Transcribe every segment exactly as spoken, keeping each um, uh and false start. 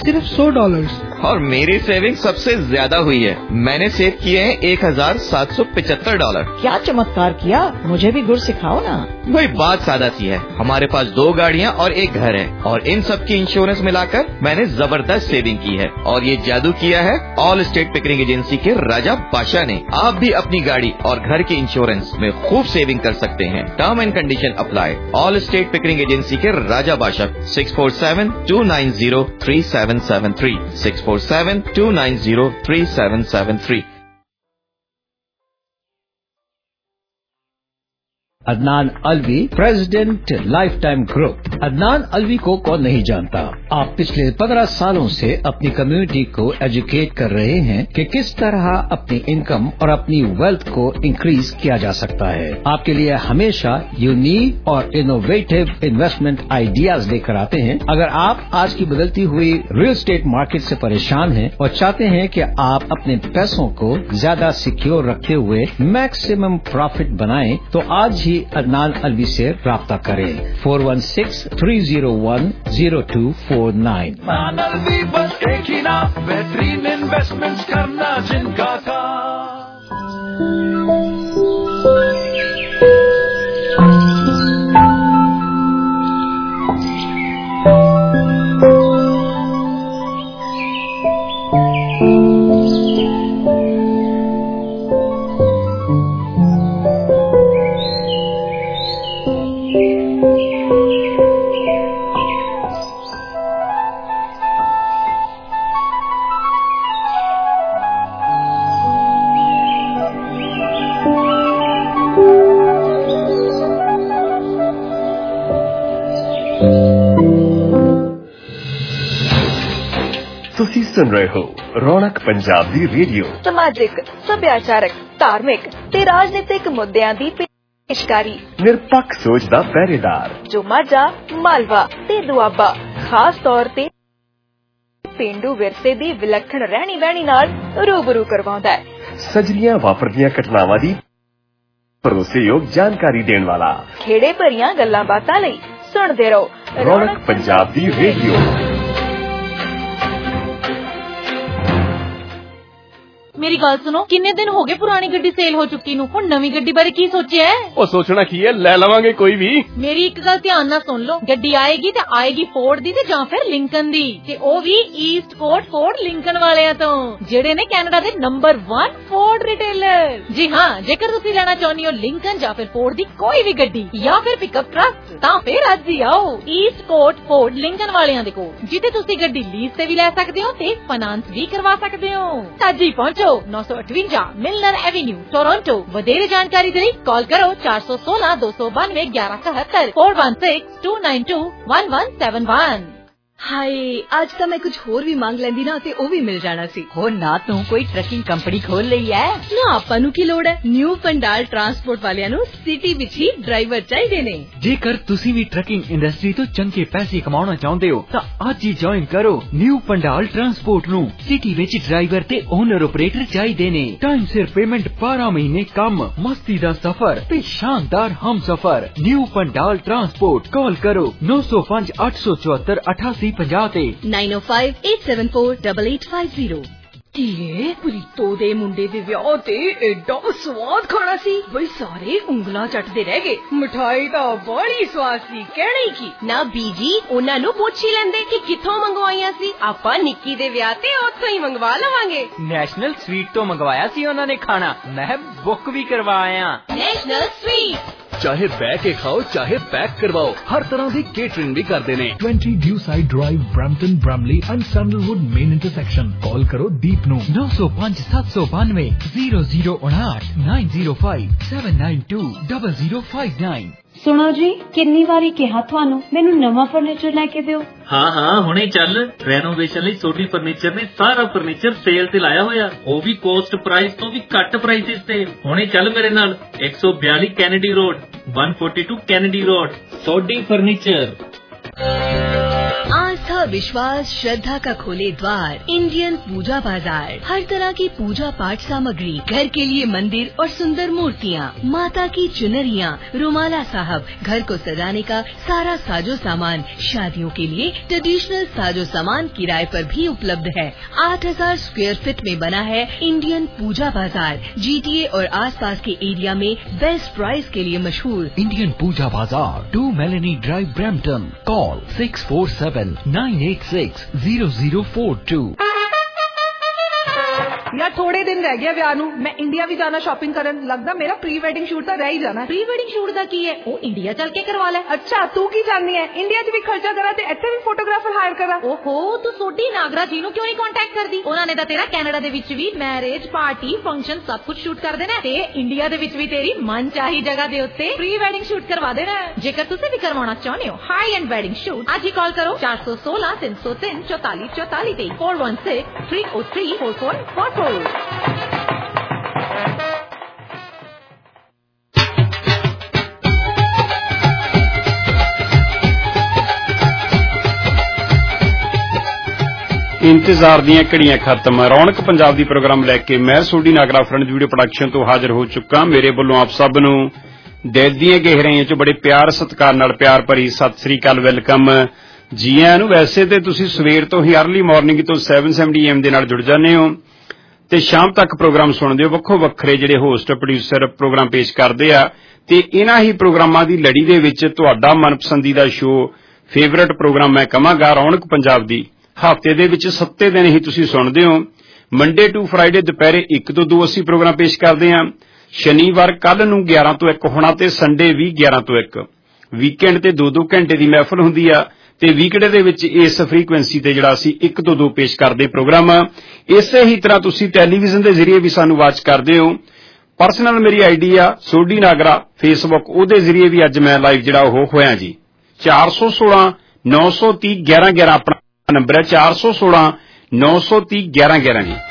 सिर्फ सौ डॉलर्स। और मेरी सेविंग सबसे ज्यादा हुई है। मैंने सेव किए हैं एक हजार सात सौ पिछहत्तर डॉलर। क्या चमत्कार किया, मुझे भी गुर सिखाओ ना। भाई बात सादा सी है, हमारे पास दो गाड़ियाँ और एक घर है और इन सब की इंश्योरेंस मिलाकर मैंने जबरदस्त सेविंग की है। और ये जादू किया है ऑल स्टेट पिकरिंग एजेंसी के राजा बादशाह ने। आप भी अपनी गाड़ी और घर के इंश्योरेंस में खूब सेविंग कर सकते हैं। Term and condition apply. All state Pickering agency के Raja Badshah. Six four seven two nine zero three seven seven three six four seven two nine zero three seven seven three. Adnan Alvi, president life time group. Adnan Alvi को कौन नहीं जानता। आप पिछले पंद्रह सालों से अपनी कम्युनिटी को एजुकेट कर रहे हैं कि किस तरह अपनी इनकम और अपनी वेल्थ को इंक्रीज किया जा सकता है। आपके लिए हमेशा यूनिक और इनोवेटिव इन्वेस्टमेंट आइडियाज लेकर आते हैं। अगर आप आज की बदलती हुई रियल एस्टेट मार्केट से परेशान हैं और चाहते हैं कि आप अपने पैसों को ज्यादा सिक्योर रखते हुए मैक्सिमम प्रॉफिट बनाएं, तो आज ही अदनान अलवी से राब्ता करें। Four one six three zero one zero two four nine. Adnan Alvi बस एक ही नाम, बेहतरीन इन्वेस्टमेंट्स करना जिनका काम। ਤੁਸੀਂ ਸੁਣ ਰਹੇ ਹੋ ਰੌਣਕ ਪੰਜਾਬ ਦੀ ਰੇਡੀਓ। ਸਮਾਜਿਕ, ਸੱਭਿਆਚਾਰਕ, ਧਾਰਮਿਕ ਤੇ ਰਾਜਨੀਤਿਕ ਮੁੱਦਿਆਂ ਦੀ ਪੇਸ਼ਕਾਰੀ। ਨਿਰਪੱਖ ਸੋਚ ਦਾ ਪਹਿਰੇਦਾਰ ਜੋ ਮਾਝਾ, ਮਾਲਵਾ ਤੇ ਦੁਆਬਾ ਖਾਸ ਤੌਰ ਤੇ ਪੇਂਡੂ ਵਿਰਸੇ ਦੀ ਵਿਲੱਖਣ ਰਹਿਣੀ ਬਹਿਣੀ ਨਾਲ ਰੂਬਰੂ ਕਰਵਾਉਂਦਾ ਹੈ। ਸਜਲੀਆਂ ਵਾਪਰਦੀਆਂ ਘਟਨਾਵਾਂ ਦੀ ਭਰੋਸੇਯੋਗ ਜਾਣਕਾਰੀ ਦੇਣ ਵਾਲਾ। ਖੇੜੇ ਭਰੀਆਂ ਗੱਲਾਂ ਬਾਤਾਂ ਲਈ ਸੁਣਦੇ ਰਹੋ ਰੌਣਕ ਪੰਜਾਬ ਦੀ ਰੇਡੀਓ। मेरी गल सुनो, किन्ने दिन हो गए पुरानी गड्डी सेल हो चुकी नू, हुण नवी गड्डी बारे की सोचिया है? ओ सोचना की है, ले लवांगे कोई भी। मेरी एक गल ध्यान नाल सुन लो, गड्डी आएगी ते आएगी फोर्ड दी ते जां फिर लिंकन दी, ते ओ भी ईस्ट कोट फोर्ड लिंकन वालियां तो, जेड़े ने कैनेडा दे नंबर वन फोर्ड रिटेलर। जी हां, जेकर तुसी लेना चाहनी हो लिंकन जां फिर फोर्ड दी कोई भी गड्डी या फिर पिकअप ट्रक, तां फिर अज ही आओ ईस्ट कोट फोर्ड लिंकन वालियां दे कोल, जिथे तुसी गड्डी लीज ते भी ले सकदे हो ते फाइनेंस भी करवा सकदे हो। अज ही पहुंचो नौ सौ अठवंजा मिलनर एवेन्यू टोरंटो। वधेरे जानकारी के लिए कॉल करो चार सौ सोलह दो सौ बानवे ग्यारह इकहत्तर four one six two nine two one one seven one. Hi, आज तो मैं कुछ होर भी मांग लेंदी ना ते ओ भी मिल जाना सी। हो ना तू कोई ट्रकिंग कंपनी खोल ली है ना, आपां नू की लोड़ है। न्यू पंडाल ट्रांसपोर्ट वालियां नू सिटी विच ही ड्राइवर चाहिए ने। जेकर तुसी भी ट्रकिंग इंडस्ट्री तो चंगे पैसे कमाना चाहते हो तो आज ही ज्वाइन करो न्यू पंडाल ट्रांसपोर्ट नू। सिटी विच ड्राइवर ते ओनर ऑपरेटर चाहिए ने। टाइम सिर पेमेंट, बारह महीने कम, मस्ती दा सफर ते शानदार हम सफर। New Pandal transport. कॉल करो नौ सौ पांच आठ सौ चौहत्तर अठासी nine O five eight seven four double eight five zero. धीए प्रीतो दे मुंडे दे विआह ते एडा स्वाद खाना सी, बई सारे उंगलां चटदे रह गए। मिठाई दा बड़ी स्वाद सी, कहणे की ना बीजी उन्हां नू पुੱਛ ही लेंदे कि किथों मंगवाईयां सी। आपां निक्की दे विआह ते उत्थों ही मंगवा लवांगे। नेशनल स्वीट तो मंगवाया सी उन्हां ने खाना, मैं बुक भी करवाया। नेशनल स्वीट चाहे बैठ के खाओ चाहे पैक करवाओ, हर तरह की केटरिंग भी करते हैं। Twenty Dewside Drive, Brampton, Bramalea and Sandalwood main intersection. Call करो दीप नू नौ सौ पांच सात सौ बानवे जीरो जीरो उनाठ nine zero five seven nine two double zero five nine. सुनो जी, किन्नी वारी कहा थानू मैनू नवा फर्नीचर लेके दियो। हाँ हाँ हुणे चल, रेनोवेशन लई सोडी फर्नीचर ने सारा फर्नीचर सेल ते लाया होया, वो भी कोस्ट प्राइस तो भी घट प्राइसेस ते। हुणे चल मेरे नाल एक सौ बयाली Kennedy road, one forty two Kennedy road, Sodhi furniture. आस्था विश्वास श्रद्धा का खोले द्वार, इंडियन पूजा बाजार। हर तरह की पूजा पाठ सामग्री, घर के लिए मंदिर और सुंदर मूर्तियाँ, माता की चुनरियाँ, रुमाला साहब, घर को सजाने का सारा साजो सामान, शादियों के लिए ट्रेडिशनल साजो सामान किराए पर भी उपलब्ध है। आठ हजार स्क्वायर फीट में बना है इंडियन पूजा बाजार। जीटीए और आसपास के एरिया में बेस्ट प्राइस के लिए मशहूर Indian Pooja Bazaar, two Melanie drive, Brampton. Call six four seven nine eight six zero zero four two. यार थोड़े दिन रह गए ਵਿਆਹ ਨੂੰ ਮੈਂ ਇੰਡੀਆ ਵੀ ਜਾਣਾ ਸ਼ਾਪਿੰਗ ਕਰਨ ਲੱਗਦਾ ਮੇਰਾ ਪ੍ਰੀ ਵੈਡਿੰਗ ਸ਼ੂਟ ਤਾਂ ਰਹਿ ਹੀ ਜਾਣਾ। ਪ੍ਰੀ ਵੈਡਿੰਗ ਸ਼ੂਟ ਦਾ ਕੀ ਹੈ ਉਹ ਇੰਡੀਆ ਚੱਲ ਕੇ ਕਰਵਾ ਲੈ। ਅੱਛਾ ਤੂੰ ਕੀ ਜਾਣਦੀ ਹੈ ਇੰਡੀਆ 'ਚ ਵੀ ਖਰਚਾ ਕਰਾਂ ਤੇ ਇੱਥੇ ਵੀ ਫੋਟੋਗ੍ਰਾਫਰ ਹਾਇਰ ਕਰਾਂ। ਓਹੋ ਤੂੰ ਸੋਢੀ ਨਾਗਰਾ ਜੀ ਨੂੰ ਕਿਉਂ ਨਹੀਂ ਕੰਟੈਕਟ ਕਰਦੀ? ਉਹਨਾਂ ਨੇ ਤਾਂ ਤੇਰਾ ਕੈਨੇਡਾ ਦੇ ਵਿੱਚ ਵੀ ਮੈਰਿਜ ਪਾਰਟੀ ਫੰਕਸ਼ਨ ਸਭ ਕੁਝ ਸ਼ੂਟ ਕਰ ਦੇਣਾ ਤੇ ਇੰਡੀਆ ਦੇ ਵਿੱਚ ਵੀ ਤੇਰੀ ਮਨ ਚਾਹੀ ਜਗ੍ਹਾ ਦੇ ਉੱਤੇ ਪ੍ਰੀ ਵੈਡਿੰਗ ਸ਼ੂਟ ਕਰਵਾ ਦੇਣਾ। ਜੇਕਰ ਤੁਸੀਂ ਵੀ ਕਰਵਾਉਣਾ ਚਾਹੁੰਦੇ ਹੋ ਹਾਈ ਐਂਡ ਵੈਡਿੰਗ ਸ਼ੂਟ ਅੱਜ ਹੀ ਕਾਲ ਕਰੋ ਚਾਰ ਸੌ ਸੋਲਾਂ ਤਿੰਨ ਸੌ ਤਿੰਨ ਚੌਤਾਲੀ ਚੌਤਾਲੀ ਤੇ four one six three oh three four four four four। इंतजार ਦੀਆਂ ਘੜੀਆਂ ਖਤਮ। ਰੌਣਕ ਪੰਜਾਬ ਦੀ ਪ੍ਰੋਗਰਾਮ ਲੈ ਕੇ ਮੈਂ Sodhi Nagra friends video production ਤੋਂ ਹਾਜ਼ਰ ਹੋ ਚੁੱਕਾ। ਮੇਰੇ ਵੱਲੋਂ ਆਪ ਸਭ ਨੂੰ ਦਿਲ ਦੀਆਂ ਗਹਿਰਾਈਆਂ 'ਚ ਬੜੇ ਪਿਆਰ ਸਤਿਕਾਰ ਨਾਲ ਪਿਆਰ ਭਰੀ ਸਤਿ ਸ੍ਰੀ ਅਕਾਲ, ਵੈਲਕਮ ਜੀ ਆਇਆਂ ਨੂੰ। ਵੈਸੇ ਤੇ ਤੁਸੀਂ ਸਵੇਰ ਤੋਂ ਹੀ ਅਰਲੀ ਮਾਰਨਿੰਗ ਤੋਂ seven seventy a m ਦੇ ਨਾਲ ਜੁੜ ਜਾਂਦੇ ਹੋ ਤੇ ਸ਼ਾਮ ਤੱਕ ਪ੍ਰੋਗਰਾਮ ਸੁਣਦੇ ਹੋ। ਵੱਖੋ ਵੱਖਰੇ ਜਿਹੜੇ ਹੋਸਟ ਪ੍ਰੋਡਿਊਸਰ ਪ੍ਰੋਗਰਾਮ ਪੇਸ਼ ਕਰਦੇ ਆ ਤੇ ਇਹਨਾਂ ਹੀ ਪ੍ਰੋਗਰਾਮਾਂ ਦੀ ਲੜੀ ਦੇ ਵਿੱਚ ਤੁਹਾਡਾ ਮਨਪਸੰਦੀਦਾ ਸ਼ੋਅ ਫੇਵਰਟ ਪ੍ਰੋਗਰਾਮ ਮੈਂ ਕਹਾਂਗਾ ਰੌਣਕ ਪੰਜਾਬ ਦੀ ਹਫ਼ਤੇ ਦੇ ਵਿੱਚ ਸੱਤੇ ਦਿਨ ਹੀ ਤੁਸੀਂ ਸੁਣਦੇ ਹੋ। ਮੰਡੇ ਟੂ ਫਰਾਈਡੇ ਦੁਪਹਿਰੇ ਇੱਕ ਤੋਂ ਦੋ ਅਸੀਂ ਪ੍ਰੋਗਰਾਮ ਪੇਸ਼ ਕਰਦੇ ਹਾਂ। ਸ਼ਨੀਵਾਰ ਕੱਲ ਨੂੰ ਗਿਆਰਾਂ ਤੋਂ ਇੱਕ ਹੋਣਾ ਤੇ ਸੰਡੇ ਵੀ ਗਿਆਰਾਂ ਤੋਂ ਇੱਕ। ਵੀਕਐਂਡ ਤੇ ਦੋ ਦੋ ਘੰਟੇ ਦੀ ਮਹਿਫਲ ਹੁੰਦੀ ਆ ਤੇ ਵੀਕਡੇ ਦੇ ਵਿੱਚ ਇਸ ਫ੍ਰੀਕੁਐਂਸੀ ਤੇ ਜਿਹੜਾ ਅਸੀਂ ਇੱਕ ਤੋਂ ਦੋ ਪੇਸ਼ ਕਰਦੇ ਪ੍ਰੋਗਰਾਮ। ਇਸੇ ਹੀ ਤਰ੍ਹਾਂ ਤੁਸੀਂ ਟੈਲੀਵਿਜ਼ਨ ਦੇ ਜ਼ਰੀਏ ਵੀ ਸਾਨੂੰ ਵਾਚ ਕਰਦੇ ਹੋ। ਪਰਸਨਲ ਮੇਰੀ ਆਈਡੀ ਆ ਸੋਢੀ ਨਾਗਰਾ ਫੇਸਬੁੱਕ, ਉਹਦੇ ਜ਼ਰੀਏ ਵੀ ਅੱਜ ਮੈਂ ਲਾਈਵ ਜਿਹੜਾ ਉਹ ਹੋਇਆ ਜੀ। ਚਾਰ ਸੌ ਸੋਲਾਂ ਨੌ ਸੌ ਤੀਹ ਗਿਆਰਾਂ ਗਿਆਰਾਂ ਆਪਣਾ ਨੰਬਰ ਹੈ, ਚਾਰ ਸੌ ਸੋਲਾਂ ਨੌ ਸੌ ਤੀਹ ਗਿਆਰਾਂ ਗਿਆਰਾਂ ਜੀ।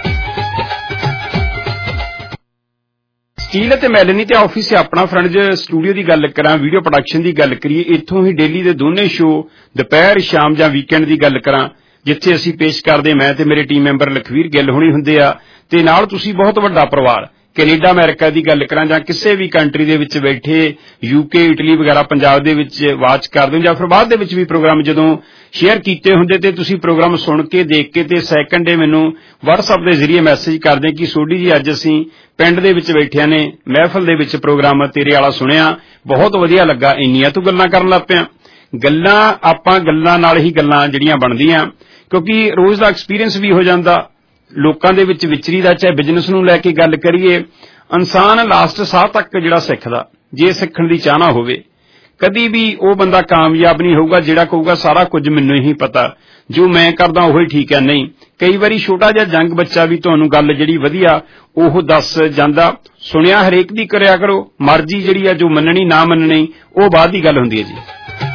ਸਟੀਲ ਅਤੇ ਮੈਲਨੀ ਤੇ ਆਫਿਸ ਆਪਣਾ ਫਰੰਟ ਸਟੂਡੀਓ ਦੀ ਗੱਲ ਕਰਾਂ, ਵੀਡੀਓ ਪ੍ਰੋਡਕਸ਼ਨ ਦੀ ਗੱਲ ਕਰੀਏ, ਇੱਥੋਂ ਹੀ ਡੇਲੀ ਦੇ ਦੋਨੇ ਸ਼ੋਅ ਦੁਪਹਿਰ ਸ਼ਾਮ ਜਾਂ ਵੀਕਐਂਡ ਦੀ ਗੱਲ ਕਰਾਂ ਜਿੱਥੇ ਅਸੀਂ ਪੇਸ਼ ਕਰਦੇ ਮੈਂ ਤੇ ਮੇਰੇ ਟੀਮ ਮੈਂਬਰ ਲਖਵੀਰ ਗਿੱਲ ਹੋਣੀ ਹੁੰਦੇ ਆ ਤੇ ਨਾਲ ਤੁਸੀਂ ਬਹੁਤ ਵੱਡਾ ਪਰਿਵਾਰ ਕੈਨੇਡਾ ਅਮਰੀਕਾ ਦੀ ਗੱਲ ਕਰਾਂ ਜਾਂ ਕਿਸੇ ਵੀ ਕੰਟਰੀ ਦੇ ਵਿੱਚ ਬੈਠੇ ਯੂਕੇ ਇਟਲੀ ਵਗੈਰਾ ਪੰਜਾਬ ਦੇ ਵਿੱਚ ਵਾਚ ਕਰਦੇ ਹੋ ਜਾਂ ਫਿਰ ਬਾਅਦ ਦੇ ਵਿੱਚ ਵੀ ਪ੍ਰੋਗਰਾਮ ਜਦੋਂ ਸ਼ੇਅਰ ਕੀਤੇ ਹੁੰਦੇ ਤੇ ਤੁਸੀਂ ਪ੍ਰੋਗਰਾਮ ਸੁਣ ਕੇ ਦੇਖ ਕੇ ਤੇ ਸੈਕੰਡ ਡੇ ਮੈਨੂੰ WhatsApp ਦੇ ਜ਼ਰੀਏ ਮੈਸੇਜ ਕਰਦੇ ਕਿ ਸੋਢੀ ਜੀ ਅੱਜ ਅਸੀਂ ਪਿੰਡ ਦੇ ਵਿੱਚ ਬੈਠਿਆਂ ਨੇ ਮਹਿਫਲ ਦੇ ਵਿੱਚ ਪ੍ਰੋਗਰਾਮ ਤੇਰੇ ਵਾਲਾ ਸੁਣਿਆ, ਬਹੁਤ ਵਧੀਆ ਲੱਗਾ, ਇੰਨੀਆਂ ਤੂੰ ਗੱਲਾਂ ਕਰਨ ਲੱਗ ਪਿਆ। ਗੱਲਾਂ ਆਪਾਂ ਗੱਲਾਂ ਨਾਲ ਹੀ ਗੱਲਾਂ ਜਿਹੜੀਆਂ ਬਣਦੀਆਂ ਕਿਉਂਕਿ ਰੋਜ਼ ਦਾ ਐਕਸਪੀਰੀਅੰਸ ਵੀ ਹੋ ਜਾਂਦਾ ਲੋਕਾਂ ਦੇ ਵਿੱਚ ਵਿਚਰੀ ਦਾ। ਚਾਹੇ ਬਿਜ਼ਨਸ ਨੂੰ ਲੈ ਕੇ ਗੱਲ ਕਰੀਏ, ਇਨਸਾਨ ਲਾਸਟ ਸਾਹ ਤੱਕ ਜਿਹੜਾ ਸਿੱਖਦਾ, ਜੇ ਸਿੱਖਣ ਦੀ ਚਾਹਨਾ ਹੋਵੇ ਕਦੀ ਵੀ ਉਹ ਬੰਦਾ ਕਾਮਯਾਬ ਨਹੀਂ ਹੋਊਗਾ ਜਿਹੜਾ ਕਹੂਗਾ ਸਾਰਾ ਕੁਝ ਮੈਨੂੰ ਹੀ ਪਤਾ, ਜੋ ਮੈਂ ਕਰਦਾ ਉਹੀ ਠੀਕ ਹੈ। ਨਹੀਂ, ਕਈ ਵਾਰੀ ਛੋਟਾ ਜਿਹਾ ਜੰਗ ਬੱਚਾ ਵੀ ਤੁਹਾਨੂੰ ਗੱਲ ਜਿਹੜੀ ਵਧੀਆ ਉਹ ਦੱਸ ਜਾਂਦਾ। ਸੁਣਿਆ ਹਰੇਕ ਦੀ ਕਰਿਆ ਕਰੋ, ਮਰਜ਼ੀ ਜਿਹੜੀ ਆ ਜੋ ਮੰਨਣੀ ਨਾ ਮੰਨਣੀ ਉਹ ਬਾਅਦ ਦੀ ਗੱਲ ਹੁੰਦੀ ਹੈ ਜੀ।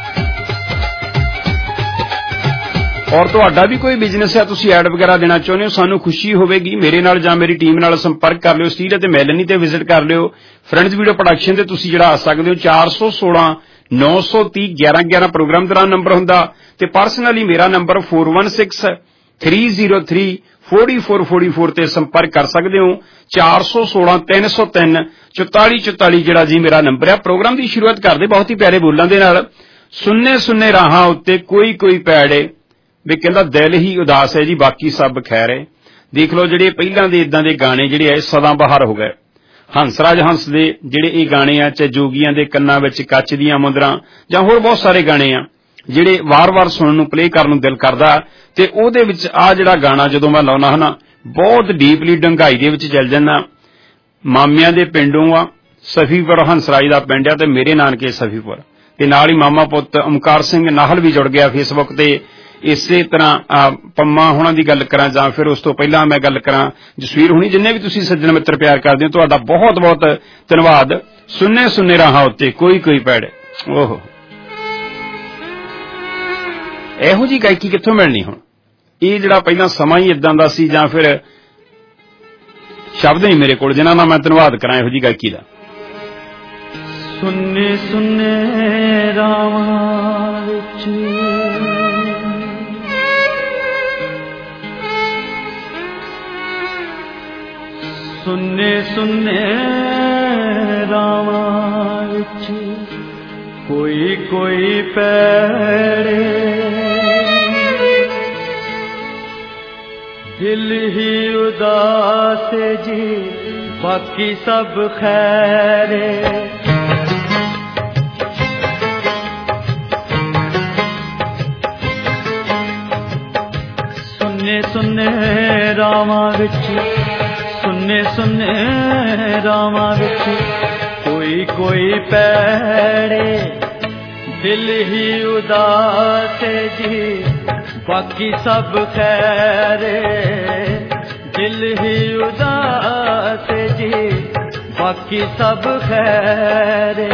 ਔਰ ਤੁਹਾਡਾ ਵੀ ਕੋਈ ਬਿਜ਼ਨਸ ਹੈ, ਤੁਸੀਂ ਐਡ ਵਗੈਰਾ ਦੇਣਾ ਚਾਹੁੰਦੇ ਹੋ, ਸਾਨੂੰ ਖੁਸ਼ੀ ਹੋਵੇਗੀ। ਮੇਰੇ ਨਾਲ ਜਾਂ ਮੇਰੀ ਟੀਮ ਨਾਲ ਸੰਪਰਕ ਕਰ ਲਿਓ। ਸਟੀਲ ਅਤੇ ਮੈਲਨੀ ਤੇ ਵਿਜ਼ਿਟ ਕਰ ਲਿਓ। ਫਰੈਂਡਸ ਵੀਡੀਓ ਪ੍ਰੋਡਕਸ਼ਨ ਤੇ ਤੁਸੀਂ ਜਿਹੜਾ ਆ ਸਕਦੇ ਹੋ। ਚਾਰ ਸੌ ਸੋਲਾਂ ਨੌ ਸੌ ਤੀਹ ਗਿਆਰਾਂ ਗਿਆਰਾਂ ਪ੍ਰੋਗਰਾਮ ਦੌਰਾਨ ਨੰਬਰ ਹੁੰਦਾ ਤੇ ਪਰਸਨਲੀ ਮੇਰਾ number four one six three zero three four four four four ਤੇ ਸੰਪਰਕ ਕਰ ਸਕਦੇ ਹੋ। ਚਾਰ ਸੌ ਸੋਲਾਂ ਤਿੰਨ ਸੌ ਤਿੰਨ ਚੌਤਾਲੀ ਚੌਤਾਲੀ ਜਿਹੜਾ ਜੀ ਮੇਰਾ ਨੰਬਰ ਹੈ। ਪ੍ਰੋਗਰਾਮ ਦੀ ਸ਼ੁਰੂਆਤ ਕਰਦੇ ਬਹੁਤ ਹੀ ਪਿਆਰੇ ਬੋਲਾਂ ਦੇ ਨਾਲ। ਸੁੰਨੇ ਸੁੰਨੇ ਰਾਹਾਂ ਉੱਤੇ ਕੋਈ ਕੋਈ ਪੈੜੇ ਵੀ ਕਹਿੰਦਾ ਦਿਲ ਹੀ ਉਦਾਸ ਹੈ ਜੀ, ਬਾਕੀ ਸਭ ਖੈਰ ਹੈ। ਦੇਖ ਲਓ ਜਿਹੜੇ ਪਹਿਲਾਂ ਦੇ ਇਦਾਂ ਦੇ ਗਾਣੇ ਜਿਹੜੇ ਆਏ ਸਦਾ ਬਹਾਰ ਹੋ ਗਏ। ਹੰਸਰਾਜ ਹੰਸ ਦੇ ਜਿਹੜੇ ਇਹ ਗਾਣੇ ਆ, ਚਾਹੇ ਜੋਗੀਆਂ ਦੇ ਕੰਨਾਂ ਵਿੱਚ ਕੱਚ ਦੀਆਂ ਮੁੰਦਰਾਂ ਜਾਂ ਹੋਰ ਬਹੁਤ ਸਾਰੇ ਗਾਣੇ ਆ ਜਿਹੜੇ ਵਾਰ-ਵਾਰ ਸੁਣਨ ਨੂੰ ਪਲੇ ਕਰਨ ਨੂੰ ਦਿਲ ਕਰਦਾ ਤੇ ਉਹਦੇ ਵਿੱਚ ਆ ਜਿਹੜਾ ਗਾਣਾ ਜਦੋਂ ਮੈਂ ਲਾਉਣਾ ਹਨਾ ਬਹੁਤ ਡੀਪਲੀ ਡੰਗਾਈ ਦੇ ਵਿੱਚ ਚੱਲ ਜਾਂਦਾ। ਮਾਮਿਆਂ ਦੇ ਪਿੰਡੋਂ ਆ, ਸਫੀਪੁਰ ਹੰਸਰਾਜ ਦਾ ਪਿੰਡ ਆ ਤੇ ਮੇਰੇ ਨਾਨਕੇ ਸਫੀਪੁਰ ਤੇ ਨਾਲ ਹੀ ਮਾਮਾ ਪੁੱਤ ਓਮਕਾਰ ਸਿੰਘ ਨਾਹਲ ਵੀ ਜੁੜ ਗਿਆ ਫੇਸਬੁੱਕ ਤੇ। ਇਸੇ ਤਰ੍ਹਾਂ ਪੰਮਾ ਹੋਣਾ ਦੀ ਗੱਲ ਕਰਾਂ ਜਾਂ ਫਿਰ ਉਸ ਤੋਂ ਪਹਿਲਾਂ ਮੈਂ ਗੱਲ ਕਰਾਂ ਜਸਵੀਰ ਹੋਣੀ, ਜਿੰਨੇ ਵੀ ਤੁਸੀਂ ਸੱਜਣ ਮਿੱਤਰ ਪਿਆਰ ਕਰਦੇ ਹੋ ਤੁਹਾਡਾ ਬਹੁਤ ਬਹੁਤ ਧੰਨਵਾਦ। ਸੁੰਨੇ ਸੁੰਨੇ ਰਾਹਾਂ ਉੱਤੇ ਕੋਈ ਕੋਈ ਪੈੜ, ਓਹੋ ਇਹੋ ਜਿਹੀ ਗਾਇਕੀ ਕਿੱਥੋਂ ਮਿਲਣੀ ਹੁਣ? ਇਹ ਜਿਹੜਾ ਪਹਿਲਾਂ ਸਮਾਂ ਹੀ ਇਦਾਂ ਦਾ ਸੀ ਜਾਂ ਫਿਰ ਸ਼ਬਦ ਨਹੀਂ ਮੇਰੇ ਕੋਲ ਜਿਨ੍ਹਾਂ ਨਾਲ ਮੈਂ ਧੰਨਵਾਦ ਕਰਾਂ ਇਹੋ ਜਿਹੀ ਗਾਇਕੀ ਦਾ। ਸੁੰਨੇ ਸੁੰਨੇ ਰਾਹਾਂ ਵਿੱਚ सुन्ने सुन्ने रावां विच कोई कोई पैड़े दिल ही उदास जी बाकी सब खैरे सुन्ने सुन्ने रावां विच सुन्ने सुन्ने रावां विच कोई कोई पैड़े दिल ही उदास जी बाकी सब खैरे दिल ही उदास जी बाकी सब खैरे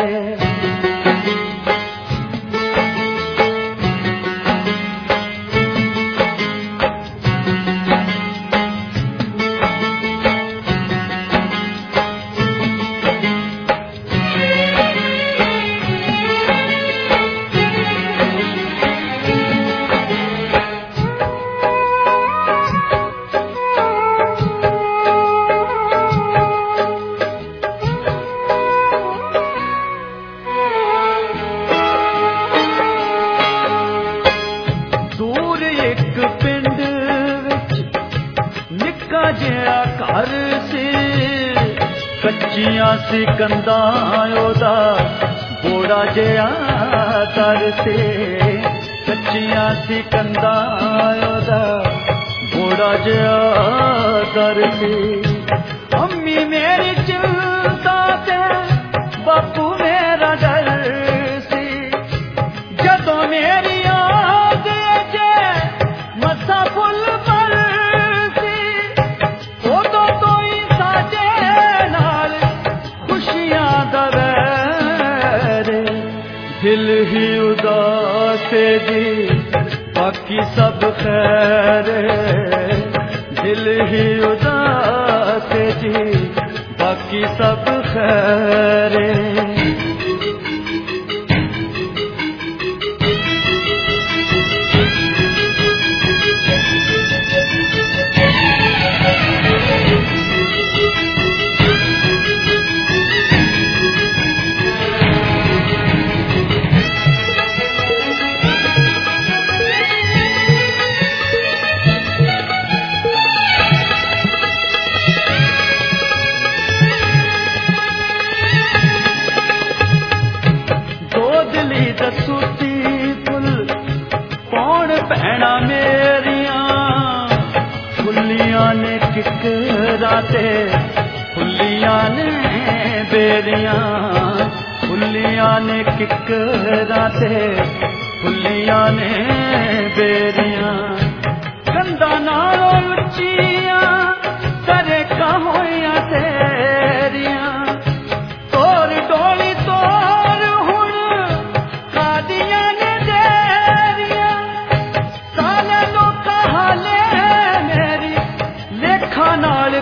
कंदा ओदा बोड़ा जिया तर से कच्चियां सी कंदा ओदा बोड़ा जिया तर से अम्मी मेरी चिंता ते बापू मेरा डर सी जदों मेरी याद जे मसा फुल पर सी उदों तो ही साजे नाल दिल ही उदास जी बाकी सब खैरे दिल ही उदास जी बाकी सब खैरे किकराते फुल्लियां ने बेरियां फुल्लियां ने किकराते फुल्लियां ने बेरियां कंधा नालों लुच्चियां करे कहोइयां तेरियां तोर डोली तोर हुण कादियां ने देरियां साले लोका हाले मेरी लेखा नाल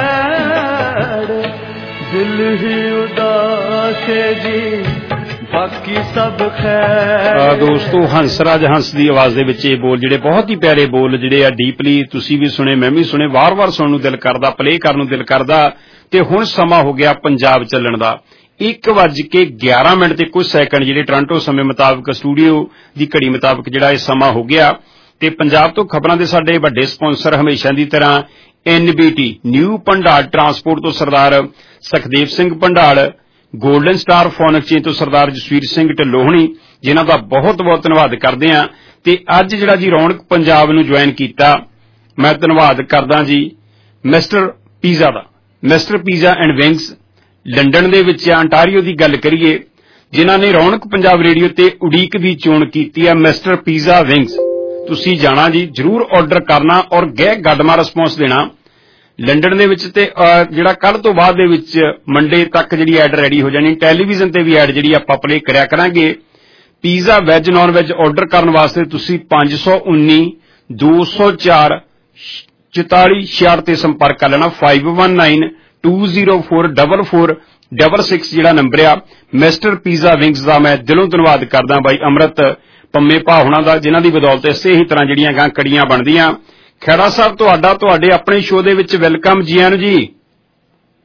कैड़ दिल ही उदास जी बाकी सब खैर। दोस्तों हंसराज हंस ਦੀ ਆਵਾਜ਼ ਦੇ ਵਿੱਚ ਇਹ ਬੋਲ ਜਿਹੜੇ ਬਹੁਤ ਹੀ ਪਿਆਰੇ ਬੋਲ ਜਿਹੜੇ ਆ ਡੀਪਲੀ ਤੁਸੀਂ ਵੀ ਸੁਣੇ ਮੈਂ ਵੀ ਸੁਣੇ ਵਾਰ-ਵਾਰ ਸੁਣਨ ਨੂੰ ਦਿਲ ਕਰਦਾ ਪਲੇ ਕਰਨ ਨੂੰ ਦਿਲ ਕਰਦਾ ਤੇ ਹੁਣ ਸਮਾਂ ਹੋ ਗਿਆ ਪੰਜਾਬ ਚੱਲਣ ਦਾ ਇੱਕ ਵੱਜ ਕੇ ਗਿਆਰਾਂ ਮਿੰਟ ਤੇ ਕੁਝ ਸੈਕਿੰਡ ਜਿਹੜੇ ਟੋਰਾਂਟੋ ਸਮੇਂ ਮੁਤਾਬਕ ਸਟੂਡੀਓ ਦੀ ਘੜੀ ਮੁਤਾਬਕ ਜਿਹੜਾ ਇਹ ਸਮਾਂ ਹੋ ਗਿਆ ਤੇ ਪੰਜਾਬ ਤੋਂ ਖਬਰਾਂ ਦੇ ਸਾਡੇ ਵੱਡੇ ਸਪਾਂਸਰ ਹਮੇਸ਼ਾ ਦੀ ਤਰ੍ਹਾਂ N B T new Pandal transport ਤੋਂ Sardar Sukhdev Singh Pandal golden star phone exchange ਤੋਂ ਸਰਦਾਰ ਜਸਵੀਰ ਸਿੰਘ ਢਿੱਲੋਹਣੀ ਜਿਨ੍ਹਾਂ ਦਾ ਬਹੁਤ ਬਹੁਤ ਧੰਨਵਾਦ ਕਰਦੇ ਹਾਂ ਤੇ ਅੱਜ ਜਿਹੜਾ ਜੀ ਰੌਣਕ ਪੰਜਾਬ ਨੂੰ ਜੁਆਇਨ ਕੀਤਾ ਮੈਂ ਧੰਨਵਾਦ ਕਰਦਾ ਜੀ ਮਿਸਟਰ ਪੀਜ਼ਾ ਦਾ mister pizza and wings London ਦੇ ਵਿੱਚ ਅੰਟਾਰੀਓ ਦੀ ਗੱਲ ਕਰੀਏ ਜਿਨ੍ਹਾਂ ਨੇ ਰੌਣਕ ਪੰਜਾਬ ਰੇਡੀਓ ਤੇ ਉਡੀਕ ਦੀ ਚੋਣ ਕੀਤੀ ਹੈ ਮਿਸਟਰ ਪੀਜ਼ਾ ਵਿੰਗਸ ਤੁਸੀਂ ਜਾਣਾ ਜੀ ਜ਼ਰੂਰ ਆਰਡਰ ਕਰਨਾ ਔਰ ਗਹਿ ਗੱਡਮਾ ਰਿਸਪੌਂਸ ਦੇਣਾ ਲੰਡਨ ਦੇ ਵਿੱਚ ਤੇ ਜਿਹੜਾ ਕੱਲ ਤੋਂ ਬਾਅਦ ਦੇ ਵਿੱਚ ਮੰਡੇ ਤੱਕ ਜਿਹੜੀ ਐਡ ਰੈਡੀ ਹੋ ਜਾਣੀ ਟੈਲੀਵਿਜ਼ਨ ਤੇ ਵੀ ਐਡ ਜਿਹੜੀ ਆਪਾਂ ਪਲੇ ਕਰਿਆ ਕਰਾਂਗੇ pizza veg non veg order ਕਰਨ ਵਾਸਤੇ ਤੁਸੀਂ ਪੰਜ ਸੌ ਉੱਨੀ ਦੋ ਸੌ ਚਾਰ ਚੁਤਾਲੀ ਛਿਆਹਠ ਤੇ ਸੰਪਰਕ ਕਰ ਲੈਣਾ five one nine two zero four four four six six ਜਿਹੜਾ ਨੰਬਰ ਆ ਮਿਸਟਰ ਪੀਜ਼ਾ ਵਿੰਗਸ ਦਾ ਮੈਂ ਦਿਲੋਂ ਧੰਨਵਾਦ ਕਰਦਾ ਬਾਈ ਅਮਰਤ ਪੰਮੇ ਭਾ ਹੁਣਾਂ ਦਾ ਜਿਨ੍ਹਾਂ ਦੀ ਬਦੌਲਤ ਇਸੇ ਹੀ ਤਰ੍ਹਾਂ ਜਿਹੜੀਆਂ ਗਾਂ ਕੜੀਆਂ ਬਣਦੀਆਂ ਖੈਰਾ ਸਾਹਿਬ ਤੁਹਾਡਾ ਤੁਹਾਡੇ ਆਪਣੇ ਸ਼ੋਅ ਦੇ ਵਿੱਚ ਵੈਲਕਮ ਜੀ ਆਇਆਂ ਨੂੰ ਜੀ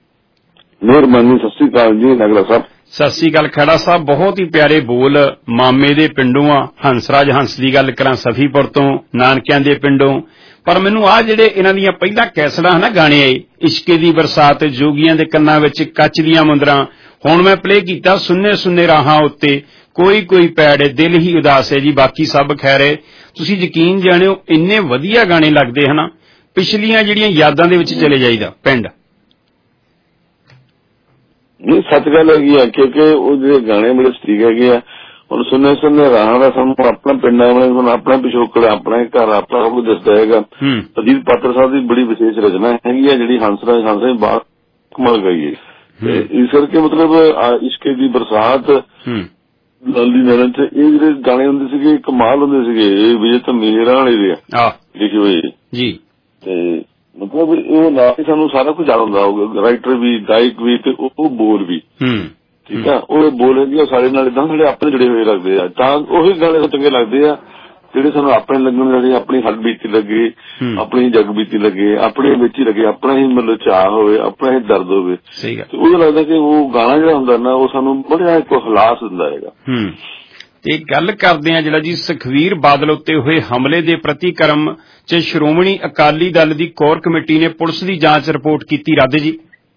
ਮਿਹਰਬਾਨੀ। ਸਤਿ ਸ੍ਰੀ ਅਕਾਲ ਜੀ ਨਗਲਾ ਸਾਹਿਬ। ਸਤਿ ਸ੍ਰੀ ਅਕਾਲ ਖਹਿੜਾ ਸਾਹਿਬ। ਬਹੁਤ ਹੀ ਪਿਆਰੇ ਬੋਲ ਮਾਮੇ ਦੇ ਪਿੰਡੋਂ ਆ, ਹੰਸਰਾਜ ਹੰਸ ਦੀ ਗੱਲ ਕਰਾਂ ਸਫੀਪੁਰ ਤੋਂ, ਨਾਨਕਿਆਂ ਦੇ ਪਿੰਡੋਂ। ਪਰ ਮੈਨੂੰ ਆਹ ਜਿਹੜੇ ਇਹਨਾਂ ਦੀਆਂ ਪਹਿਲਾਂ ਕੈਸਟਾਂ ਹਨਾ ਗਾਣੇ ਆਏ, ਇਸ਼ਕੇ ਦੀ ਬਰਸਾਤ, ਜੋਗੀਆਂ ਦੇ ਕੰਨਾਂ ਵਿੱਚ ਕੱਚ ਦੀਆਂ ਮੁੰਦਰਾਂ, ਹੁਣ ਮੈਂ ਪਲੇ ਕੀਤਾ ਸੁੰਨੇ ਸੁੰਨੇ ਰਾਹਾਂ ਉੱਤੇ, ਕੋਈ ਕੋਈ ਪੈੜ, ਦਿਲ ਹੀ ਉਦਾਸ ਹੈ ਜੀ, ਬਾਕੀ ਸਭ ਖੈਰ ਹੈ। ਤੁਸੀਂ ਯਕੀਨ ਜਾਣਿਓ ਇੰਨੇ ਵਧੀਆ ਗਾਣੇ ਲੱਗਦੇ ਹਨਾ, ਪਿਛਲੀਆਂ ਜਿਹੜੀਆਂ ਯਾਦਾਂ ਦੇ ਵਿੱਚ ਚਲੇ ਜਾਈਦਾ ਪਿੰਡ। ਨਹੀਂ ਸੱਚ ਗੱਲ ਹੈਗੀ ਆ, ਕਿਉਂਕਿ ਉਹ ਜਿਹੜੇ ਗਾਣੇ ਬੜੇ ਸਟੀਕ ਹੈਗੇ ਆ। ਹੁਣ ਸੁਣਨੇ ਸੁਣਨੇ ਰਾਹਾਂ ਦਾ ਸਾਨੂੰ ਆਪਣਾ ਪਿੰਡਾਂ ਵਾਲੇ ਹੁਣ ਆਪਣਾ ਪਿਛੋਕੜ, ਆਪਣਾ ਘਰ, ਆਪਣਾ ਸਭ ਕੁਝ ਦੱਸਦਾ ਹੈਗਾ। ਅਜੀਤ ਪਾਤਰ ਸਾਹਿਬ ਦੀ ਬੜੀ ਵਿਸ਼ੇਸ਼ ਰਚਨਾ ਹੈਗੀ ਆ ਜਿਹੜੀ ਹੰਸਰਾਜ ਹੰਸ ਨੇ ਬਾਹਰ ਕਮਾਲ ਗਈ ਹੈ। ਇਸ ਕਰਕੇ ਮਤਲਬ ਇਸ਼ਕੇ ਦੀ ਬਰਸਾਤ, ਲਾਲੀ ਨੈਣਨ ਚ ਇਹ ਜਿਹੜੇ ਗਾਣੇ ਹੁੰਦੇ ਸੀਗੇ ਕਮਾਲ ਹੁੰਦੇ ਸੀਗੇ। ਇਹ ਵਿਜੇ ਤਾਂ ਮੇਰਾ ਵਾਲੇ ਦੇ ਆ ਲਿਖੇ ਹੋਏ ਜੀ। ਤੇ ਮਤਲਬ ਉਹ ਨਾਲ ਹੀ ਸਾਨੂੰ ਸਾਰਾ ਕੁਝ ਯਾਦ ਹੁੰਦਾ ਹੋਊਗਾ, ਰਾਈਟਰ ਵੀ, ਗਾਇਕ ਵੀ, ਤੇ ਉਹ ਬੋਲ ਵੀ। ਠੀਕ ਆ, ਉਹ ਬੋਲ ਹੈਗੇ ਸਾਡੇ ਨਾਲ ਏਦਾਂ ਸਾਡੇ ਆਪਣੇ ਜੁੜੇ ਹੋਏ ਲੱਗਦੇ ਆ, ਤਾਂ ਉਹੀ ਗਾਣੇ ਚੰਗੇ ਲੱਗਦੇ ਆ ਜਿਹੜੇ ਸਾਨੂੰ ਆਪਣੇ ਲੱਗਣ, ਜਿਹੜੇ ਆਪਣੀ ਹੱਡ ਬੀਤੀ ਲੱਗੇ, ਆਪਣੀ ਜਗ ਬੀਤੀ ਲੱਗੇ, ਆਪਣੇ ਵਿੱਚ ਹੀ ਲੱਗੇ, ਆਪਣਾ ਹੀ ਮਤਲਬ ਚਾਹ ਹੋਵੇ, ਆਪਣਾ ਹੀ ਦਰਦ ਹੋਵੇ। ਤੇ ਉਹ ਲੱਗਦਾ ਕਿ ਉਹ ਗਾਣਾ ਜਿਹੜਾ ਹੁੰਦਾ ਨਾ ਉਹ ਸਾਨੂੰ ਬੜਾ ਇੱਕ ਹਲਾਸ ਦਿੰਦਾ ਹੈਗਾ। ਤੇ ਗੱਲ ਕਰਦੇ ਆ ਜਿਹੜਾ ਜੀ ਸੁਖਵੀਰ ਬਾਦਲ ਉੱਤੇ ਹੋਏ ਹਮਲੇ ਦੇ ਪ੍ਰਤੀਕਰਮ ਚ ਸ਼੍ਰੋਮਣੀ ਅਕਾਲੀ ਦਲ ਦੀ ਕੋਰ ਕਮੇਟੀ ਨੇ ਪੁਲਿਸ ਦੀ ਜਾਂਚ ਰਿਪੋਰਟ ਕੀਤੀ ਰੱਦ ਜੀ।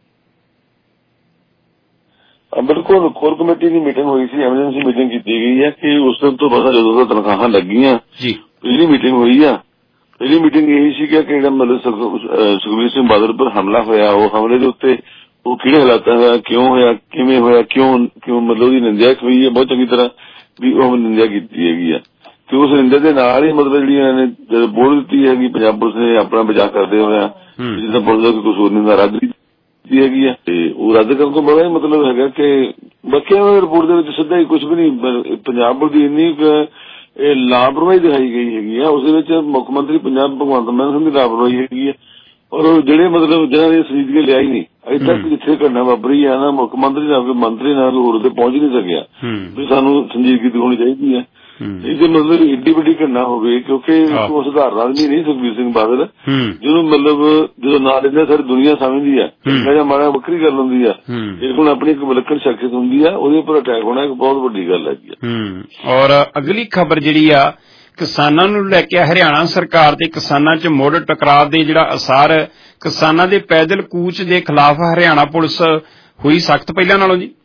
ਬਿਲਕੁਲ, ਕੋਰ ਕਮੇਟੀ ਦੀ ਮੀਟਿੰਗ ਹੋਈ ਸੀ, ਐਮਰਜੈਂਸੀ ਮੀਟਿੰਗ ਕੀਤੀ ਗਈ ਹੈ ਕਿ ਉਸ ਦਿਨ ਤੋਂ ਬਾਅਦ ਜਦੋਂ ਤੋਂ ਤਨਖਾਹਾਂ ਲੱਗੀਆਂ ਪਹਿਲੀ ਮੀਟਿੰਗ ਹੋਈ ਆ। ਪਹਿਲੀ ਮੀਟਿੰਗ ਇਹੀ ਸੀ ਕਿ ਜਿਹੜਾ ਮਤਲਬ ਸੁਖਬੀਰ ਸਿੰਘ ਬਾਦਲ ਉੱਪਰ ਹਮਲਾ ਹੋਇਆ, ਉਹ ਹਮਲੇ ਦੇ ਉੱਤੇ ਉਹ ਕਿਹੜੇ ਹਾਲਾਤਾਂ ਹੋਇਆ, ਕਿਉਂ ਹੋਇਆ, ਕਿਵੇਂ ਹੋਇਆ, ਕਿਉਂ ਕਿਉਂ ਮਤਲਬ ਉਹਦੀ ਨਿੰਦਿਆ ਹੋਈ ਹੈ ਬਹੁਤ ਚੰਗੀ ਤਰ੍ਹਾਂ ਵੀ ਉਹ ਨਿੰਦਿਆ ਕੀਤੀ ਹੈਗੀ ਆ। ਤੇ ਉਸ ਨਿੰਦਿਆ ਦੇ ਨਾਲ ਹੀ ਮਤਲਬ ਜਿਹੜੀ ਇਹਨਾਂ ਨੇ ਬੋਲ ਦਿੱਤੀ ਹੈਗੀ ਪੰਜਾਬ ਪੁਲਿਸ ਨੇ ਆਪਣਾ ਬਚਾਅ ਕਰਦੇ ਹੋਇਆ, ਜਿੱਦਾਂ ਪੁਲਿਸ ਦਾ ਕੋਈ ਕਸੂਰ ਨਹੀਂ ਦਾ ਰੱਦ ਕੀਤੀ ਹੈਗੀ ਆ। ਤੇ ਉਹ ਰੱਦ ਕਰਨ ਤੋਂ ਬੜਾ ਹੀ ਮਤਲਬ ਹੈਗਾ ਕਿ ਬਾਕੀਆਂ ਦੀ ਰਿਪੋਰਟ ਦੇ ਵਿੱਚ ਸਿੱਧਾ ਹੀ ਕੁਝ ਵੀ ਨਹੀਂ, ਪੰਜਾਬ ਪੁਲਿਸ ਦੀ ਇੰਨੀ ਇਹ ਲਾਪਰਵਾਹੀ ਦਿਖਾਈ ਗਈ ਹੈਗੀ ਆ। ਉਸ ਦੇ ਵਿੱਚ ਮੁੱਖ ਮੰਤਰੀ ਪੰਜਾਬ ਭਗਵੰਤ ਮਾਨ ਸਿੰਘ ਦੀ ਲਾਪਰਵਾਹੀ ਹੈਗੀ ਆ, ਔਰ ਜਿਹੜੇ ਮਤਲਬ ਜਿਹਨਾਂ ਨੇ ਸੰਜੀਦਗੀ ਲਿਆ ਹੀ ਨਹੀਂ ਅਜੇ ਤੱਕ ਜਿੱਥੇ ਘਟਨਾ ਵਾਪਰੀ ਆ ਨਾ, ਮੁੱਖ ਮੰਤਰੀ ਨਾਲ ਕੋਈ ਮੰਤਰੀ ਨਾਲ ਹੋਰ ਤੇ ਪਹੁੰਚ ਨਹੀਂ ਸਕਿਆ ਵੀ ਸਾਨੂੰ ਸੰਜੀਦਗੀ ਦਿਖਾਉਣੀ ਚਾਹੀਦੀ ਹੈ। ਇਹਦੇ ਮਤਲਬ ਏਡੀ ਵੱਡੀ ਘਟਨਾ ਹੋਵੇ, ਕਿਉਂਕਿ ਉਹ ਸਧਾਰਨ ਆਦਮੀ ਨਹੀਂ ਸੁਖਬੀਰ ਸਿੰਘ ਬਾਦਲ, ਜਿਹਨੂੰ ਮਤਲਬ ਜਦੋਂ ਨਾਂ ਲੈਂਦੇ ਸਾਰੀ ਦੁਨੀਆ ਸਮਝਦੀ ਆ, ਜਾਂ ਮਾੜਾ ਵੱਖਰੀ ਗੱਲ ਹੁੰਦੀ ਆ, ਇਹਦੇ ਕੋਲ ਆਪਣੀ ਇੱਕ ਵਿਲੱਖਣ ਸ਼ਖਸੀਅਤ ਹੁੰਦੀ ਆ, ਉਹਦੇ ਉੱਪਰ ਅਟੈਕ ਹੋਣਾ ਇੱਕ ਬਹੁਤ ਵੱਡੀ ਗੱਲ ਹੈਗੀ ਆ। ਔਰ ਅਗਲੀ ਖਬਰ ਜਿਹੜੀ ਆ ਕਿਸਾਨਾਂ ਨੂੰ ਲੈ ਕੇ ਹਰਿਆਣਾ ਸਰਕਾਰ ਤੇ ਕਿਸਾਨਾਂ ਚ ਮੁੜ ਟਕਰਾਅ ਦੇ ਜਿਹੜਾ ਅਸਾਰ, ਕਿਸਾਨਾਂ ਦੇ ਪੈਦਲ ਕੂਚ ਦੇ ਖਿਲਾਫ ਹਰਿਆਣਾ ਪੁਲਿਸ ਹੋਈ ਸਖਤ ਪਹਿਲਾਂ ਨਾਲੋਂ ਜੀ।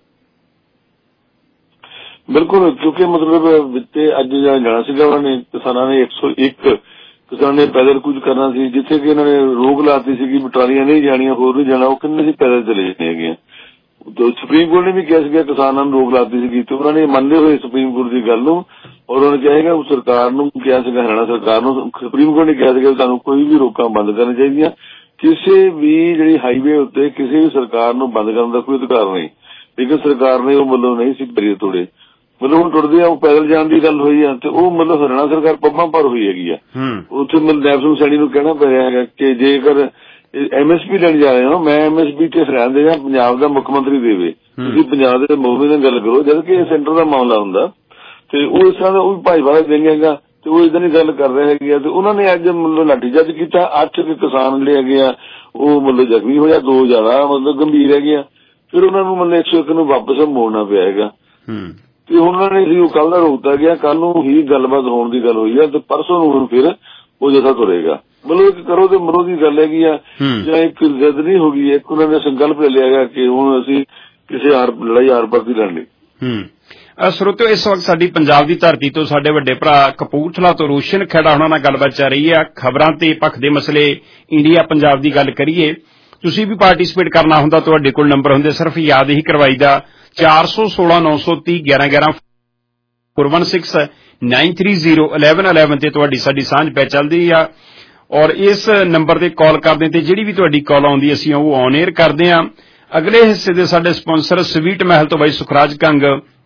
ਬਿਲਕੁਲ, ਕਿਉਂਕਿ ਮਤਲਬ ਤੇ ਅੱਜ ਜਾਣਾ ਸੀਗਾ ਉਹਨਾਂ ਨੇ ਕਿਸਾਨਾਂ ਨੇ ਇੱਕ ਸੌ ਇੱਕ ਕਿਸਾਨਾਂ ਨੇ ਪੈਦਲ ਕੂਚ ਕਰਨਾ ਸੀ, ਜਿੱਥੇ ਕਿ ਇਹਨਾਂ ਨੇ ਰੋਕ ਲਾਤੀ ਸੀਗੀ ਟਰਾਲੀਆਂ ਨਹੀਂ ਜਾਣੀਆਂ, ਹੋਰ ਨਹੀਂ ਜਾਣਾ, ਉਹ ਕਹਿੰਦੇ ਸੀ ਪੈਦਲ ਚਲੇ ਜਾਣੇ ਹੈਗੇ। ਸੁਪਰੀਮ ਕੋਰਟ ਨੇ ਵੀ ਕਿਹਾ ਸੀਗਾ ਕਿਸਾਨਾਂ ਨੂੰ ਰੋਕ ਲਾਤੀ ਸੀਗੀ, ਤੇ ਉਹਨਾਂ ਨੇ ਮੰਨਦੇ ਹੋਏ ਸੁਪਰੀਮ ਕੋਰਟ ਦੀ ਗੱਲ ਨੂੰ, ਔਰ ਉਹਨਾਂ ਨੇ ਕਿਹਾ ਉਹ ਸਰਕਾਰ ਨੂੰ ਕਿਹਾ ਸੀਗਾ, ਹਰਿਆਣਾ ਸਰਕਾਰ ਨੂੰ ਸੁਪਰੀਮ ਕੋਰਟ ਨੇ ਕਿਹਾ ਸੀਗਾ ਤੁਹਾਨੂੰ ਕੋਈ ਵੀ ਰੋਕਾਂ ਬੰਦ ਕਰਨੀਆਂ ਚਾਹੀਦੀਆਂ, ਕਿਸੇ ਵੀ ਜਿਹੜੀ ਹਾਈਵੇ ਉੱਤੇ ਕਿਸੇ ਵੀ ਸਰਕਾਰ ਨੂੰ ਬੰਦ ਕਰਨ ਦਾ ਕੋਈ ਅਧਿਕਾਰ ਨਹੀਂ। ਲੇਕਿਨ ਸਰਕਾਰ ਨੇ ਉਹ ਮਤਲਬ ਨਹੀਂ ਸੀ ਕਰੀ ਤੋੜੇ, ਮਤਲਬ ਹੁਣ ਟੁੱਟਦੇ ਆ ਉਹ ਪੈਦਲ ਜਾਣ ਦੀ ਗੱਲ ਹੋਈ ਆ, ਤੇ ਉਹ ਮਤਲਬ ਹਰਿਆਣਾ ਸਰਕਾਰ ਪੱਬਾਂ ਭਰ ਹੋਈ ਹੈਗੀ ਆ। ਉੱਥੇ ਮਤਲਬ ਨੈਬ ਸਿੰਘ ਸੈਣੀ ਨੂੰ ਕਹਿਣਾ ਪੈ ਰਿਹਾ ਹੈਗਾ ਕਿ ਜੇਕਰ ਐਮਐਸਪੀ ਲੈਣ ਜਾ ਰਹੇ ਹੋ, ਮੈਂ ਐਮਐਸਪੀ ਤੇ ਹਰਿਆਣਾ ਦੇ ਜਾਂ ਪੰਜਾਬ ਦਾ ਮੁੱਖ ਮੰਤਰੀ ਦੇਵੇ, ਤੁਸੀਂ ਪੰਜਾਬ ਦੇ ਮੋਹਰੇ ਨਾਲ ਗੱਲ ਕਰੋ, ਜਦ ਕਿ ਇਹ ਸੈਂਟਰ ਦਾ ਮਾਮਲਾ ਹੁੰਦਾ। ਤੇ ਉਹ ਇਸ ਤਰ੍ਹਾਂ ਦਾ ਉਹ ਵੀ ਭਾਈਵਾਲਾ ਦੇਂਗੇ ਹੈਗਾ, ਤੇ ਉਹ ਇਦਾਂ ਦੀ ਗੱਲ ਕਰ ਰਹੇ ਹੈਗੇ ਆ। ਤੇ ਉਹਨਾਂ ਨੇ ਅੱਜ ਮਤਲਬ ਲਾਠੀਚਾਰਜ ਕੀਤਾ, ਅੱਠ ਕਿਸਾਨ ਜਿਹੜੇ ਹੈਗੇ ਆ ਉਹ ਮਤਲਬ ਜ਼ਖਮੀ ਹੋਇਆ, ਦੋ ਜ਼ਿਆਦਾ ਮਤਲਬ ਗੰਭੀਰ ਹੈਗੇ ਆ। ਫਿਰ ਉਹਨਾਂ ਨੂੰ ਮਤਲਬ ਇੱਕ ਸੌ ਇੱਕ ਨੂੰ ਵਾਪਸ ਮੋੜਨਾ ਪਿਆ ਹੈਗਾ। ਤੇ ਉਹਨਾਂ ਨੇ ਸੀ ਉਹ ਕੱਲ ਦਾ ਰੋਕਤਾ ਗਿਆ, ਕੱਲ ਨੂੰ ਹੀ ਗੱਲਬਾਤ ਹੋਣ ਦੀ ਗੱਲ ਹੋਈ ਆ, ਤੇ ਪਰਸੋਂ ਨੂੰ ਹੁਣ ਫਿਰ ਉਹ ਜਥਾ ਤੁਰੇਗਾ। ਮਤਲਬ ਕਰੋ ਤੇ ਮਰੋ ਦੀ ਗੱਲ ਹੈਗੀ ਆ, ਜਾਂ ਇੱਕ ਜਿੱਦ ਨਹੀਂ ਹੋ ਗਈ, ਇੱਕ ਉਹਨਾਂ ਨੇ ਸੰਕਲਪ ਲੈ ਲਿਆ ਹੈਗਾ ਕਿ ਹੁਣ ਅਸੀਂ ਕਿਸੇ ਹਾਰ ਲੜਾਈ ਹਾਰ ਪਰਤੀ ਲੜਨੀ। ਸਰੋਤਿਓ, ਇਸ ਵਕਤ ਸਾਡੀ ਪੰਜਾਬ ਦੀ ਧਰਤੀ ਤੋਂ ਸਾਡੇ ਵੱਡੇ ਭਰਾ ਕਪੂਰਥਲਾ ਤੋਂ ਰੋਸ਼ਨ ਖੇੜਾ ਉਹਨਾਂ ਨਾਲ ਗੱਲਬਾਤ ਚੱਲ ਰਹੀ ਹੈ। ਖਬਰਾਂ ਤੇ ਪੱਖ ਦੇ ਮਸਲੇ, ਇੰਡੀਆ ਪੰਜਾਬ ਦੀ ਗੱਲ ਕਰੀਏ, ਤੁਸੀਂ ਵੀ ਪਾਰਟੀਸਪੇਟ ਕਰਨਾ ਹੁੰਦਾ, ਤੁਹਾਡੇ ਕੋਲ ਨੰਬਰ ਹੁੰਦੇ, ਸਿਰਫ ਯਾਦ ਹੀ ਕਰਵਾਈਦਾ ਚਾਰ ਸੌ ਸੋਲਾਂ ਨੌ ਸੌ ਤੀਹ ਗਿਆਰਾਂ ਗਿਆਰਾਂ four one six nine three zero eleven eleven ਤੇ ਤੁਹਾਡੀ ਸਾਡੀ ਸਾਂਝ ਪੈ ਚੱਲਦੀ ਆ। ਔਰ ਇਸ ਨੰਬਰ ਤੇ ਕਾਲ ਕਰਦੇ ਤੇ ਜਿਹੜੀ ਵੀ ਤੁਹਾਡੀ ਕਾਲ ਆਉਂਦੀ ਅਸੀਂ ਉਹ ਔਨ 에ਅਰ ਕਰਦੇ ਆ। ਅਗਲੇ ਹਿੱਸੇ ਦੇ ਸਾਡੇ ਸਪਾਂਸਰ ਸਵੀਟ ਮਹਿਲ ਤੋਂ by Sukhraj Kang,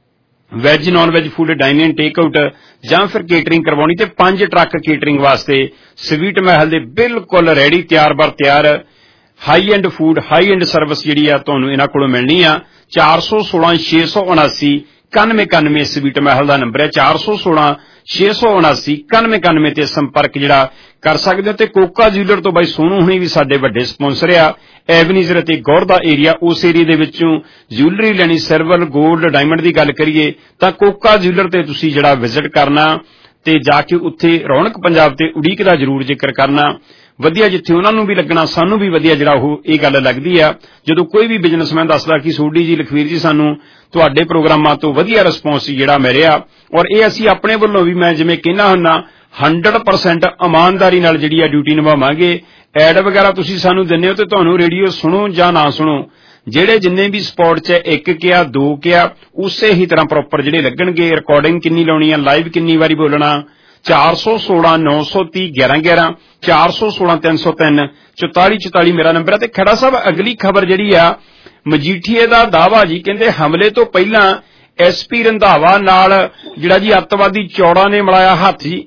veg non veg food dining take out ਜਾਂ ਫਿਰ ਕੇਟਰਿੰਗ ਕਰਵਾਉਣੀ ਤੇ ਪੰਜ ਟਰੱਕ ਕੇਟਰਿੰਗ ਵਾਸਤੇ ਸਵੀਟ ਮਹਿਲ ਦੇ ਬਿਲਕੁਲ ਰੈਡੀ ਤਿਆਰ ਬਰ ਤਿਆਰ high end food, high end service ਜਿਹੜੀ ਆ ਤੁਹਾਨੂੰ ਇਹਨਾਂ ਕੋਲੋਂ ਮਿਲਣੀ ਆ। ਚਾਰ ਸੌ ਸੋਲਾਂ ਛੇ ਸੌ ਉਨਾਸੀ ਇਕਾਨਵੇਂ ਇਕਾਨਵੇਂ ਸਵੀਟ ਮਹਿਲ ਦਾ ਨੰਬਰ ਹੈ ਚਾਰ ਸੌ ਸੋਲਾਂ ਛੇ ਸੌ ਉਨਾਸੀ ਇਕਾਨਵੇਂ ਇਕਾਨਵੇਂ ਤੇ ਸੰਪਰਕ ਜਿਹੜਾ ਕਰ ਸਕਦੇ ਹੋ। ਤੇ ਕੋਕਾ ਜਿਊਲਰ ਤੋਂ ਬਾਈ ਸੋਨੂ ਹੁਣੀ ਵੀ ਸਾਡੇ ਵੱਡੇ ਸਪਾਂਸਰ ਆ। ਐਵਨੀਜ਼ਰ ਅਤੇ ਗੌਰ ਦਾ ਏਰੀਆ, ਉਸ ਏਰੀਏ ਦੇ ਵਿੱਚੋਂ ਜਿਊਲਰੀ ਲੈਣੀ, ਸਿਲਵਰ ਗੋਲਡ ਡਾਇਮੰਡ ਦੀ ਗੱਲ ਕਰੀਏ ਤਾਂ ਕੋਕਾ ਜਿਊਲਰ ਤੇ ਤੁਸੀਂ ਜਿਹੜਾ ਵਿਜ਼ਿਟ ਕਰਨਾ ਤੇ ਜਾ ਕੇ ਉੱਥੇ ਰੌਣਕ ਪੰਜਾਬ ਤੇ ਉਡੀਕ ਦਾ ਜ਼ਰੂਰ ਜ਼ਿਕਰ ਕਰਨਾ। ਵਧੀਆ ਜਿੱਥੇ ਉਹਨਾਂ ਨੂੰ ਵੀ ਲੱਗਣਾ, ਸਾਨੂੰ ਵੀ ਵਧੀਆ ਜਿਹੜਾ ਉਹ ਇਹ ਗੱਲ ਲੱਗਦੀ ਆ ਜਦੋਂ ਕੋਈ ਵੀ ਬਿਜ਼ਨਸਮੈਨ ਦੱਸਦਾ ਕਿ ਸੋਢੀ ਜੀ, ਲਖਵੀਰ ਜੀ, ਸਾਨੂੰ ਤੁਹਾਡੇ ਪ੍ਰੋਗਰਾਮਾਂ ਤੋਂ ਵਧੀਆ ਰਿਸਪੌਂਸ ਜਿਹੜਾ ਮਿਲਿਆ। ਔਰ ਇਹ ਅਸੀਂ ਆਪਣੇ ਵੱਲੋਂ ਵੀ, ਮੈਂ ਜਿਵੇਂ ਕਹਿੰਦਾ ਹੁੰਦਾ, ਹੰਡਰਡ ਪਰਸੈਂਟ ਇਮਾਨਦਾਰੀ ਨਾਲ ਜਿਹੜੀ ਆ ਡਿਊਟੀ ਨਿਭਾਵਾਂਗੇ। ਐਡ ਵਗੈਰਾ ਤੁਸੀਂ ਸਾਨੂੰ ਦਿੰਦੇ ਹੋ ਤੇ ਤੁਹਾਨੂੰ ਰੇਡੀਓ ਸੁਣੋ ਜਾਂ ਨਾ ਸੁਣੋ, ਜਿਹੜੇ ਜਿੰਨੇ ਵੀ ਸਪੌਟ 'ਚ ਇੱਕ ਕਿਹਾ, ਦੋ ਕਿਹਾ, ਉਸੇ ਹੀ ਤਰ੍ਹਾਂ ਪ੍ਰੋਪਰ ਜਿਹੜੇ ਲੱਗਣਗੇ। ਰਿਕਾਰਡਿੰਗ ਕਿੰਨੀ ਲਾਉਣੀ ਆ, ਲਾਈਵ ਕਿੰਨੀ ਵਾਰੀ ਬੋਲਣਾ, ਚਾਰ ਸੌ ਸੋਲਾਂ ਨੌ ਸੌ ਤੀਹ ਗਿਆਰਾਂ ਗਿਆਰਾਂ, ਚਾਰ ਸੌ ਸੋਲਾਂ ਤਿੰਨ ਸੌ ਤਿੰਨ ਚੁਤਾਲੀ ਚੁਤਾਲੀ ਮੇਰਾ ਨੰਬਰ ਹੈ। ਤੇ ਖੜਾ ਸਾਹਿਬ, ਅਗਲੀ ਖਬਰ ਜਿਹੜੀ ਆ, ਮਜੀਠੀਏ ਦਾ ਦਾਅਵਾ ਜੀ, ਕਹਿੰਦੇ ਹਮਲੇ ਤੋਂ ਪਹਿਲਾਂ ਐਸ ਪੀ ਰੰਧਾਵਾ ਨਾਲ ਜਿਹੜਾ ਜੀ ਅੱਤਵਾਦੀ ਚੌੜਾ ਨੇ ਮਿਲਾਇਆ ਹੱਥ ਜੀ।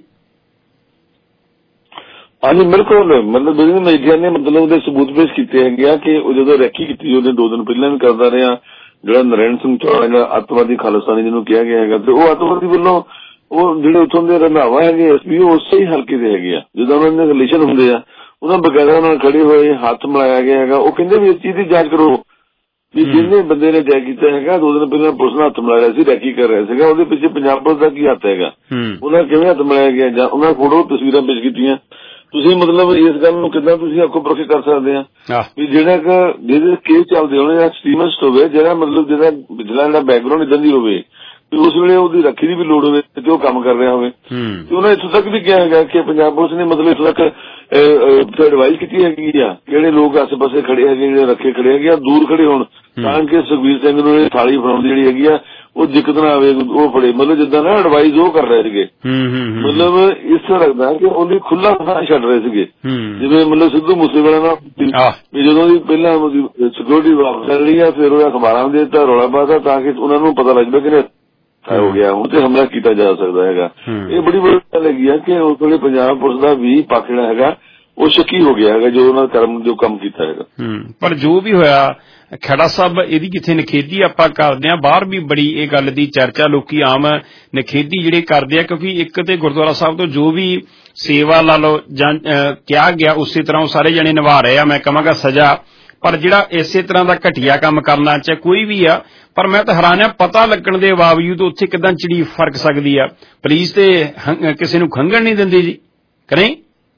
ਹਾਂਜੀ ਬਿਲਕੁਲ, ਮਤਲਬ ਮਜੀਠੀਆ ਨੇ ਮਤਲਬ ਉਹਦੇ ਸਬੂਤ ਪੇਸ਼ ਕੀਤੇ ਹੈਗੇ ਆ ਕਿ ਉਹ ਜਦੋਂ ਰੈਕੀ ਕੀਤੀ ਉਹਦੇ ਦੋ ਦਿਨ ਪਹਿਲਾਂ ਵੀ ਕਰਦਾ ਰਿਹਾ, ਜਿਹੜਾ ਨਰੈਣ ਸਿੰਘ ਚੌੜਾ ਜਿਹੜਾ ਅੱਤਵਾਦੀ ਖਾਲਿਸਤਾਨੀ ਜਿਹਨੂੰ ਕਿਹਾ ਗਿਆ ਹੈਗਾ, ਤੇ ਉਹ ਅੱਤਵਾਦੀ ਵੱਲੋਂ ਉਹ ਜਿਹੜੇ ਉੱਥੋਂ ਦੇ ਰੰਧਾਵਾ ਹੈਗੇ ਐਸ ਪੀ, ਉਹ ਉਸੇ ਹੀ ਹਲਕੇ ਦੇ ਹੈਗੇ ਆ। ਜਦੋਂ ਉਹਨਾਂ ਦੇ ਰਿਲੇਸ਼ਨ ਹੁੰਦੇ ਆ, ਉਹਨਾਂ ਬਕਾਇਦਾ ਉਹਨਾਂ ਨਾਲ ਖੜੇ ਹੋਏ ਹੱਥ ਮਿਲਾਇਆ ਗਿਆ ਹੈਗਾ। ਉਹ ਕਹਿੰਦੇ ਵੀ ਇਸ ਚੀਜ਼ ਦੀ ਜਾਂਚ ਕਰੋ ਵੀ ਜਿਹਨੇ ਬੰਦੇ ਨੇ ਅਟੈਕ ਕੀਤਾ ਹੈਗਾ, ਦੋ ਦਿਨ ਪਹਿਲਾਂ ਪੁਲਿਸ ਨਾਲ ਹੱਥ ਮਿਲਾ ਰਿਹਾ ਸੀ, ਰੈਕੀ ਕਰ ਰਿਹਾ ਸੀਗਾ, ਉਹਦੇ ਪਿੱਛੇ ਪੰਜਾਬ ਪੁਲਿਸ ਦਾ ਕੀ ਹੱਥ ਹੈਗਾ, ਉਹਨਾਂ ਕਿਵੇਂ ਹੱਥ ਮਿਲਾਇਆ ਗਿਆ, ਜਾਂ ਉਹਨਾਂ ਫੋਟੋ ਤਸਵੀਰਾਂ ਪੇਸ਼ ਕੀਤੀਆਂ। ਤੁਸੀਂ ਮਤਲਬ ਇਸ ਗੱਲ ਨੂੰ ਕਿੱਦਾਂ ਤੁਸੀਂ ਆਪਕੋ ਪਰਖੇ ਕਰ ਸਕਦੇ ਆ ਵੀ ਜਿਹੜਾ ਕਿ ਜਿਹਦੇ ਕੇਸ ਚੱਲਦੇ ਹੋਣੇ ਜਾਂ ਐਕਸਟ੍ਰੀਮਿਸਟ ਹੋਵੇ, ਜਿਹੜਾ ਮਤਲਬ ਜਿਹੜਾ ਪਿਛਲਾ ਜਿਹੜਾ ਬੈਕਗਰਾਉਂਡ ਇਦਾਂ ਦੀ ਹੋਵੇ ਤੇ ਉਸ ਵੇਲੇ ਉਹਦੀ ਰੱਖੀ ਦੀ ਵੀ ਲੋੜ ਹੋਵੇ ਤੇ ਉਹ ਕੰਮ ਕਰ ਰਿਹਾ ਹੋਵੇ। ਤੇ ਉਹਨਾਂ ਇੱਥੋਂ ਤੱਕ ਵੀ ਕਿਹਾ ਹੈਗਾ ਕਿ ਪੰਜਾਬ ਪੁਲਿਸ ਨੇ ਮਤਲਬ ਇੱਥੋਂ ਤੱਕ ਐਡਵਾਈਸ ਕੀਤੀ ਹੈਗੀ ਆ ਜਿਹੜੇ ਲੋਕ ਆਸੇ ਪਾਸੇ ਖੜੇ ਹੈਗੇ, ਜਿਹੜੇ ਰੱਖੇ ਖੜੇ ਹੈਗੇ ਆ, ਦੂਰ ਖੜੇ ਹੋਣ ਤਾਂ ਕਿ ਸੁਖਬੀਰ ਸਿੰਘ ਨੂੰ ਇਹ ਥਾਲੀ ਫੜਾਉਣ ਦੀ ਜਿਹੜੀ ਹੈਗੀ ਆ ਉਹ ਦਿੱਕਤ ਨਾ ਆਵੇ, ਉਹ ਫੜੇ। ਮਤਲਬ ਜਿੱਦਾਂ ਨਾ ਐਡਵਾਈਸ ਉਹ ਕਰ ਰਹੇ ਸੀਗੇ, ਮਤਲਬ ਇਸ ਤਰ੍ਹਾਂ ਲੱਗਦਾ ਕਿ ਉਹਦੀ ਖੁੱਲਾ ਥਾਂ ਛੱਡ ਰਹੇ ਸੀਗੇ, ਜਿਵੇਂ ਮਤਲਬ ਸਿੱਧੂ ਮੂਸੇਵਾਲੇ ਨਾਲ ਵੀ ਜਦੋਂ ਦੀ ਪਹਿਲਾਂ ਸਿਕਿਉਰਿਟੀ ਵਾਪਸ ਚੱਲ ਰਹੀ ਆ, ਫਿਰ ਉਹ ਅਖਬਾਰਾਂ ਦੇ ਦਿੱਤਾ, ਰੌਲਾ ਪਾਤਾ ਤਾਂ ਕਿ ਉਹਨਾਂ ਨੂੰ ਪਤਾ ਲੱਗ ਜਾਵੇ ਕਿ ਹੋ ਗਿਆ, ਹੁਣ ਤੇ ਹਮਲਾ ਕੀਤਾ ਜਾ ਸਕਦਾ ਹੈਗਾ। ਇਹ ਬੜੀ ਬੜੀ ਗੱਲ ਹੈਗੀ ਆ ਕਿ ਉਸ ਵੇਲੇ ਪੰਜਾਬ ਪੁਲਿਸ ਦਾ ਵੀ ਪੱਖ ਜਿਹੜਾ ਹੈਗਾ ਉਹ ਸ਼ੱਕੀ ਹੋ ਗਿਆ ਹੈਗਾ ਜੋ ਉਹਨਾਂ ਕਰਮ ਜੋ ਕੰਮ ਕੀਤਾ ਹੈਗਾ। ਪਰ ਜੋ ਵੀ ਹੋਇਆ ਖੜਾ ਸਾਹਿਬ, ਇਹਦੀ ਕਿੱਥੇ ਨਿਖੇਧੀ ਆਪਾਂ ਕਰਦੇ ਹਾਂ, ਬਾਹਰ ਵੀ ਬੜੀ ਇਹ ਗੱਲ ਦੀ ਚਰਚਾ, ਲੋਕੀ ਆਮ ਨਿਖੇਧੀ ਜਿਹੜੇ ਕਰਦੇ ਆ, ਕਿਉਂਕਿ ਇੱਕ ਤੇ ਗੁਰਦੁਆਰਾ ਸਾਹਿਬ ਤੋਂ ਜੋ ਵੀ ਸੇਵਾ ਲਾ ਲਓ ਜਾਂ ਕਿਹਾ ਗਿਆ ਉਸੇ ਤਰ੍ਹਾਂ ਉਹ ਸਾਰੇ ਜਣੇ ਨਿਭਾ ਰਹੇ ਆ, ਮੈਂ ਕਹਾਂਗਾ ਸਜ਼ਾ। ਪਰ ਜਿਹੜਾ ਇਸੇ ਤਰ੍ਹਾਂ ਦਾ ਘਟੀਆ ਕੰਮ ਕਰਨਾ ਚਾਹੇ ਕੋਈ ਵੀ ਆ, ਪਰ ਮੈਂ ਤਾਂ ਹੈਰਾਨ ਆ ਪਤਾ ਲੱਗਣ ਦੇ ਬਾਵਜੂਦ ਉੱਥੇ ਕਿੱਦਾਂ ਚਿੜੀ ਫਰਕ ਸਕਦੀ ਆ। ਪੁਲਿਸ ਤੇ ਕਿਸੇ ਨੂੰ ਖੰਘਣ ਨਹੀਂ ਦਿੰਦੀ ਜੀ, ਕਰੇ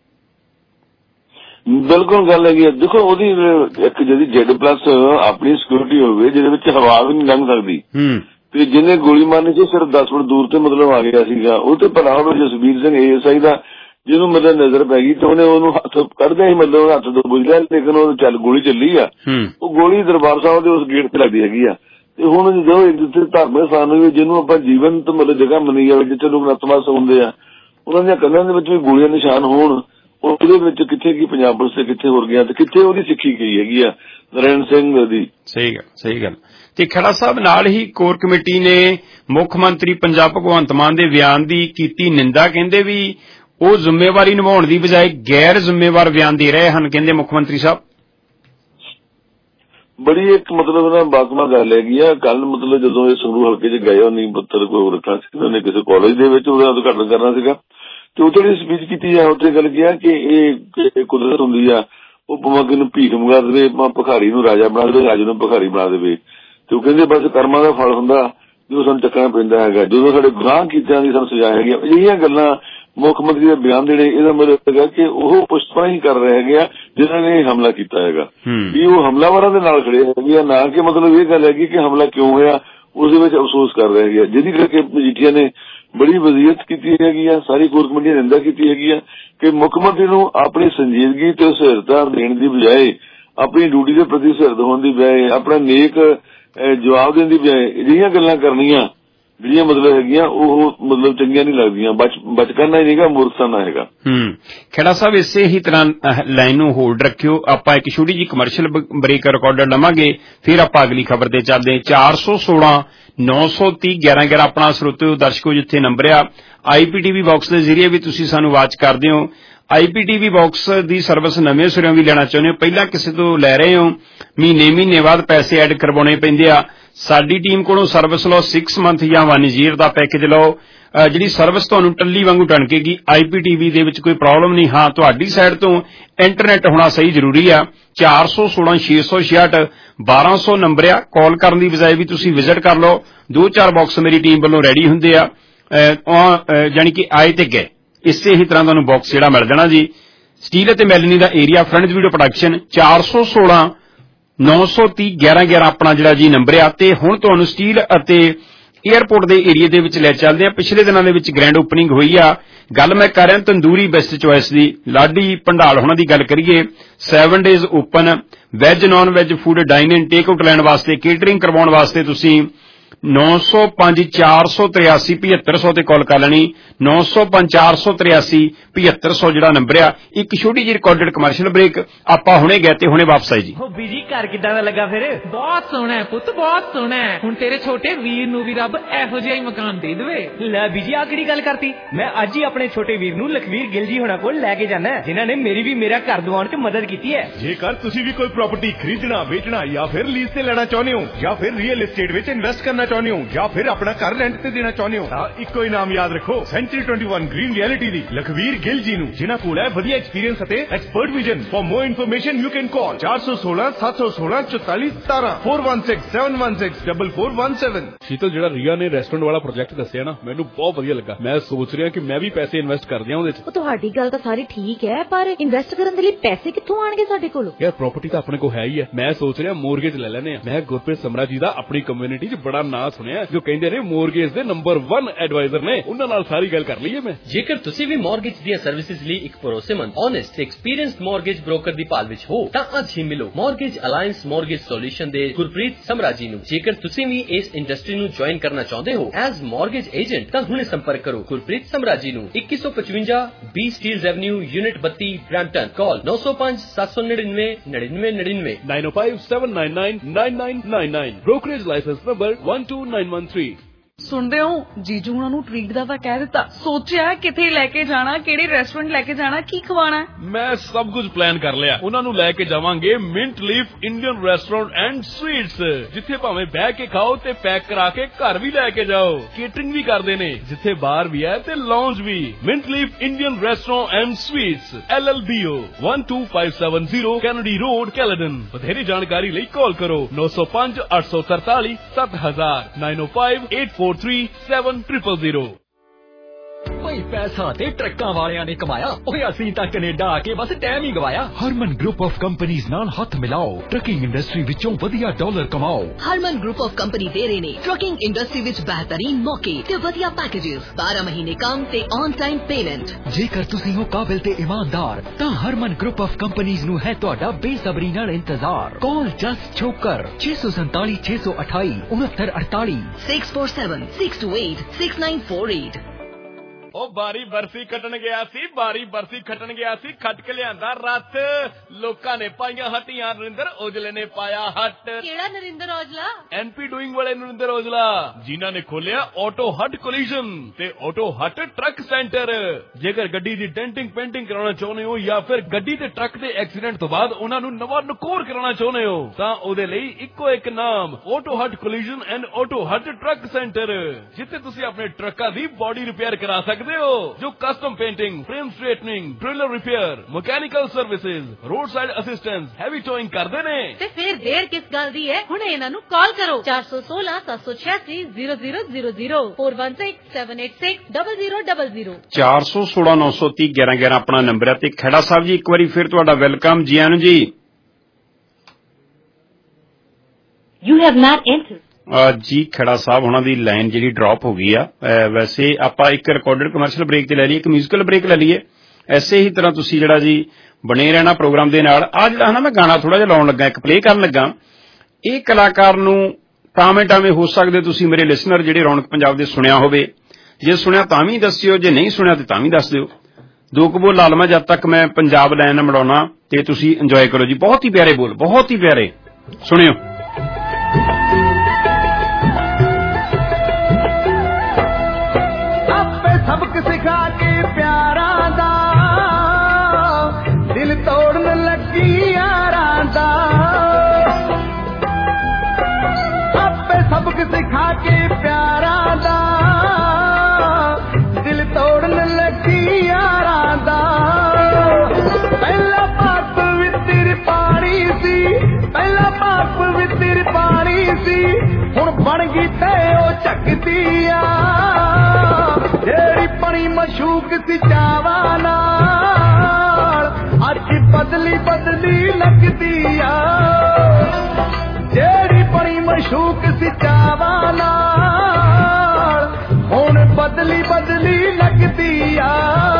ਬਿਲਕੁਲ ਗੱਲ ਹੈਗੀ ਆ। ਦੇਖੋ ਉਹਦੀ ਇੱਕ ਜਿਹੜੀ ਜੈਡ ਪਲੱਸ ਆਪਣੀ ਸਿਕਿਉਰਿਟੀ ਹੋਵੇ ਜਿਹਦੇ ਵਿੱਚ ਹਵਾ ਵੀ ਨਹੀਂ ਲੰਘ ਸਕਦੀ, ਤੇ ਜਿਹਨੇ ਗੋਲੀ ਮਾਰਨੀ ਸੀ ਸਿਰਫ ਦਸ ਫੁੱਟ ਦੂਰ ਤੇ ਮਤਲਬ ਆ ਗਿਆ ਸੀਗਾ, ਉਹ ਤੇ ਭਲਾ ਹੋਵੇ Jasvir Singh A S I ਦਾ, ਜਿਹਨੂੰ ਮਤਲਬ ਨਜ਼ਰ ਪੈ ਗਈ ਤੇ ਉਹਨੇ ਉਹਨੂੰ ਹੱਥ ਕੱਢਦੇ ਹੀ ਮਤਲਬ ਹੱਥ ਤੋਂ ਬੁਝ ਲਿਆ, ਲੇਕਿਨ ਉਹ ਚੱਲ ਗੋਲੀ ਚੱਲੀ ਆ, ਉਹ ਗੋਲੀ ਦਰਬਾਰ ਸਾਹਿਬ ਦੇ ਉਸ ਗੇਟ ਤੇ ਲੱਗਦੀ ਹੈਗੀ ਆ। ਤੇ ਹੁਣ ਜਦੋਂ ਜਿੱਥੇ ਧਾਰਮਿਕ ਸਥਾਨ ਹੋਵੇ, ਜਿਹਨੂੰ ਆਪਾਂ ਜੀਵਨ ਤੋਂ ਮਤਲਬ ਜਗ੍ਹਾ ਮੰਨੀ ਜਾਵੇ, ਜਿੱਥੇ ਲੋਕ ਨਤਮਸਤਕ ਹੁੰਦੇ ਆ, ਉਹਨਾਂ ਦੀਆਂ ਕੰਨਾਂ ਦੇ ਵਿੱਚ ਵੀ ਗੋਲੀਆਂ ਨਿਸ਼ਾਨ ਹੋਣ, ਉਹਦੇ ਵਿੱਚ ਕਿੱਥੇ ਕੀ ਪੰਜਾਬ ਪੁਲਿਸ ਤੇ ਕਿੱਥੇ ਹੋ ਗਿਆ ਤੇ ਕਿੱਥੇ ਉਹਦੀ ਸਿੱਖੀ ਗਈ ਹੈਗੀ ਆ ਨਰੈਣ ਸਿੰਘ ਦੀ। ਸਹੀ ਗੱਲ, ਸਹੀ ਗੱਲ। ਤੇ ਖੜਾ ਸਾਹਿਬ ਨਾਲ ਹੀ ਕੋਰ ਕਮੇਟੀ ਨੇ ਮੁੱਖ ਮੰਤਰੀ ਪੰਜਾਬ ਭਗਵੰਤ ਮਾਨ ਦੇ ਬਿਆਨ ਦੀ ਕੀਤੀ ਨਿੰਦਾ, ਕਹਿੰਦੇ ਵੀ ਉਹ ਜ਼ਿੰਮੇਵਾਰੀ ਨਿਭਾਉਣ ਦੀ ਬਜਾਏ ਗੈਰ ਜ਼ਿੰਮੇਵਾਰ ਬਿਆਨ ਦੇ ਰਹੇ ਹਨ, ਕਹਿੰਦੇ ਮੁੱਖ ਮੰਤਰੀ ਸਾਹਿਬ। ਬੜੀ ਇੱਕ ਮਤਲਬ ਨਾ ਬਾਕਮਾ ਗੱਲ ਹੈਗੀ ਆ। ਕੱਲ ਮਤਲਬ ਜਦੋਂ ਇਹ ਸੰਗਰੂਰ ਹਲਕੇ ਚ ਗਏ, ਉਹ ਨੀਂਹ ਪੱਥਰ ਕੋਈ ਰੱਖਣਾ ਸੀ, ਉਹਨੇ ਕਿਸੇ ਕਾਲਜ ਦੇ ਵਿੱਚ ਉਹਦਾ ਉਦਘਾਟਨ ਕਰਨਾ ਸੀਗਾ, ਤੇ ਉਹ ਜਿਹੜੀ ਸਪੀਚ ਕੀਤੀ ਆ ਉੱਥੇ ਗੱਲ ਕਿਹਾ ਕਿ ਇਹ ਕੁਦਰਤ ਹੁੰਦੀ ਆ, ਉਹ ਭਾਵੇਂ ਨੂੰ ਭੀਖ ਮੰਗਾ ਦੇਵੇ, ਭਿਖਾਰੀ ਨੂੰ ਰਾਜਾ ਬਣਾ ਦੇਵੇ, ਰਾਜੇ ਨੂੰ ਭਿਖਾਰੀ ਬਣਾ ਦੇਵੇ, ਤੇ ਉਹ ਕਹਿੰਦੇ ਬਸ ਕਰਮਾਂ ਦਾ ਫਲ ਹੁੰਦਾ ਜੋ ਸਾਨੂੰ ਚੱਕਣਾ ਪੈਂਦਾ ਹੈਗਾ, ਜਦੋਂ ਸਾਡੇ ਗੁਨਾਹ ਕੀਤਿਆਂ ਦੀ ਸਾਨੂੰ ਸਜ਼ਾ ਹੈਗੀ। ਅਜਿਹੀਆਂ ਗੱਲਾਂ ਮੁੱਖ ਮੰਤਰੀ ਦੇ ਬਿਆਨ ਦੇਣੇ, ਇਹਦਾ ਮਤਲਬ ਹੈਗਾ ਕਿ ਉਹ ਪੁਸ਼ਪਨਾ ਹੀ ਕਰ ਰਹੇ ਹੈਗੇ ਆ ਜਿਨ੍ਹਾਂ ਨੇ ਹਮਲਾ ਕੀਤਾ ਹੈਗਾ, ਵੀ ਉਹ ਹਮਲਾਵਰਾਂ ਦੇ ਨਾਲ ਖੜੇ ਹੈਗੇ ਆ, ਨਾ ਕਿ ਮਤਲਬ ਇਹ ਗੱਲ ਹੈਗੀ ਕਿ ਹਮਲਾ ਕਿਉਂ ਹੋਇਆ ਉਸਦੇ ਵਿੱਚ ਅਫਸੋਸ ਕਰ ਰਹੇ ਹੈਗੇ ਆ। ਜਿਹਦੀ ਕਰਕੇ ਮਜੀਠੀਆ ਨੇ ਬੜੀ ਵਜ਼ੀਅਤ ਕੀਤੀ ਹੈਗੀ ਆ, ਸਾਰੀ ਕੋਰ ਕਮੇਟੀ ਨੇ ਨਿੰਦਾ ਕੀਤੀ ਹੈਗੀ ਆ ਕਿ ਮੁੱਖ ਮੰਤਰੀ ਨੂੰ ਆਪਣੀ ਸੰਜੀਦਗੀ ਤੇ ਸਹਿਰਤਾ ਦੇਣ ਦੀ ਬਜਾਏ, ਆਪਣੀ ਡਿਊਟੀ ਦੇ ਪ੍ਰਤੀ ਸਹਿਰਦ ਹੋਣ ਦੀ ਬਜਾਏ, ਆਪਣਾ ਨੇਕ ਜਵਾਬ ਦੇਣ ਦੀ ਬਜਾਏ ਅਜਿਹੀਆਂ ਗੱਲਾਂ ਕਰਨੀਆਂ ਜਿਹੜੀਆਂ ਮਤਲਬ ਹੈਗੀਆਂ ਉਹ ਮਤਲਬ ਚੰਗੀਆਂ ਨਹੀਂ ਲੱਗਦੀਆਂ। ਬਚਕਾਨਾ ਹੀ ਨਹੀਂਗਾ, ਮੂਰਖਾਨਾ ਹੈਗਾ। ਹੂੰ ਖੇੜਾ ਸਾਹਿਬ, ਇਸੇ ਹੀ ਤਰ੍ਹਾਂ ਲਾਈਨ ਨੂੰ ਹੋਲਡ ਰੱਖਿਓ, ਆਪਾਂ ਇੱਕ ਛੋਟੀ ਜਿਹੀ ਕਮਰਸ਼ੀਅਲ ਬ੍ਰੇਕ ਰਿਕਾਰਡਰ ਲਵਾਂਗੇ, ਫਿਰ ਆਪਾਂ ਅਗਲੀ ਖਬਰ ਤੇ ਚੱਲਦੇ ਹਾਂ। ਚਾਰ ਸੌ ਸੋਲਾਂ ਨੌ ਸੌ ਤੀਹ ਗਿਆਰਾਂ ਗਿਆਰਾਂ ਆਪਣਾ ਸਰੋਤਿਓ ਦਰਸ਼ਕੋ ਜਿੱਥੇ ਨੰਬਰ ਆ, ਆਈ ਪੀ ਟੀ ਵੀ ਬਾਕਸ ਦੇ ਜ਼ਰੀਏ ਵੀ ਤੁਸੀਂ ਸਾਨੂੰ ਵਾਚ ਕਰਦੇ ਹੋ। I P T V box ਦੀ ਸਰਵਿਸ ਨਵੇਂ ਸਿਰਿਓਂ ਵੀ ਲੈਣਾ ਚਾਹੁੰਦੇ ਹੋ, ਪਹਿਲਾਂ ਕਿਸੇ ਤੋਂ ਲੈ ਰਹੇ ਹੋ, ਮਹੀਨੇ ਮਹੀਨੇ ਬਾਅਦ ਪੈਸੇ ਐਡ ਕਰਵਾਉਣੇ ਪੈਂਦੇ ਆ, ਸਾਡੀ ਟੀਮ ਕੋਲੋਂ ਸਰਵਿਸ ਲਓ ਸਿਕਸ ਮੰਥ ਜਾਂ ਵਨ ਈਅਰ ਦਾ ਪੈਕੇਜ ਲਓ, ਜਿਹੜੀ ਸਰਵਿਸ ਤੁਹਾਨੂੰ ਟੱਲੀ ਵਾਂਗੂ ਟਣਕੇਗੀ। ਆਈਪੀਟੀਵੀ ਦੇ ਵਿੱਚ ਕੋਈ ਪ੍ਰੋਬਲਮ ਨਹੀਂ। ਹਾਂ, ਤੁਹਾਡੀ ਸਾਈਡ ਤੋਂ ਇੰਟਰਨੈਟ ਹੋਣਾ ਸਹੀ ਜ਼ਰੂਰੀ ਆ। ਚਾਰ ਸੌ ਸੋਲਾਂ ਛੇ ਸੌ ਛਿਆਹਠ ਬਾਰਾਂ ਸੌ ਨੰਬਰ ਆ। ਕਾਲ ਕਰਨ ਦੀ ਬਜਾਏ ਵੀ ਤੁਸੀਂ ਵਿਜ਼ਿਟ ਕਰ ਲਓ। ਦੋ ਚਾਰ ਬਾਕਸ ਮੇਰੀ ਟੀਮ ਵੱਲੋਂ ਰੈਡੀ ਹੁੰਦੇ ਆ, ਜਾਣੀ ਕਿ ਆਏ ਤੇ ਗਏ। ਇਸੇ ਹੀ ਤਰ੍ਹਾਂ ਤੁਹਾਨੂੰ ਬਾਕਸ ਜਿਹੜਾ ਮਿਲ ਜਾਣਾ ਜੀ। ਸਟੀਲ ਅਤੇ ਮੈਲਨੀ ਦਾ ਏਰੀਆ, ਫਰੈਂਡਜ਼ ਵੀਡੀਓ ਪ੍ਰੋਡਕਸ਼ਨ, ਚਾਰ ਸੌ ਸੋਲਾਂ ਨੌ ਸੌ ਤੀਹ ਗਿਆਰਾਂ ਗਿਆਰਾਂ ਆਪਣਾ ਜਿਹੜਾ ਜੀ ਨੰਬਰ ਆ। ਤੇ ਹੁਣ ਤੁਹਾਨੂੰ ਸਟੀਲ ਅਤੇ ਏਅਰਪੋਰਟ ਦੇ ਏਰੀਏ ਦੇ ਵਿੱਚ ਲੈ ਚੱਲਦੇ ਆ। ਪਿਛਲੇ ਦਿਨਾਂ ਦੇ ਵਿੱਚ ਗ੍ਰੈਂਡ ਓਪਨਿੰਗ ਹੋਈ ਆ। ਗੱਲ ਮੈਂ ਕਰ ਰਿਹਾ ਤੰਦੂਰੀ ਬੈਸਟ ਚੋਇਸ ਦੀ, ਲਾਡੀ ਭੰਡਾਲ ਹੋਣਾ ਦੀ ਗੱਲ ਕਰੀਏ। Seven days open, veg non veg food dine in take out ਲੈਣ ਵਾਸਤੇ, ਕੇਟਰਿੰਗ ਕਰਵਾਉਣ ਵਾਸਤੇ ਤੁਸੀਂ ਨੌ ਸੌ ਪੰਜ ਚਾਰ ਸੌ ਤਰਿਆਸੀ ਪਝੱਤਰ ਸੌ ਤੇ ਕਾਲ ਕਰ ਲੈਣੀ। ਨੌ ਸੌ ਪੰਜ ਚਾਰ ਸੌ ਤਰਿਆਸੀ ਪਝੱਤਰ ਸੌ ਜਿਹੜਾ ਨੰਬਰ ਆ। ਇੱਕ ਛੋਟੀ ਜਿਹੀ ਰਿਕਾਰਡਡ ਕਮਰਸ਼ੀਅਲ ਬ੍ਰੇਕ, ਆਪਾਂ ਹੁਣੇ ਗਏ ਤੇ ਹੁਣੇ ਵਾਪਸ ਆਏ ਜੀ। ਹੋ ਬੀਜੀ ਘਰ ਕਿੱਦਾਂ ਦਾ ਲੱਗਾ ਫਿਰ? ਬਹੁਤ ਸੋਹਣਾ ਹੈ ਪੁੱਤ, ਬਹੁਤ ਸੋਹਣਾ ਹੈ। ਹੁਣ ਤੇਰੇ ਛੋਟੇ ਵੀਰ ਨੂੰ ਵੀ ਰੱਬ ਇਹੋ ਜਿਹਾ ਹੀ ਮਕਾਨ ਦੇ ਦੇਵੇ। ਲੈ ਬੀਜੀ ਆ ਕਿਹੜੀ ਗੱਲ ਕਰਤੀ? ਮੈਂ ਅੱਜ ਹੀ ਆਪਣੇ ਛੋਟੇ ਵੀਰ ਨੂੰ ਲਖਵੀਰ ਗਿੱਲ ਜੀ ਹੋਣਾ ਕੋਲ ਲੈ ਕੇ ਜਾਣਾ ਹੈ, ਜਿਨ੍ਹਾਂ ਨੇ ਮੇਰੀ ਵੀ ਮੇਰਾ ਘਰ ਦਿਵਾਉਣ 'ਚ ਮਦਦ ਕੀਤੀ ਹੈ। ਜੇਕਰ ਤੁਸੀਂ ਵੀ ਕੋਈ ਪ੍ਰਾਪਰਟੀ ਖਰੀਦਣਾ, ਵੇਚਣਾ ਜਾਂ ਫਿਰ ਲੀਜ਼ ਤੇ ਲੈਣਾ ਚਾਹੁੰਦੇ ਹੋ, ਜਾਂ ਫਿਰ ਰੀਅਲ ਏਸਟੇਟ ਵਿੱਚ ਇਨਵੈਸਟ ਕਰਨਾ ਚਾਹੁੰਦੇ ਹੋ, ਜਾਂ ਫਿਰ ਆਪਣਾ ਘਰ ਰੈਂਟ ਤੇ ਦੇਣਾ ਚਾਹੁੰਦੇ ਹੋ, ਤਾਂ ਇੱਕੋ ਹੀ ਨਾਮ ਯਾਦ ਰੱਖੋ, Century Twenty One Green Reality ਦੀ ਲਖਵੀਰ ਗਿੱਲ ਜੀ ਨੂੰ, ਜਿਨ੍ਹਾਂ ਕੋਲ ਹੈ ਵਧੀਆ ਐਕਸਪੀਰੀਅੰਸ ਅਤੇ expert vision. For more information you can call ਚਾਰ ਸੌ ਸੋਲਾਂ ਸੱਤ ਸੌ ਸੋਲਾਂ ਚੁਤਾਲੀ ਸਤਾਰਾਂ ਚਾਰ ਇੱਕ ਛੇ ਸੱਤ ਇੱਕ ਛੇ ਚਾਰ ਚਾਰ ਇੱਕ ਸੱਤ। ਸ਼ੀਤਲ, ਜਿਹੜਾ ਰੀਆ ਨੇ ਰੈਸਟੋਰੈਂਟ ਵਾਲਾ ਪ੍ਰੋਜੈਕਟ ਦੱਸਿਆ ਨਾ, ਮੈਨੂੰ ਬਹੁਤ ਵਧੀਆ ਲੱਗਾ। ਮੈਂ ਸੋਚ ਰਿਹਾ ਕਿ ਮੈਂ ਵੀ ਪੈਸੇ ਇਨਵੈਸਟ ਕਰ ਦਿਆਂ ਉਹਦੇ 'ਚ। ਉਹ ਤੁਹਾਡੀ ਗੱਲ ਤਾਂ ਸਾਰੀ ਠੀਕ ਹੈ, ਪਰ ਇਨਵੈਸਟ ਕਰਨ ਦੇ ਲਈ ਪੈਸੇ ਕਿੱਥੋਂ ਆਣਗੇ ਸਾਡੇ ਕੋਲ? ਯਾਰ ਪ੍ਰਾਪਰਟੀ ਤਾਂ ਆਪਣੇ ਕੋਲ ਹੈ ਹੀ ਹੈ। ਮੈਂ ਸੋਚ ਰਿਹਾ ਮੋਰਗੇਜ ਲੈ ਲੈਨੇ ਆ। ਮੈਂ ਗੁਰਪ੍ਰੀਤ ਸਮਰਾ ਜੀ ਦਾ ਆਪਣੀ ਕਮਿਊਨਿਟੀ 'ਚ ਬੜਾ ਨਾਂ ਸੁਣਿਆ, ਜੋ ਕਹਿੰਦੇ ਨੇ ਮੋਰਗੇਜ ਦੇ ਨੰਬਰ ਵਨ ਐਡਵਾਈਜ਼ਰ ਨੇ। ਉਹਨਾਂ ਨਾਲ ਸਾਰੀ ਗੱਲ ਕਰ ਲਈਏ ਮੈਂ। ਜੇਕਰ ਤੁਸੀਂ ਵੀ ਮੋਰਗੇਜ ਦੀਆਂ ਸਰਵਿਸਿਜ਼ ਲਈ ਇੱਕ ਭਰੋਸੇਮੰਦ, ਓਨੈਸਟ ਤੇ ਐਕਸਪੀਰੀਅੰਸਡ ਮੋਰਗੇਜ ਬ੍ਰੋਕਰ ਦੀ ਭਾਲ ਵਿੱਚ ਹੋ, ਤਾਂ ਅੱਜ ਹੀ ਮਿਲੋ ਮੋਰਗੇਜ ਅਲਾਇੰਸ ਮੋਰਗੇਜ ਸੋਲੂਸ਼ਨ ਦੇ ਗੁਰਪ੍ਰੀਤ ਸਮਰਾ ਜੀ ਨੂੰ। ਜੇਕਰ ਤੁਸੀਂ ਵੀ ਇਸ ਇੰਡਸਟਰੀ ਨੂੰ ਜੁਆਇਨ ਕਰਨਾ ਚਾਹੁੰਦੇ ਹੋ ਐਜ਼ ਮੋਰਗੇਜ ਏਜੰਟ, ਤਾਂ ਹੁਣੇ ਸੰਪਰਕ ਕਰੋ ਗੁਰਪ੍ਰੀਤ ਸਮਰਾ ਜੀ ਨੂੰ। ਇੱਕੀ ਸੌ ਪਚਵੰਜਾ ਬੀ ਸਟੀਲਜ਼ ਐਵਨਿਊ, ਯੂਨਿਟ ਬੱਤੀ, ਬ੍ਰੈਂਪਟਨ। ਕਾਲ ਨੌ ਸੌ ਪੰਜ ਸੱਤ ਸੌ ਨੜਿਨਵੇਂ ਨੜਿਨਵੇਂ ਨੜਿਨਵੇਂ nine O five seven nine nine nine nine nine nine. Brokerage license number one two nine one three. ਸੁਣਦੇ ਹੋ? ਜੀਜੂ ਉਹਨਾਂ ਨੂੰ ਟ੍ਰੀਟ ਦਾ ਤਾਂ ਕਹਿ ਦਿੱਤਾ। ਸੋਚਿਆ ਕਿੱਥੇ ਲੈ ਕੇ ਜਾਣਾ, ਕਿਹੜੇ ਰੈਸਟੋਰੈਂਟ ਲੈ ਕੇ ਜਾਣਾ, ਕੀ ਖਵਾਣਾ। ਮੈਂ ਸਭ ਕੁਝ ਪਲਾਨ ਕਰ ਲਿਆ। ਉਹਨਾਂ ਨੂੰ ਲੈ ਕੇ ਜਾਵਾਂਗੇ Mint Leaf Indian restaurant and sweets, ਜਿੱਥੇ ਭਾਵੇਂ ਬਹਿ ਕੇ ਖਾਓ ਤੇ ਪੈਕ ਕਰਾ ਕੇ ਘਰ ਵੀ ਲੈ ਕੇ ਜਾਓ। ਕੇਟਰਿੰਗ ਵੀ ਕਰਦੇ ਨੇ, ਜਿੱਥੇ ਬਾਰ ਵੀ ਹੈ ਤੇ ਲਾਉਂਜ ਵੀ। Mint Leaf Indian restaurant and sweets, L L B O, one two five seven zero Kennedy road, Caledon. ਵਧੇਰੀ ਜਾਣਕਾਰੀ ਲਈ ਕਾਲ ਕਰੋ ਨੌ ਸੌ ਪੰਜ ਅੱਠ ਸੌ ਤਰਤਾਲੀ ਸੱਤ ਹਜ਼ਾਰ nine O five eight four three seven triple zero. ਭਾਈ ਪੈਸਾ ਤੇ ਟਰੱਕਾਂ ਵਾਲਿਆਂ ਨੇ ਕਮਾਇਆ, ਓਏ ਅਸੀਂ ਤਾਂ ਕੈਨੇਡਾ ਆ ਕੇ ਬਸ ਟਾਈਮ ਹੀ ਗਵਾਇਆ। ਹਰਮਨ ਗਰੁੱਪ ਆਫ ਕੰਪਨੀਆਂ ਨਾਲ ਹੱਥ ਮਿਲਾਓ, ਟਰੱਕਿੰਗ ਇੰਡਸਟਰੀ ਵਿੱਚੋਂ ਵਧੀਆ ਡਾਲਰ ਕਮਾਓ। ਹਰਮਨ ਗਰੁੱਪ ਆਫ ਕੰਪਨੀ ਦੇ ਰਹੇ ਨੇ ਟਰੱਕਿੰਗ ਇੰਡਸਟਰੀ ਵਿੱਚ ਬਿਹਤਰੀਨ ਮੌਕੇ ਤੇ ਵਧੀਆ ਪੈਕੇजेस, ਬਾਰਾਂ ਮਹੀਨੇ ਕੰਮ ਤੇ ਔਨ ਟਾਈਮ ਪੇਮੈਂਟ। ਜੇਕਰ ਤੁਸੀਂ ਹੋ ਕਾਬਿਲ ਤੇ ਇਮਾਨਦਾਰ, ਤਾਂ ਹਰਮਨ ਗਰੁੱਪ ਆਫ ਕੰਪਨੀਆਂ ਨੂੰ ਹੈ ਤੁਹਾਡਾ ਬੇਸਬਰੀ ਨਾਲ ਇੰਤਜ਼ਾਰ। ਕਾਲ ਜਸਟ ਛੋਕਰ ਛੇ ਸੌ ਸੰਤਾਲੀ ਛੇ ਸੌ ਅਠਾਈ ਉਨੱਤਰ ਅੜਤਾਲੀ six four seven six two eight six nine four eight. ਉਹ ਬਾਰੀ ਬਰਸੀ ਖੱਟਣ ਗਿਆ ਸੀ, ਬਾਰੀ ਬਰਸੀ ਖੱਟਣ ਗਿਆ ਸੀ, ਖੱਟ ਕੇ ਲਿਆਂਦਾ ਰੱਥ। ਲੋਕਾਂ ਨੇ ਪਾਈਆਂ ਹੱਟੀਆਂ, ਨਰਿੰਦਰ ਔਜਲੇ ਨੇ ਪਾਇਆ ਹੱਟ। ਕਿਹੜਾ ਨਰਿੰਦਰ ਔਜਲਾ? ਐਨਪੀ ਡੂਇੰਗ ਵਾਲੇ ਨਰਿੰਦਰ ਔਜਲਾ, ਜਿਨ੍ਹਾਂ ਨੇ ਖੋਲਿਆ ਆਟੋ ਹੱਟ ਕੋਲੀਜਨ ਤੇ ਆਟੋ ਹੱਟ ਟਰੱਕ ਸੈਂਟਰ। ਜੇਕਰ ਗੱਡੀ ਦੀ ਡੈਂਟਿੰਗ ਪੇਂਟਿੰਗ ਕਰਾਉਣਾ ਚਾਹੁੰਦੇ ਹੋ, ਜਾਂ ਫਿਰ ਗੱਡੀ ਤੇ ਟਰੱਕ ਦੇ ਐਕਸੀਡੈਂਟ ਤੋਂ ਬਾਅਦ ਉਹਨਾਂ ਨੂੰ ਨਵਾਂ ਨਕੋਰ ਕਰਾਉਣਾ ਚਾਹੁੰਦੇ ਹੋ, ਤਾਂ ਉਹਦੇ ਲਈ ਇੱਕੋ ਇੱਕ ਨਾਮ, Auto Hut collision and Auto Hut truck centre, ਜਿੱਥੇ ਤੁਸੀਂ ਆਪਣੇ ਟਰੱਕਾਂ ਦੀ ਬੋਡੀ ਰਿਪੇਅਰ ਕਰਾ ਸਕਦੇ ਹੋ, ਜੋ custom painting, frame straightening, trailer repair, mechanical services, road side assistance, heavy towing ਕਰਦੇ ਨੇ। ਤੇ ਫਿਰ ਦੇਰ ਕਿਸ ਗੱਲ ਦੀ ਹੈ, ਹੁਣ ਇਹਨਾਂ ਨੂੰ ਕਾਲ ਕਰੋ ਚਾਰ ਸੌ ਸੋਲਾਂ ਸੱਤ ਸੌ ਛਿਆਸੀ zero zero zero zero four one six seven eight six double zero double zero. ਚਾਰ ਸੌ ਸੋਲਾਂ ਨੌ ਸੌ ਤੀਹ ਗਿਆਰਾਂ ਗਿਆਰਾਂ ਆਪਣਾ ਨੰਬਰ ਹੈ। ਤੇ ਖੇੜਾ ਸਾਹਿਬ ਜੀ, ਇੱਕ ਵਾਰੀ ਫਿਰ ਤੁਹਾਡਾ ਵੈਲਕਮ, ਜੀ ਆਇਆਂ ਨੂੰ ਜੀ। You have not entered. ਜੀ ਖੇੜਾ ਸਾਹਿਬ ਉਹਨਾਂ ਦੀ ਲਾਈਨ ਜਿਹੜੀ ਡ੍ਰੌਪ ਹੋ ਗਈ ਆ। ਵੈਸੇ ਆਪਾਂ ਇੱਕ ਰਿਕਾਰਡਡ ਕਮਰਸ਼ੀਅਲ ਬ੍ਰੇਕ ਤੇ ਲੈ ਲਈਏ, ਇੱਕ ਮਿਊਜ਼ੀਕਲ ਬ੍ਰੇਕ ਲੈ ਲਈਏ। ਐਸੇ ਹੀ ਤਰ੍ਹਾਂ ਤੁਸੀਂ ਜਿਹੜਾ ਜੀ ਬਣੇ ਰਹਿਣਾ ਪ੍ਰੋਗਰਾਮ ਦੇ ਨਾਲ। ਆ ਜਿਹੜਾ ਨਾ ਮੈਂ ਗਾਣਾ ਥੋੜਾ ਜਿਹਾ ਲਾਉਣ ਲੱਗਾ, ਇੱਕ ਪਲੇ ਕਰਨ ਲੱਗਾ। ਇਹ ਕਲਾਕਾਰ ਨੂੰ ਟਾਵੇਂ ਟਾਵੇਂ ਹੋ ਸਕਦੇ ਤੁਸੀਂ ਮੇਰੇ ਲਿਸਨਰ ਜਿਹੜੇ ਰੌਣਕ ਪੰਜਾਬ ਦੇ ਸੁਣਿਆ ਹੋਵੇ, ਜੇ ਸੁਣਿਆ ਤਾਂ ਵੀ ਦੱਸਿਓ, ਜੇ ਨਹੀਂ ਸੁਣਿਆ ਤੇ ਤਾਂ ਵੀ ਦੱਸ ਦਿਓ। ਦੋ ਕੁ ਬੋਲ ਲਾ ਲਵਾਂ ਜਦ ਤੱਕ ਮੈਂ ਪੰਜਾਬ ਲਾਈਨ ਮੜਾਉਣਾ, ਤੇ ਤੁਸੀਂ ਇੰਜੋਏ ਕਰੋ ਜੀ। ਬਹੁਤ ਹੀ ਪਿਆਰੇ ਬੋਲ, ਬਹੁਤ ਹੀ ਪਿਆਰੇ, ਸੁਣਿਓ। सबक सिखा के प्यारा दा दिल तोड़न लगी यारा दा आपे बदली लगती आ जेड़ी बड़ी मशूक सी चावा नाल हुण बदली बदली लगती आ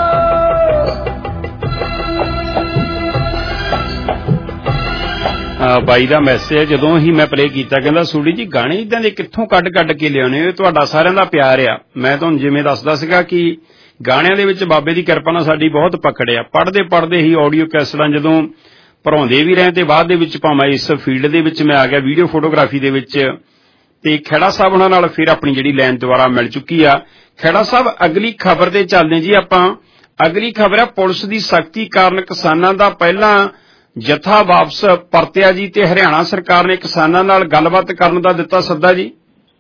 ਬਾਈ ਦਾ ਮੈਸੇਜ ਜਦੋਂ ਹੀ ਮੈਂ ਪਲੇ ਕੀਤਾ ਕਹਿੰਦਾ ਸੂੜੀ ਜੀ ਗਾਣੇ ਇਦਾਂ ਦੇ ਕਿੱਥੋਂ ਕੱਢ ਕੱਢ ਕੇ ਲਿਆਉਣੇ ਹੋ ਤੁਹਾਡਾ ਸਾਰਿਆਂ ਦਾ ਪਿਆਰ ਆ ਮੈਂ ਤੁਹਾਨੂੰ ਜਿਵੇਂ ਦੱਸਦਾ ਸੀਗਾ ਕਿ ਗਾਣਿਆਂ ਦੇ ਵਿੱਚ ਬਾਬੇ ਦੀ ਕਿਰਪਾ ਨਾਲ ਸਾਡੀ ਬਹੁਤ ਪਕੜ ਆ ਪੜ੍ਹਦੇ ਪੜ੍ਹਦੇ ਹੀ ਆਡੀਓ ਕੈਸਟਾਂ ਜਦੋਂ ਭਰਾਉਂਦੇ ਵੀ ਰਹੇ ਤੇ ਬਾਅਦ ਦੇ ਵਿੱਚ ਭਾਵੇਂ ਇਸ ਫੀਲਡ ਦੇ ਵਿੱਚ ਮੈਂ ਆ ਗਿਆ ਵੀਡੀਓ ਫੋਟੋਗ੍ਰਾਫੀ ਦੇ ਵਿੱਚ ਤੇ ਖੇੜਾ ਸਾਹਿਬ ਉਹਨਾਂ ਨਾਲ ਫਿਰ ਆਪਣੀ ਜਿਹੜੀ ਲਾਈਨ ਦੁਬਾਰਾ ਮਿਲ ਚੁੱਕੀ ਆ ਖੇੜਾ ਸਾਹਿਬ ਅਗਲੀ ਖਬਰ ਤੇ ਚੱਲਦੇ ਜੀ ਆਪਾਂ ਅਗਲੀ ਖਬਰ ਆ ਪੁਲਿਸ ਦੀ ਸਖਤੀ ਕਾਰਨ ਕਿਸਾਨਾਂ ਦਾ ਪਹਿਲਾਂ ਜਥਾ ਵਾਪਸ ਪਰਤਿਆ ਜੀ ਤੇ ਹਰਿਆਣਾ ਸਰਕਾਰ ਨੇ ਕਿਸਾਨਾਂ ਨਾਲ ਗੱਲਬਾਤ ਕਰਨ ਦਾ ਦਿੱਤਾ ਸੱਦਾ ਜੀ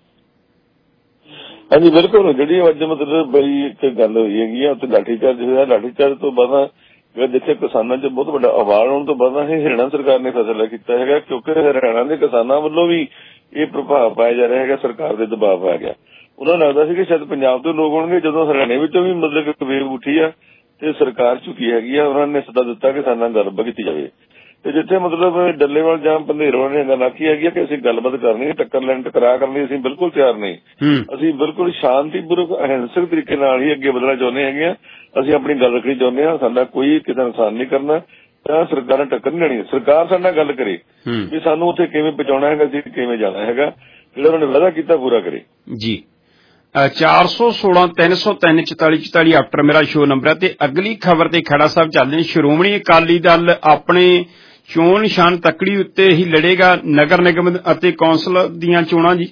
ਹਾਂਜੀ ਬਿਲਕੁਲ ਜਿਹੜੀ ਅੱਜ ਮਤਲਬ ਬੜੀ ਇੱਕ ਗੱਲ ਹੋਈ ਹੈਗੀ ਆ ਉੱਥੇ ਲਾਠੀਚਾਰਜ ਹੋਇਆ ਲਾਠੀਚਾਰਜ ਤੋਂ ਬਾਅਦ ਜਿੱਥੇ ਕਿਸਾਨਾਂ 'ਚ ਬਹੁਤ ਵੱਡਾ ਆਵਾਜ਼ ਆਉਣ ਤੋਂ ਬਾਅਦ ਇਹ ਹਰਿਆਣਾ ਸਰਕਾਰ ਨੇ ਫੈਸਲਾ ਕੀਤਾ ਹੈਗਾ ਕਿਉਂਕਿ ਹਰਿਆਣਾ ਦੇ ਕਿਸਾਨਾਂ ਵੱਲੋਂ ਵੀ ਇਹ ਪ੍ਰਭਾਵ ਪਾਇਆ ਜਾ ਰਿਹਾ ਹੈਗਾ ਸਰਕਾਰ ਦੇ ਦਬਾਅ ਆ ਗਿਆ ਉਹਨਾਂ ਨੂੰ ਲੱਗਦਾ ਸੀ ਕਿ ਸ਼ਾਇਦ ਪੰਜਾਬ ਤੋਂ ਲੋਕ ਹੋਣਗੇ ਜਦੋਂ ਹਰਿਆਣੇ ਵਿੱਚੋਂ ਵੀ ਮਤਲਬ ਇੱਕ ਵੇਵ ਉੱਠੀ ਆ ਤੇ ਸਰਕਾਰ ਝੁਕੀ ਹੈਗੀ ਆ ਉਹਨਾਂ ਨੇ ਸੱਦਾ ਦਿੱਤਾ ਕਿ ਕਿਸਾਨਾਂ ਨਾਲ ਗੱਲਬਾਤ ਕੀਤੀ ਜਾਵੇ ਤੇ ਜਿੱਥੇ ਮਤਲਬ ਡੱਲੇਵਾਲ ਜਾਂ ਪੰਧੇਰਵਾਲ ਨੇ ਗੱਲ ਆਖੀ ਹੈਗੀ ਕਿ ਅਸੀਂ ਗੱਲਬਾਤ ਕਰਨੀ ਹੈ ਟੱਕਰ ਲੈਣ ਟਕਰਾ ਕਰਨ ਲਈ ਅਸੀਂ ਬਿਲਕੁਲ ਤਿਆਰ ਨਹੀਂ ਅਸੀਂ ਬਿਲਕੁਲ ਸ਼ਾਂਤੀਪੂਰਵਕ ਅਹਿੰਸਕ ਤਰੀਕੇ ਨਾਲ ਹੀ ਅੱਗੇ ਵਧਣਾ ਚਾਹੁੰਦੇ ਹੈਗੇ ਆ ਅਸੀਂ ਆਪਣੀ ਗੱਲ ਰੱਖਣੀ ਚਾਹੁੰਦੇ ਹਾਂ ਸਾਡਾ ਕੋਈ ਕਿਸੇ ਨੁਕਸਾਨ ਨਹੀਂ ਕਰਨਾ ਤਾਂ ਸਰਕਾਰ ਨੇ ਟੱਕਰ ਨਹੀਂ ਲੈਣੀ ਸਰਕਾਰ ਸਾਡੇ ਨਾਲ ਗੱਲ ਕਰੇ ਵੀ ਸਾਨੂੰ ਉੱਥੇ ਕਿਵੇਂ ਪਹੁੰਚਾਉਣਾ ਹੈਗਾ ਅਸੀਂ ਕਿਵੇਂ ਜਾਣਾ ਹੈਗਾ ਜਿਹੜਾ ਉਹਨਾਂ ਨੇ ਵਾਅਦਾ ਕੀਤਾ ਪੂਰਾ ਕਰੇ ਜੀ ਚਾਰ ਸੌ ਸੋਲਾਂ ਤਿੰਨ ਸੌ ਤਿੰਨ ਚੁਤਾਲੀ ਚੁਤਾਲੀ ਆਫਟਰ ਮੇਰਾ ਸ਼ੋ ਨੰਬਰ ਹੈ ਤੇ ਅਗਲੀ ਖਬਰ ਤੇ ਖੇੜਾ ਸਾਹਿਬ ਚੱਲਦੇ ਨੇ ਸ਼੍ਰੋਮਣੀ ਅਕਾਲੀ ਦਲ ਆਪਣੇ ਚੋਣ ਨਿਸ਼ਾਨ ਤੱਕੜੀ ਉੱਤੇ ਹੀ ਲੜੇਗਾ ਨਗਰ ਨਿਗਮ ਅਤੇ ਕੌਂਸਲ ਦੀਆਂ ਚੋਣਾਂ ਜੀ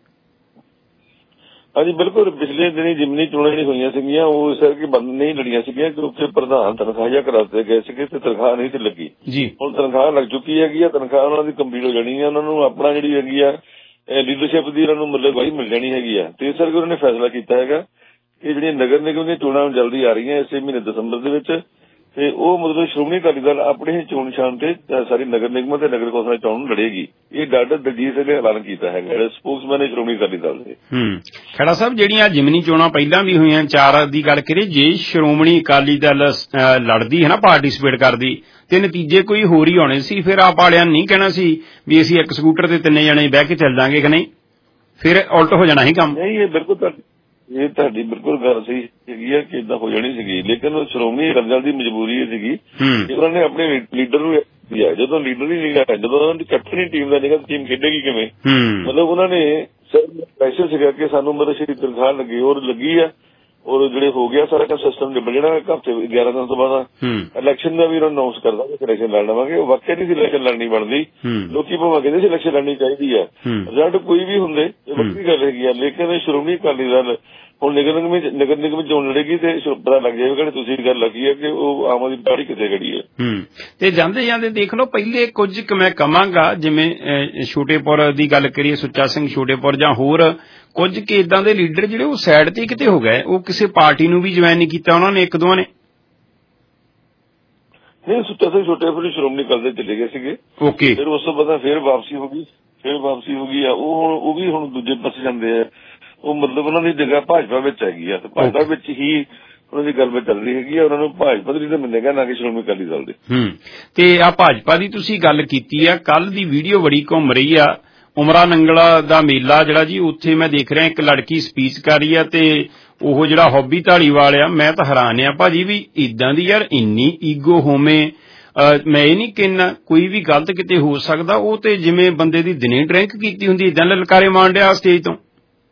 ਹਾਂਜੀ ਬਿਲਕੁਲ ਪਿਛਲੇ ਦਿਨੀ ਜਿਮਨੀ ਚੋਣਾਂ ਜਿਹੜੀਆਂ ਹੋਈਆਂ ਸੀਗੀਆਂ ਉਹ ਇਸ ਕਰਕੇ ਬੰਦ ਨਹੀਂ ਲੜੀਆਂ ਸੀਗੀਆਂ ਕਿਉਂਕਿ ਪ੍ਰਧਾਨ ਤਨਖਾਹੀਆ ਕਰਾਤੇ ਗਏ ਸੀਗੇ ਤੇ ਤਨਖਾਹ ਨਹੀਂ ਸੀ ਲੱਗੀ ਜੀ ਹੁਣ ਤਨਖਾਹ ਲੱਗ ਚੁੱਕੀ ਹੈਗੀ ਆ ਤਨਖਾਹ ਉਹਨਾਂ ਦੀ ਕੰਪਲੀਟ ਹੋ ਜਾਣੀ ਹੈ ਉਹਨਾਂ ਨੂੰ ਆਪਣਾ ਜਿਹੜੀ ਹੈਗੀ ਆ ਲੀਡਰਸ਼ਿਪ ਦੀ ਉਹਨਾਂ ਨੂੰ ਮਤਲਬ ਵਾਹੀ ਮਿਲ ਜਾਣੀ ਹੈਗੀ ਆ ਤੇ ਇਸ ਕਰਕੇ ਉਹਨਾਂ ਨੇ ਫੈਸਲਾ ਕੀਤਾ ਹੈਗਾ ਕਿ ਜਿਹੜੀਆਂ ਨਗਰ ਨਿਗਮ ਦੀਆਂ ਚੋਣਾਂ ਜਲਦੀ ਆ ਰਹੀਆਂ ਇਸੇ ਮਹੀਨੇ ਦਸੰਬਰ ਦੇ ਵਿੱਚ ਤੇ ਉਹ ਮਤਲਬ ਸ਼੍ਰੋਮਣੀ ਅਕਾਲੀ ਦਲ ਆਪਣੇ ਹੀ ਚੋਣ ਨਿਸ਼ਾਨ ਤੇ ਸਾਰੀ ਨਗਰ ਨਿਗਮਾਂ ਤੇ ਨਗਰ ਕੌਂਸਲ ਚੋਣ ਨੂੰ ਲੜੇਗੀ ਇਹ ਡਾਕਟਰ ਦਲਜੀਤ ਸਿੰਘ ਨੇ ਐਲਾਨ ਕੀਤਾ ਹੈਗਾ ਜਿਹੜੇ ਸਪੋਕਸਮੈਨ ਨੇ ਸ਼੍ਰੋਮਣੀ ਅਕਾਲੀ ਦਲ ਦੇ ਹੂੰ ਖੜਾ ਸਾਹਿਬ ਜਿਹੜੀਆਂ ਜਿਮਨੀ ਚੋਣਾਂ ਪਹਿਲਾਂ ਵੀ ਹੋਈਆਂ ਚਾਰ ਦੀ ਗੱਲ ਕਰੀਏ ਜੇ ਸ਼੍ਰੋਮਣੀ ਅਕਾਲੀ ਦਲ ਲੜਦੀ ਹੈ ਨਾ ਪਾਰਟਿਸਿਪੇਟ ਕਰਦੀ ਤੇ ਨਤੀਜੇ ਕੋਈ ਹੋਰ ਹੀ ਆਉਣੇ ਸੀ ਫਿਰ ਆਪ ਵਾਲਿਆਂ ਨੇ ਨਹੀਂ ਕਹਿਣਾ ਸੀ ਵੀ ਅਸੀਂ ਇੱਕ ਸਕੂਟਰ ਤੇ ਤਿੰਨੇ ਜਣੇ ਬਹਿ ਕੇ ਚੱਲ ਜਾਾਂਗੇ ਕਿ ਨਹੀਂ ਫਿਰ ਉਲਟ ਹੋ ਜਾਣਾ ਸੀ ਕੰਮ ਨਹੀਂ ਇਹ ਬਿਲਕੁਲ ਇਹ ਤੁਹਾਡੀ ਬਿਲਕੁਲ ਗੱਲ ਸਹੀ ਹੈਗੀ ਆ ਕਿ ਏਦਾਂ ਹੋ ਜਾਣੀ ਸੀਗੀ ਲੇਕਿਨ ਸ਼੍ਰੋਮਣੀ ਅਕਾਲੀ ਦਲ ਦੀ ਮਜਬੂਰੀ ਸੀਗੀ ਕਿ ਉਹਨਾਂ ਨੇ ਆਪਣੇ ਲੀਡਰ ਨੂੰ ਦਿਆ ਜਦੋਂ ਲੀਡਰ ਹੀ ਨਹੀਂ ਗਾ ਜਦੋਂ ਉਹਨਾਂ ਦੀ ਕੈਪਟਨੀ ਟੀਮ ਦਾ ਨਿਕਲ ਟੀਮ ਖੇਡੇਗੀ ਕਿਵੇਂ ਮਤਲਬ ਉਹਨਾਂ ਨੇ ਸਿਰ ਪ੍ਰੈਸ਼ਰ ਸੀਗਾ ਕਿ ਸਾਨੂੰ ਮਤਲਬ ਸ਼੍ਰੀ ਤਨਖਾਹ ਲੱਗੀ ਔਰ ਲੱਗੀ ਆ ਔਰ ਜਿਹੜੇ ਹੋ ਗਿਆ ਸਾਰਾ ਸਿਸਟਮ ਨਿਬੜ ਜਾਣਾ ਹਫ਼ਤੇ ਗਿਆਰਾਂ ਦਿਨ ਤੋਂ ਬਾਅਦ ਇਲੈਕਸ਼ਨ ਦਾ ਵੀ ਉਹਨਾਂ ਅਨਾਉਂਸ ਕਰਦਾ ਕਿ ਇਲੈਕਸ਼ਨ ਲੜ ਲਵਾਂਗੇ ਉਹ ਵਾਕਿਆ ਨਹੀਂ ਸੀ ਇਲੈਕਸ਼ਨ ਲੜਨੀ ਬਣਦੀ ਲੋਕੀ ਭਾਵੇਂ ਕਹਿੰਦੇ ਸੀ ਇਲੈਕਸ਼ਨ ਲੜਨੀ ਚਾਹੀਦੀ ਆ ਰਿਜ਼ਲਟ ਕੋਈ ਵੀ ਹੁੰਦੇ ਇਹ ਵੱਖਰੀ ਗੱਲ ਹੈਗੀ ਆ ਲੇਕਿਨ ਸ਼੍ਰੋਮਣੀ ਅਕਾਲੀ ਦਲ ਹੁਣ ਨਗਰ ਨਿਗਮ ਨਗਰ ਨਿਗਮ ਚੋਣ ਲੜੇਗੀ ਤੇ ਪਤਾ ਲੱਗ ਜਾਏਗਾ ਕਿ ਤੁਸੀਂ ਗੱਲ ਲੱਗੀ ਹੈ ਕਿ ਉਹ ਆਮ ਆਦਮੀ ਪਾਰਟੀ ਕਿੱਥੇ ਖੜੀ ਹੈ ਹੂੰ ਤੇ ਜਾਂਦੇ ਜਾਂਦੇ ਦੇਖ ਲਓ ਪਹਿਲੇ ਕੁਝ ਕੁ ਮੈਂ ਕਵਾਂਗਾ ਜਿਵੇਂ ਛੋਟੇਪੁਰ ਦੀ ਗੱਲ ਕਰੀਏ ਸੁੱਚਾ ਸਿੰਘ ਛੋਟੇਪੁਰ ਜਾਂ ਹੋਰ ਕੁਝ ਕਿ ਇਦਾਂ ਦੇ ਲੀਡਰ ਜਿਹੜੇ ਉਹ ਸਾਈਡ ਤੇ ਕਿਤੇ ਹੋ ਗਏ ਉਹ ਕਿਸੇ ਪਾਰਟੀ ਨੂੰ ਵੀ ਜੁਆਇਨ ਨਹੀਂ ਕੀਤਾ ਉਹਨਾਂ ਨੇ ਇੱਕ ਦੋ ਨੇ ਨਹੀਂ ਸੁੱਚਾ ਸਿੰਘ ਛੋਟੇਪੁਰ ਸ਼੍ਰੋਮਣੀ ਅਕਾਲੀ ਦਲ ਚਲੇ ਗਏ ਸੀਗੇ ਓਕੇ ਫਿਰ ਉਸ ਤੋਂ ਬਾਅਦ ਫਿਰ ਵਾਪਸੀ ਹੋ ਗਈ ਫਿਰ ਵਾਪਸੀ ਹੋ ਗਈ ਆ ਉਹ ਉਹ ਵੀ ਹੁਣ ਦੂਜੇ ਪਾਸੇ ਜਾਂਦੇ ਆ ਉਹ ਮਤਲਬ ਉਹਨਾਂ ਦੀ ਜਗ੍ਹਾ ਭਾਜਪਾ ਵਿੱਚ ਹੈਗੀ ਆ ਤੇ ਭਾਜਪਾ ਵਿੱਚ ਹੀ ਉਹਨਾਂ ਦੀ ਗੱਲਬਾਤ ਚੱਲ ਰਹੀ ਹੈਗੀ ਆ ਉਹਨਾਂ ਨੂੰ ਭਾਜਪਾ ਦੇ ਲੀਡਰ ਮਿਲੇਗਾ ਨਾ ਕਿ ਸ਼੍ਰੋਮਣੀ ਅਕਾਲੀ ਦਲ ਦੇ ਹੂੰ ਤੇ ਆ ਭਾਜਪਾ ਦੀ ਤੁਸੀਂ ਗੱਲ ਕੀਤੀ ਆ ਕੱਲ ਦੀ ਵੀਡੀਓ ਬੜੀ ਘੁੰਮ ਰਹੀ ਆ ਉਮਰਾ ਨੰਗਲਾ ਦਾ ਮੇਲਾ ਜਿਹੜਾ ਜੀ ਉੱਥੇ ਮੈਂ ਦੇਖ ਰਿਹਾ ਇੱਕ ਲੜਕੀ ਸਪੀਚ ਕਰ ਰਹੀ ਆ ਤੇ ਉਹ ਜਿਹੜਾ ਹੌਬੀ ਢਾਲੀਵਾਲ ਆ ਮੈਂ ਤਾਂ ਹੈਰਾਨ ਆ ਭਾਜੀ ਵੀ ਇਦਾਂ ਦੀ ਯਾਰ ਇੰਨੀ ਈਗੋ ਹੋਵੇਂ ਮੈਂ ਇਹ ਨਹੀਂ ਕਹਿਣਾ ਕੋਈ ਵੀ ਗਲਤ ਕਿਤੇ ਹੋ ਸਕਦਾ ਉਹ ਤੇ ਜਿਵੇਂ ਬੰਦੇ ਦੀ ਦਿਨੇ ਡਰਿੰਕ ਕੀਤੀ ਹੁੰਦੀ ਇਦਾਂ ਲਲਕਾਰੇ ਮਾਰਨ ਡਿਆ ਸਟੇਜ ਤੋਂ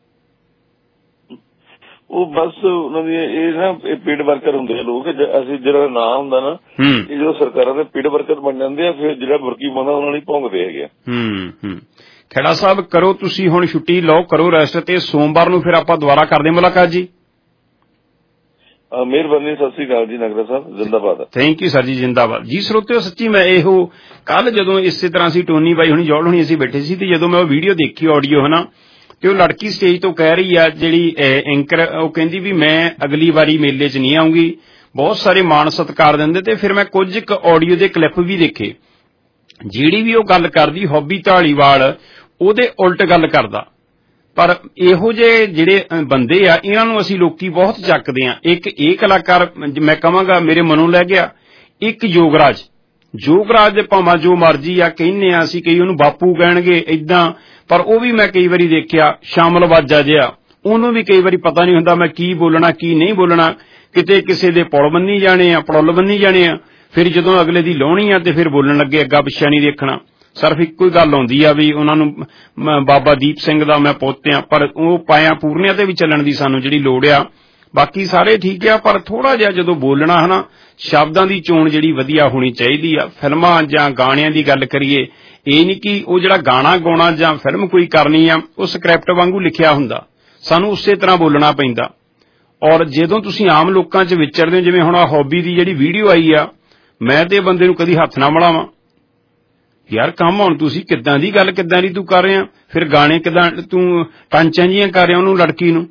ਉਹ ਬਸ ਉਹਨਾਂ ਦੀ ਇਹ ਨਾ ਪੇਡ ਵਰਕਰ ਹੁੰਦੇ ਆ ਲੋਕ ਅਸੀਂ ਜਿਹੜਾ ਨਾਂ ਹੁੰਦਾ ਨਾ ਇਹ ਜਦੋਂ ਸਰਕਾਰਾਂ ਦੇ ਪੇਡ ਵਰਕਰ ਬਣ ਜਾਂਦੇ ਆ ਫਿਰ ਜਿਹੜਾ ਵਰਕੀ ਪਾਉਂਦਾ ਉਹਨਾਂ ਨੂੰ ਭੌਂਕਦੇ ਹੈਗੇ ਆ ਹੂੰ ਹੂੰ ਖੇੜਾ ਸਾਹਿਬ ਕਰੋ ਤੁਸੀਂ ਹੁਣ ਛੁੱਟੀ ਲਓ ਕਰੋ ਰੈਸਟ ਤੇ ਸੋਮਵਾਰ ਨੂੰ ਫਿਰ ਆਪਾਂ ਦੁਬਾਰਾ ਕਰਦੇ ਮੁਲਾਕਾਤ ਜੀ ਮਿਹਰਬਾਨੀ ਸਤਿ ਸ੍ਰੀ ਅਕਾਲ ਜੀ ਨਗਰਾ ਸਾਹਿਬ ਜਿੰਦਾਬਾਦ ਥੈਂਕ ਯੂ ਸਰ ਜੀ ਜਿੰਦਾਬਾਦ ਜੀ ਸਰੋਤਿਓ ਸੱਚੀ ਮੈਂ ਇਹੋ ਕੱਲ ਜਦੋਂ ਇਸੇ ਤਰ੍ਹਾਂ ਅਸੀਂ ਟੋਨੀ ਬਾਈ ਹੁਣੀ ਜੋੜ ਹੁਣੀ ਅਸੀਂ ਬੈਠੇ ਸੀ ਤੇ ਜਦੋਂ ਮੈਂ ਉਹ ਵੀਡੀਓ ਦੇਖੀ ਆਡੀਓ ਹਨਾ ਤੇ ਉਹ ਲੜਕੀ ਸਟੇਜ ਤੋਂ ਕਹਿ ਰਹੀ ਆ ਜਿਹੜੀ ਐਂਕਰ ਉਹ ਕਹਿੰਦੀ ਵੀ ਮੈਂ ਅਗਲੀ ਵਾਰੀ ਮੇਲੇ 'ਚ ਨਹੀਂ ਆਉਂਗੀ ਬਹੁਤ ਸਾਰੇ ਮਾਣ ਸਤਿਕਾਰ ਦਿੰਦੇ ਤੇ ਫਿਰ ਮੈਂ ਕੁਝ ਕੁ ਆਡੀਓ ਦੇ ਕਲਿੱਪ ਵੀ ਦੇਖੇ ਜਿਹੜੀ ਵੀ ਉਹ ਗੱਲ ਕਰਦੀ ਹੌਬੀ ਢਾਲੀਵਾਲ ਉਹਦੇ ਉਲਟ ਗੱਲ ਕਰਦਾ ਪਰ ਇਹੋ ਜਿਹੇ ਜਿਹੜੇ ਬੰਦੇ ਆ ਇਹਨਾਂ ਨੂੰ ਅਸੀਂ ਲੋਕੀ ਬਹੁਤ ਚੱਕਦੇ ਆ ਇੱਕ ਇਹ ਕਲਾਕਾਰ ਮੈਂ ਕਹਾਂਗਾ ਮੇਰੇ ਮਨੋਂ ਲੈ ਗਿਆ ਇੱਕ ਯੋਗਰਾਜ ਜੋਗਰਾਜ ਭਾਵੇਂ ਜੋ ਮਰਜੀ ਆ ਕਹਿੰਦੇ ਆ ਅਸੀਂ, ਕਈ ਉਹਨੂੰ ਬਾਪੂ ਕਹਿਣਗੇ ਏਦਾਂ, ਪਰ ਉਹ ਵੀ ਮੈਂ ਕਈ ਵਾਰੀ ਦੇਖਿਆ ਸ਼ਾਮਲਵਾਜਾ ਜਿਹਾ, ਉਹਨੂੰ ਵੀ ਕਈ ਵਾਰੀ ਪਤਾ ਨਹੀਂ ਹੁੰਦਾ ਮੈਂ ਕੀ ਬੋਲਣਾ ਕੀ ਨਹੀਂ ਬੋਲਣਾ, ਕਿਤੇ ਕਿਸੇ ਦੇ ਪੁਲ ਬੰਨੀ ਜਾਣੇ ਆ, ਪੜੁੱਲ ਬੰਨੀ ਜਾਣੇ ਆ, ਫਿਰ ਜਦੋਂ ਅਗਲੇ ਦੀ ਲਾਉਣੀ ਆ ਤੇ ਫਿਰ ਬੋਲਣ ਲੱਗੇ ਅੱਗਾ ਪਿੱਛਾ ਨਹੀਂ ਦੇਖਣਾ। ਸਿਰਫ ਇੱਕੋ ਹੀ ਗੱਲ ਆਉਂਦੀ ਆ ਵੀ ਉਹਨਾਂ ਨੂੰ ਬਾਬਾ ਦੀਪ ਸਿੰਘ ਦਾ ਮੈਂ ਪੁੱਤ ਆ, ਪਰ ਉਹ ਪਾਇਆ ਪੂਰਨਿਆਂ ਤੇ ਵੀ ਚੱਲਣ ਦੀ ਸਾਨੂੰ ਜਿਹੜੀ ਲੋੜ ਆ। ਬਾਕੀ ਸਾਰੇ ਠੀਕ ਆ, ਪਰ ਥੋੜਾ ਜਿਹਾ ਜਦੋਂ ਬੋਲਣਾ ਹਨਾ, ਸ਼ਬਦਾਂ ਦੀ ਚੋਣ ਜਿਹੜੀ ਵਧੀਆ ਹੋਣੀ ਚਾਹੀਦੀ ਆ। ਫਿਲਮਾਂ ਜਾਂ ਗਾਣਿਆਂ ਦੀ ਗੱਲ ਕਰੀਏ, ਇਹ ਨਹੀਂ ਕਿ ਉਹ ਜਿਹੜਾ ਗਾਣਾ ਗਾਉਣਾ ਜਾਂ ਫਿਲਮ ਕੋਈ ਕਰਨੀ ਆ ਉਹ ਸਕ੍ਰਿਪਟ ਵਾਂਗੂ ਲਿਖਿਆ ਹੁੰਦਾ, ਸਾਨੂੰ ਉਸੇ ਤਰ੍ਹਾਂ ਬੋਲਣਾ ਪੈਂਦਾ। ਔਰ ਜਦੋਂ ਤੁਸੀਂ ਆਮ ਲੋਕਾਂ 'ਚ ਵਿਚਰਦੇ ਹੋ, ਜਿਵੇਂ ਹੁਣ ਆ ਹੌਬੀ ਦੀ ਜਿਹੜੀ ਵੀਡੀਓ ਆਈ ਆ, ਮੈਂ ਤੇ ਬੰਦੇ ਨੂੰ ਕਦੀ ਹੱਥ ਨਾ ਮਿਲਾਵਾਂ ਯਾਰ, ਕੰਮ ਹੁਣ ਤੁਸੀਂ ਕਿੱਦਾਂ ਦੀ ਗੱਲ ਕਿੱਦਾਂ ਦੀ ਤੂੰ ਕਰ ਰਿਹਾ, ਫਿਰ ਗਾਣੇ ਕਿੱਦਾਂ ਤੂੰ ਟਾਂਚਾਂ ਜੀਆਂ ਕਰ ਰਿਹਾ ਉਹਨੂੰ ਲੜਕੀ ਨੂੰ,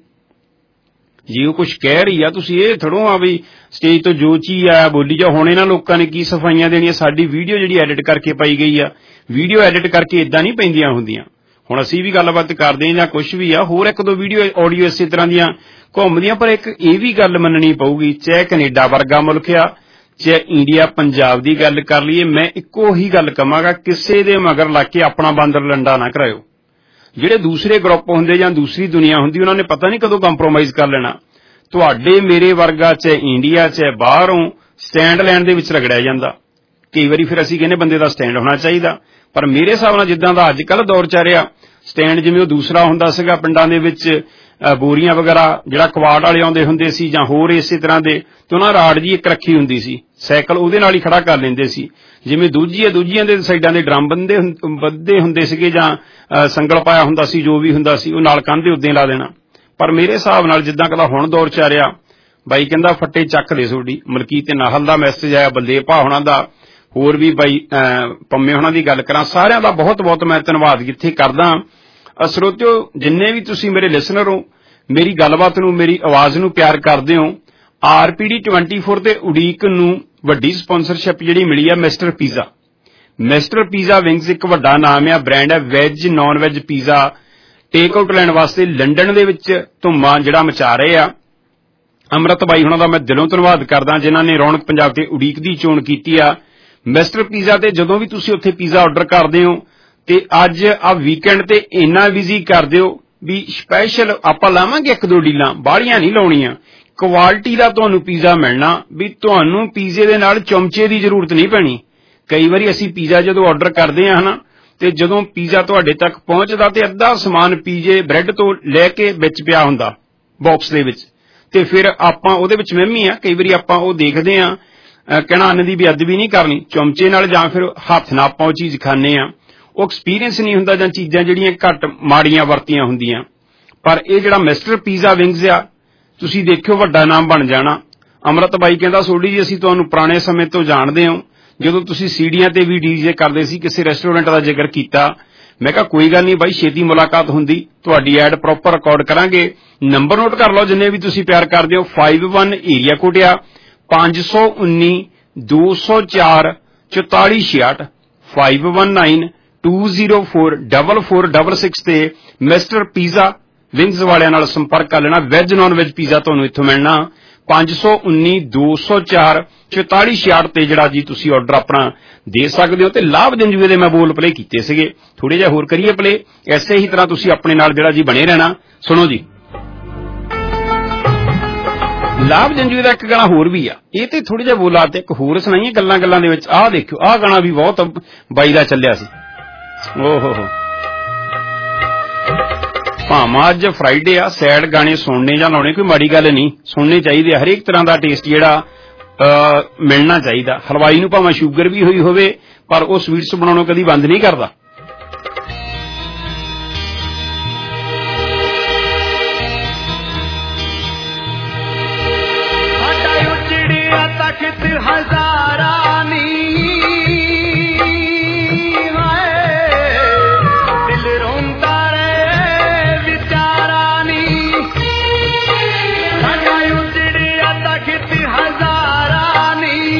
ਜੇ ਉਹ ਕੁਛ ਕਹਿ ਰਹੀ ਆ ਤੁਸੀਂ ਇਹ ਥੋੜ੍ਹੋ ਆ ਵੀ ਸਟੇਜ ਤੋਂ ਜੋ ਚੀਜ਼ ਆਇਆ ਬੋਲੀ ਜਾ। ਹੁਣ ਇਹਨਾਂ ਲੋਕਾਂ ਨੇ ਕੀ ਸਫਾਈਆਂ ਦੇਣੀਆਂ, ਸਾਡੀ ਵੀਡੀਓ ਜਿਹੜੀ ਐਡਿਟ ਕਰਕੇ ਪਾਈ ਗਈ ਆ, ਵੀਡੀਓ ਐਡਿਟ ਕਰਕੇ ਏਦਾਂ ਨਹੀਂ ਪੈਂਦੀਆਂ ਹੁੰਦੀਆਂ। ਹੁਣ ਅਸੀਂ ਵੀ ਗੱਲਬਾਤ ਕਰਦੇ ਹਾਂ ਜਾਂ ਕੁਛ ਵੀ ਆ, ਹੋਰ ਇੱਕ ਦੋ ਵੀਡੀਓ ਆਡੀਓ ਇਸੇ ਤਰ੍ਹਾਂ ਦੀਆਂ ਘੁੰਮਦੀਆਂ, ਪਰ ਇੱਕ ਇਹ ਵੀ ਗੱਲ ਮੰਨਣੀ ਪਊਗੀ, ਚਾਹੇ ਕੈਨੇਡਾ ਵਰਗਾ ਮੁਲਕ ਆ ਚਾਹੇ ਇੰਡੀਆ ਪੰਜਾਬ ਦੀ ਗੱਲ ਕਰ ਲਈਏ, ਮੈਂ ਇੱਕੋ ਹੀ ਗੱਲ ਕਹਾਂਗਾ, ਕਿਸੇ ਦੇ ਮਗਰ ਲੱਗ ਕੇ ਆਪਣਾ ਬਾਂਦਰ ਲੰਡਾ ਨਾ ਕਰਾਇਓ। ਜਿਹੜੇ ਦੂਸਰੇ ਗਰੁੱਪ ਹੁੰਦੇ ਜਾਂ ਦੂਸਰੀ ਦੁਨੀਆ ਹੁੰਦੀ, ਉਹਨਾਂ ਨੇ ਪਤਾ ਨਹੀਂ ਕਦੋਂ ਕੰਪਰੋਮਾਈਜ਼ ਕਰ ਲੈਣਾ। ਤੁਹਾਡੇ ਮੇਰੇ ਵਰਗਾ ਚਾਹੇ ਇੰਡੀਆ ਚਾਹੇ ਬਾਹਰੋਂ ਸਟੈਂਡ ਲੈਣ ਦੇ ਵਿੱਚ ਰਗੜਿਆ ਜਾਂਦਾ। ਕਈ ਵਾਰੀ ਫਿਰ ਅਸੀਂ ਕਹਿੰਦੇ ਬੰਦੇ ਦਾ ਸਟੈਂਡ ਹੋਣਾ ਚਾਹੀਦਾ, ਪਰ ਮੇਰੇ ਹਿਸਾਬ ਨਾਲ ਜਿੱਦਾਂ ਦਾ ਅੱਜ ਕੱਲ੍ਹ ਦੌਰ ਚੱਲ ਰਿਹਾ, ਸਟੈਂਡ ਜਿਵੇਂ ਉਹ ਦੂਸਰਾ ਹੁੰਦਾ ਸੀਗਾ ਪਿੰਡਾਂ ਦੇ ਵਿੱਚ, ਬੋਰੀਆਂ ਵਗੈਰਾ ਜਿਹੜਾ ਕਵਾੜ ਵਾਲੇ ਆਉਂਦੇ ਹੁੰਦੇ ਸੀ ਜਾਂ ਹੋਰ ਇਸੇ ਤਰ੍ਹਾਂ ਦੇ, ਤੇ ਉਹਨਾਂ ਰਾੜ ਜੀ ਇੱਕ ਰੱਖੀ ਹੁੰਦੀ ਸੀ, ਸਾਈਕਲ ਉਹਦੇ ਨਾਲ ਹੀ ਖੜਾ ਕਰ ਲੈਂਦੇ ਸੀ। ਜਿਵੇਂ ਦੂਜੀ ਦੂਜੀਆਂ ਦੇ ਸਾਈਡਾਂ ਦੇ ਡਰਮ ਬੰਦੇ ਵੱਧੇ ਹੁੰਦੇ ਸੀਗੇ ਜਾਂ ਸੰਗਲ ਪਾਇਆ ਹੁੰਦਾ ਸੀ, ਜੋ ਵੀ ਹੁੰਦਾ ਸੀ ਉਹ ਨਾਲ ਕੰਧ ਉੱਤੇ ਲਾ ਦੇਣਾ। ਪਰ ਮੇਰੇ ਹਿਸਾਬ ਨਾਲ ਜਿੱਦਾਂ ਕਦਾ ਹੁਣ ਦੌਰ ਚ ਆ ਰਿਹਾ, ਬਾਈ ਕਹਿੰਦਾ ਫੱਟੇ ਚੱਕ ਦੇ ਤੁਹਾਡੀ ਮਲਕੀਤ ਤੇ ਨਾਹਲ ਦਾ ਮੈਸੇਜ ਆਇਆ, ਬਲਦੇਵ ਭਾ ਹੋਣਾ ਦਾ, ਹੋਰ ਵੀ ਬਾਈ ਪੰਮੇ ਹੋਣਾ ਦੀ ਗੱਲ ਕਰਾਂ, ਸਾਰਿਆਂ ਦਾ ਬਹੁਤ ਬਹੁਤ ਮੈਂ ਧੰਨਵਾਦ ਇੱਥੇ ਕਰਦਾ। ਸਰੋਤਿਓ, ਜਿੰਨੇ ਵੀ ਤੁਸੀਂ ਮੇਰੇ ਲਿਸਨਰ ਹੋ, ਮੇਰੀ ਗੱਲਬਾਤ ਨੂੰ ਮੇਰੀ ਆਵਾਜ਼ ਨੂੰ ਪਿਆਰ ਕਰਦੇ ਹੋ, ਆਰਪੀਡੀ ਚੌਬੀ ਤੇ ਉਡੀਕ ਨੂੰ ਵੱਡੀ ਸਪਾਂਸਰਸ਼ਿਪ ਜਿਹੜੀ ਮਿਲੀ ਆ Mister Pizza. Mister Pizza Wings ਇੱਕ ਵੱਡਾ ਨਾਮ ਆ, ਬ੍ਰਾਂਡ ਹੈ, veg non veg pizza take out ਲੈਣ ਵਾਸਤੇ ਲੰਡਨ ਦੇ ਵਿੱਚ ਧੁੰਮਾਂ ਜਿਹੜਾ ਮਚਾ ਰਹੇ ਆ। ਅੰਮ੍ਰਿਤ ਬਾਈ ਹੁਣਾਂ ਦਾ ਮੈਂ ਦਿਲੋਂ ਧੰਨਵਾਦ ਕਰਦਾ ਜਿਨ੍ਹਾਂ ਨੇ ਰੌਣਕ ਪੰਜਾਬ ਤੇ ਉਡੀਕ ਦੀ ਚੋਣ ਕੀਤੀ ਆ। ਮਿਸਟਰ ਪੀਜ਼ਾ ਤੇ ਜਦੋਂ ਵੀ ਤੁਸੀਂ ਉੱਥੇ ਪੀਜ਼ਾ ਆਰਡਰ ਕਰਦੇ ਹੋ ਤੇ ਅੱਜ ਆ ਵੀਕਐਂਡ ਤੇ ਇੰਨਾ ਬਿਜ਼ੀ ਕਰ ਦਿਓ ਵੀ ਸਪੈਸ਼ਲ ਆਪਾਂ ਲਾਵਾਂਗੇ ਇੱਕ ਦੋ ਡੀਲਾਂ, ਬਾਹਲੀਆਂ ਨਹੀਂ ਲਾਉਣੀਆਂ, ਕੁਆਲਿਟੀ ਦਾ ਤੁਹਾਨੂੰ ਪੀਜ਼ਾ ਮਿਲਣਾ ਵੀ ਤੁਹਾਨੂੰ ਪੀਜ਼ੇ ਦੇ ਨਾਲ ਚਮਚੇ ਦੀ ਜ਼ਰੂਰਤ ਨਹੀਂ ਪੈਣੀ। ਕਈ ਵਾਰੀ ਅਸੀਂ ਪੀਜ਼ਾ ਜਦੋਂ ਆਰਡਰ ਕਰਦੇ ਹਾਂ ਹਨਾ, ਤੇ ਜਦੋਂ ਪੀਜ਼ਾ ਤੁਹਾਡੇ ਤੱਕ ਪਹੁੰਚਦਾ ਤੇ ਅੱਧਾ ਸਮਾਨ ਪੀਜ਼ੇ ਬ੍ਰੈਡ ਤੋਂ ਲੈ ਕੇ ਵਿੱਚ ਪਿਆ ਹੁੰਦਾ ਬਾਕਸ ਦੇ ਵਿੱਚ, ਤੇ ਫਿਰ ਆਪਾਂ ਉਹਦੇ ਵਿੱਚ ਵਹਿਮੀ ਆ, ਕਈ ਵਾਰੀ ਆਪਾਂ ਉਹ ਦੇਖਦੇ ਹਾਂ, ਕਹਿਣਾ ਅੰਨ ਦੀ ਬੇਅਦਬੀ ਨਹੀਂ ਕਰਨੀ, ਚਮਚੇ ਨਾਲ ਜਾਂ ਫਿਰ ਹੱਥ ਨਾਲ ਆਪਾਂ ਉਹ ਚੀਜ਼ ਖਾਂਦੇ ਆ, ਉਹ ਐਕਸਪੀਰੀਅੰਸ ਨਹੀਂ ਹੁੰਦਾ ਜਾਂ ਚੀਜ਼ਾਂ ਜਿਹੜੀਆਂ ਘੱਟ ਮਾੜੀਆਂ ਵਰਤੀਆਂ ਹੁੰਦੀਆਂ। ਪਰ ਇਹ ਜਿਹੜਾ ਮਿਸਟਰ ਪੀਜ਼ਾ ਵਿੰਗਸ ਆ, ਤੁਸੀਂ ਦੇਖਿਓ ਵੱਡਾ ਨਾਮ ਬਣ ਜਾਣਾ। ਅੰਮ੍ਰਿਤ ਬਾਈ ਕਹਿੰਦਾ ਸੋਢੀ ਜੀ ਅਸੀਂ ਤੁਹਾਨੂੰ ਪੁਰਾਣੇ ਸਮੇਂ ਤੋਂ ਜਾਣਦੇ ਹੋ, ਜਦੋਂ ਤੁਸੀਂ ਸੀਡੀਆਂ ਤੇ ਵੀ ਡੀਜੇ ਕਰਦੇ ਸੀ, ਕਿਸੇ ਰੈਸਟੋਰੈਂਟ ਦਾ ਜ਼ਿਕਰ ਕੀਤਾ। ਮੈਂ ਕਿਹਾ ਕੋਈ ਗੱਲ ਨਹੀਂ ਬਾਈ, ਛੇਤੀ ਮੁਲਾਕਾਤ ਹੁੰਦੀ, ਤੁਹਾਡੀ ਐਡ ਪ੍ਰੋਪਰ ਰਿਕਾਰਡ ਕਰਾਂਗੇ। ਨੰਬਰ ਨੋਟ ਕਰ ਲਓ ਜਿੰਨੇ ਵੀ ਤੁਸੀਂ ਪਿਆਰ ਕਰਦੇ ਹੋ, ਫਾਈਵ ਵਨ ਏਰੀਆ ਕੋਡ ਆ ਪੰਜ ਸੌ ਉੱਨੀ ਦੋ ਸੌ ਚਾਰ ਚੁਤਾਲੀ ਛਿਆਹਠ, five one nine two zero four double four double six ਤੇ ਮਿਸਟਰ ਪੀਜ਼ਾ ਵਿੰਗਸ ਵਾਲਿਆਂ ਨਾਲ ਸੰਪਰਕ ਕਰ ਲੈਣਾ। ਵੈਜ ਨਾਨ ਵੈਜ ਪੀਜ਼ਾ ਤੁਹਾਨੂੰ ਇੱਥੋਂ ਮਿਲਣਾ ਪੰਜ ਸੌ ਉੱਨੀ ਦੋ ਸੌ ਚਾਰ ਚੁਤਾਲੀ ਛਿਆਹਠ ਤੇ ਜਿਹੜਾ ਜੀ ਤੁਸੀਂ ਆਰਡਰ ਆਪਣਾ ਦੇ ਸਕਦੇ ਹੋ। ਤੇ ਲਾਭ ਜੰਜੂਏ ਦੇ ਮੈਂ ਬੋਲ ਪਲੇ ਕੀਤੇ ਸੀਗੇ, ਥੋੜੇ ਜਿਹਾ ਹੋਰ ਕਰੀਏ ਪਲੇ, ਐਸੇ ਹੀ ਤਰ੍ਹਾਂ ਤੁਸੀਂ ਆਪਣੇ ਨਾਲ ਜਿਹੜਾ ਜੀ ਬਣੇ ਰਹਿਣਾ। ਸੁਣੋ ਜੀ, ਲਾਭ ਜੰਜੂਏ ਦਾ ਇੱਕ ਗਾਣਾ ਹੋਰ ਵੀ ਆ, ਇਹ ਤੇ ਥੋੜੇ ਜਿਹਾ ਬੋਲਾ ਤੇ ਇੱਕ ਹੋਰ ਸੁਣਾਈਏ ਗੱਲਾਂ ਗੱਲਾਂ ਦੇ ਵਿੱਚ। ਆਹ ਦੇਖਿਓ, ਆਹ ਗਾਣਾ ਵੀ ਬਹੁਤ ਬਾਈ ਦਾ ਚੱਲਿਆ ਸੀ। ਓਹ ਹੋ ਹੋ, ਭਾਵੇਂ ਅੱਜ ਫਰਾਈਡੇ ਆ, ਸੈਡ ਗਾਣੇ ਸੁਣਨੇ ਜਾਂ ਲਾਉਣੇ ਕੋਈ ਮਾੜੀ ਗੱਲ ਨਹੀਂ, ਸੁਣਨੇ ਚਾਹੀਦੇ ਆ। ਹਰੇਕ ਤਰ੍ਹਾਂ ਦਾ ਟੇਸਟ ਜਿਹੜਾ ਮਿਲਣਾ ਚਾਹੀਦਾ। ਹਲਵਾਈ ਨੂੰ ਭਾਵੇਂ ਸ਼ੂਗਰ ਵੀ ਹੋਈ ਹੋਵੇ, ਪਰ ਉਹ ਸਵੀਟਸ ਬਣਾਉਣੋਂ ਕਦੀ ਬੰਦ ਨਹੀਂ ਕਰਦਾ। ਤਖਤ ਹਜ਼ਾਰਾਂ ਨੀ ਦਿਲ ਰੋਂਦਾ ਰੇ ਵਿਚਾਰਾਂ ਨੀ, ਸਾਡਾ ਉਜੜਿਆ ਤਖਤ ਹਜ਼ਾਰਾਂ ਨੀ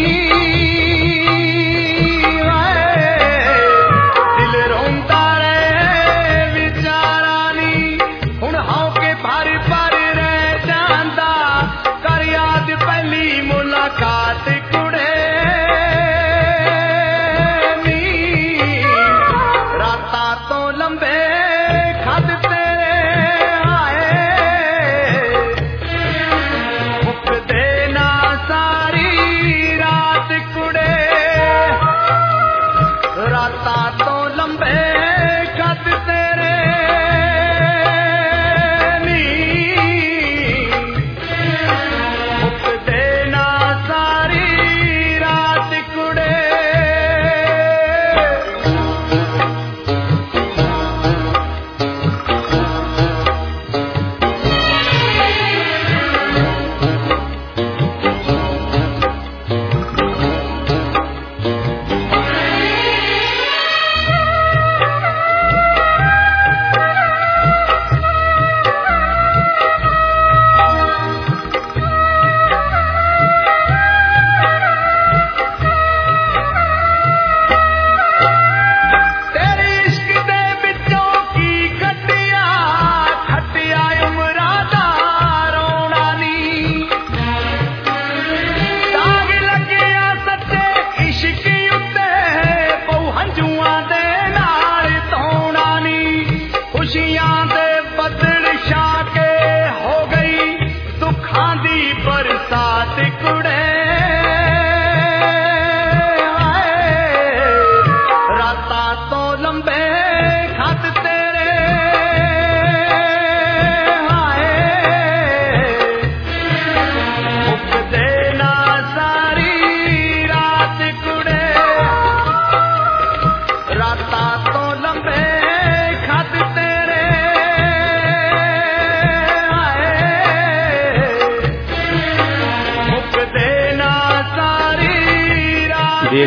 ਦਿਲ ਰੋਂਦਾ ਰੇ ਵਿਚਾਰਾਂ ਨੀ। ਹੁਣ ਹਉ ਕੇ ਭਰ ਭਰ ਰਹਿ ਜਾਂਦਾ, ਕਰ ਯਾਦ ਪਹਿਲੀ ਮੁਲਾਕਾਤ ਕੁੜੇ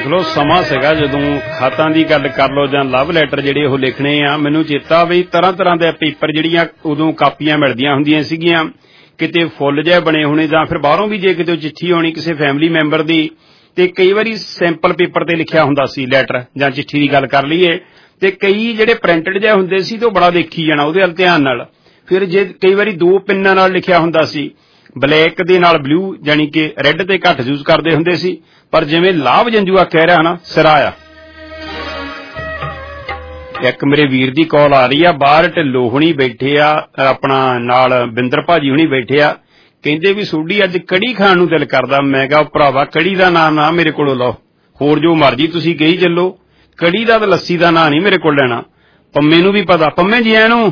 ਲਓ ਸਮਾਂ ਸੀਗਾ ਜਦੋਂ ਖਾਤਾਂ ਦੀ ਗੱਲ ਕਰ ਲਓ ਜਾਂ ਲਵ ਲੈਟਰ ਜਿਹੜੇ ਉਹ ਲਿਖਣੇ ਆ, ਮੈਨੂੰ ਚੇਤਾ ਵੀ ਤਰ੍ਹਾਂ ਤਰ੍ਹਾਂ ਦੇ ਪੇਪਰ ਜਿਹੜੀਆਂ ਉਦੋਂ ਕਾਪੀਆਂ ਮਿਲਦੀਆਂ ਹੁੰਦੀਆਂ ਸੀਗੀਆਂ, ਕਿਤੇ ਫੁੱਲ ਜਿਹੇ ਬਣੇ ਹੋਣੇ ਜਾਂ ਫਿਰ ਬਾਹਰੋਂ ਵੀ ਜੇ ਕਿਤੇ ਚਿੱਠੀ ਆਉਣੀ ਕਿਸੇ ਫੈਮਿਲੀ ਮੈਂਬਰ ਦੀ, ਤੇ ਕਈ ਵਾਰੀ ਸੈਂਪਲ ਪੇਪਰ ਤੇ ਲਿਖਿਆ ਹੁੰਦਾ ਸੀ ਲੈਟਰ ਜਾਂ ਚਿੱਠੀ ਦੀ ਗੱਲ ਕਰ ਲਈਏ, ਤੇ ਕਈ ਜਿਹੜੇ ਪ੍ਰਿੰਟਡ ਜਿਹੇ ਹੁੰਦੇ ਸੀ ਤੇ ਉਹ ਬੜਾ ਦੇਖੀ ਜਾਣਾ ਉਹਦੇ ਵੱਲ ਧਿਆਨ ਨਾਲ। ਫਿਰ ਜੇ ਕਈ ਵਾਰੀ ਦੋ ਪਿੰਨਾਂ ਨਾਲ ਲਿਖਿਆ ਹੁੰਦਾ ਸੀ, ਬਲੈਕ ਦੇ ਨਾਲ ਬਲੂ ਜਾਨੀ ਕਿ ਰੈੱਡ ਤੇ ਘੱਟ ਯੂਜ਼ ਕਰਦੇ ਹੁੰਦੇ ਸੀ, ਪਰ ਜਿਵੇਂ ਲਾਭ ਜੰਜੂਆ ਕਹਿ ਰਿਹਾ ਨਾ ਸਿਰਾ ਆ। ਇੱਕ ਮੇਰੇ ਵੀਰ ਦੀ ਕਾਲ ਆ ਰਹੀ ਆ, ਬਾਹਰ ਢਿੱਲੋ ਹੁਣੀ ਬੈਠੇ ਆ, ਆਪਣਾ ਨਾਲ ਬਿੰਦਰ ਭਾਜੀ ਹੁਣੀ ਬੈਠੇ ਆ, ਕਹਿੰਦੇ ਵੀ ਸੋਢੀ ਅੱਜ ਕੜੀ ਖਾਣ ਨੂੰ ਦਿਲ ਕਰਦਾ। ਮੈਂ ਕਿਹਾ ਭਰਾਵਾ ਕੜੀ ਦਾ ਨਾਂ ਨਾ ਮੇਰੇ ਕੋਲੋਂ ਲਓ, ਹੋਰ ਜੋ ਮਰਜੀ ਤੁਸੀਂ ਕਹੀ ਚੱਲੋ, ਕੜੀ ਦਾ ਤੇ ਲੱਸੀ ਦਾ ਨਾਂ ਨਹੀਂ ਮੇਰੇ ਕੋਲ ਲੈਣਾ। ਪੰਮੇ ਨੂੰ ਵੀ ਪਤਾ, ਪੰਮੇ ਜੀ ਇਹਨੂੰ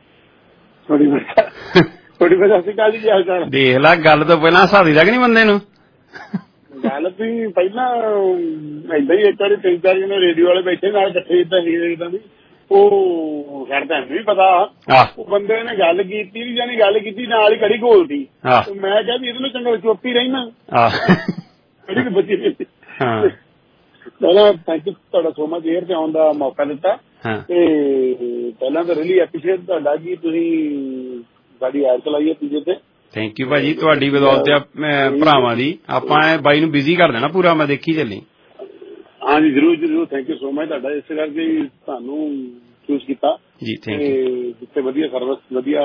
ਦੇਖ ਲਾ ਗੱਲ ਤੋਂ ਪਹਿਲਾਂ ਹਸਾਦੀ ਲੱਗ ਨੀ ਬੰਦੇ ਨੂੰ। ਗੱਲ ਵੀ ਪਹਿਲਾਂ ਏਦਾਂ ਹੀ ਇੱਕ ਵਾਰੀ ਤਿੰਨ ਚਾਰ ਜਣੇ ਰੇਡੀਓ ਵਾਲੇ ਬੈਠੇ ਨਾਲ ਇਕੱਠੇ ਏਦਾਂ ਹੀ ਏਦਾਂ ਦੀ, ਉਹ ਸਾਡਾ ਵੀ ਪਤਾ ਉਹ ਬੰਦੇ ਨੇ ਗੱਲ ਕੀਤੀ ਵੀ ਜਾਨੀ ਗੱਲ ਕੀਤੀ ਨਾਲ ਹੀ ਕੜੀ ਘੋਲਦੀ। ਮੈਂ ਕਿਹਾ ਵੀ ਇਹਦੇ ਨੂੰ ਚੰਗਾ ਚੁੱਪ ਹੀ ਰਹਿਣਾ ਕੜੀ ਬੱਚੀ ਪਹਿਲਾਂ। ਥੈਂਕ ਯੂ ਤੁਹਾਡਾ ਸੋ ਮਚ ਏਅਰ ਤੇ ਆਉਣ ਦਾ ਮੌਕਾ ਦਿੱਤਾ, ਤੇ ਪਹਿਲਾਂ ਤਾਂ ਰੀਲੀ ਐਪਰੀਸ਼ੀਏਟ ਤੁਹਾਡਾ ਕਿ ਤੁਸੀਂ ਸਾਡੀ ਐਡ ਚਲਾਈ ਹੈ ਤੀਜੇ ਤੇ। ਥੈਂਕ ਯੂ ਭਾਜੀ, ਤੁਹਾਡੀ ਬਦੌਲਤ ਭਰਾਵਾਂ ਦੀ। ਆਪਾਂ ਬਾਈ ਨੂੰ ਬਿਜ਼ੀ ਕਰ ਦੇਣਾ ਪੂਰਾ, ਮੈਂ ਦੇਖੀ ਚੱਲੀ। ਹਾਂਜੀ ਜ਼ਰੂਰ ਜ਼ਰੂਰ, ਥੈਂਕ ਯੂ ਸੋ ਮਚ ਤੁਹਾਡਾ, ਇਸੇ ਕਰਕੇ ਤੁਹਾਨੂੰ ਚੂਜ਼ ਕੀਤਾ ਜੀ। Thank you. ਜਿੱਥੇ ਵਧੀਆ ਸਰਵਿਸ ਵਧੀਆ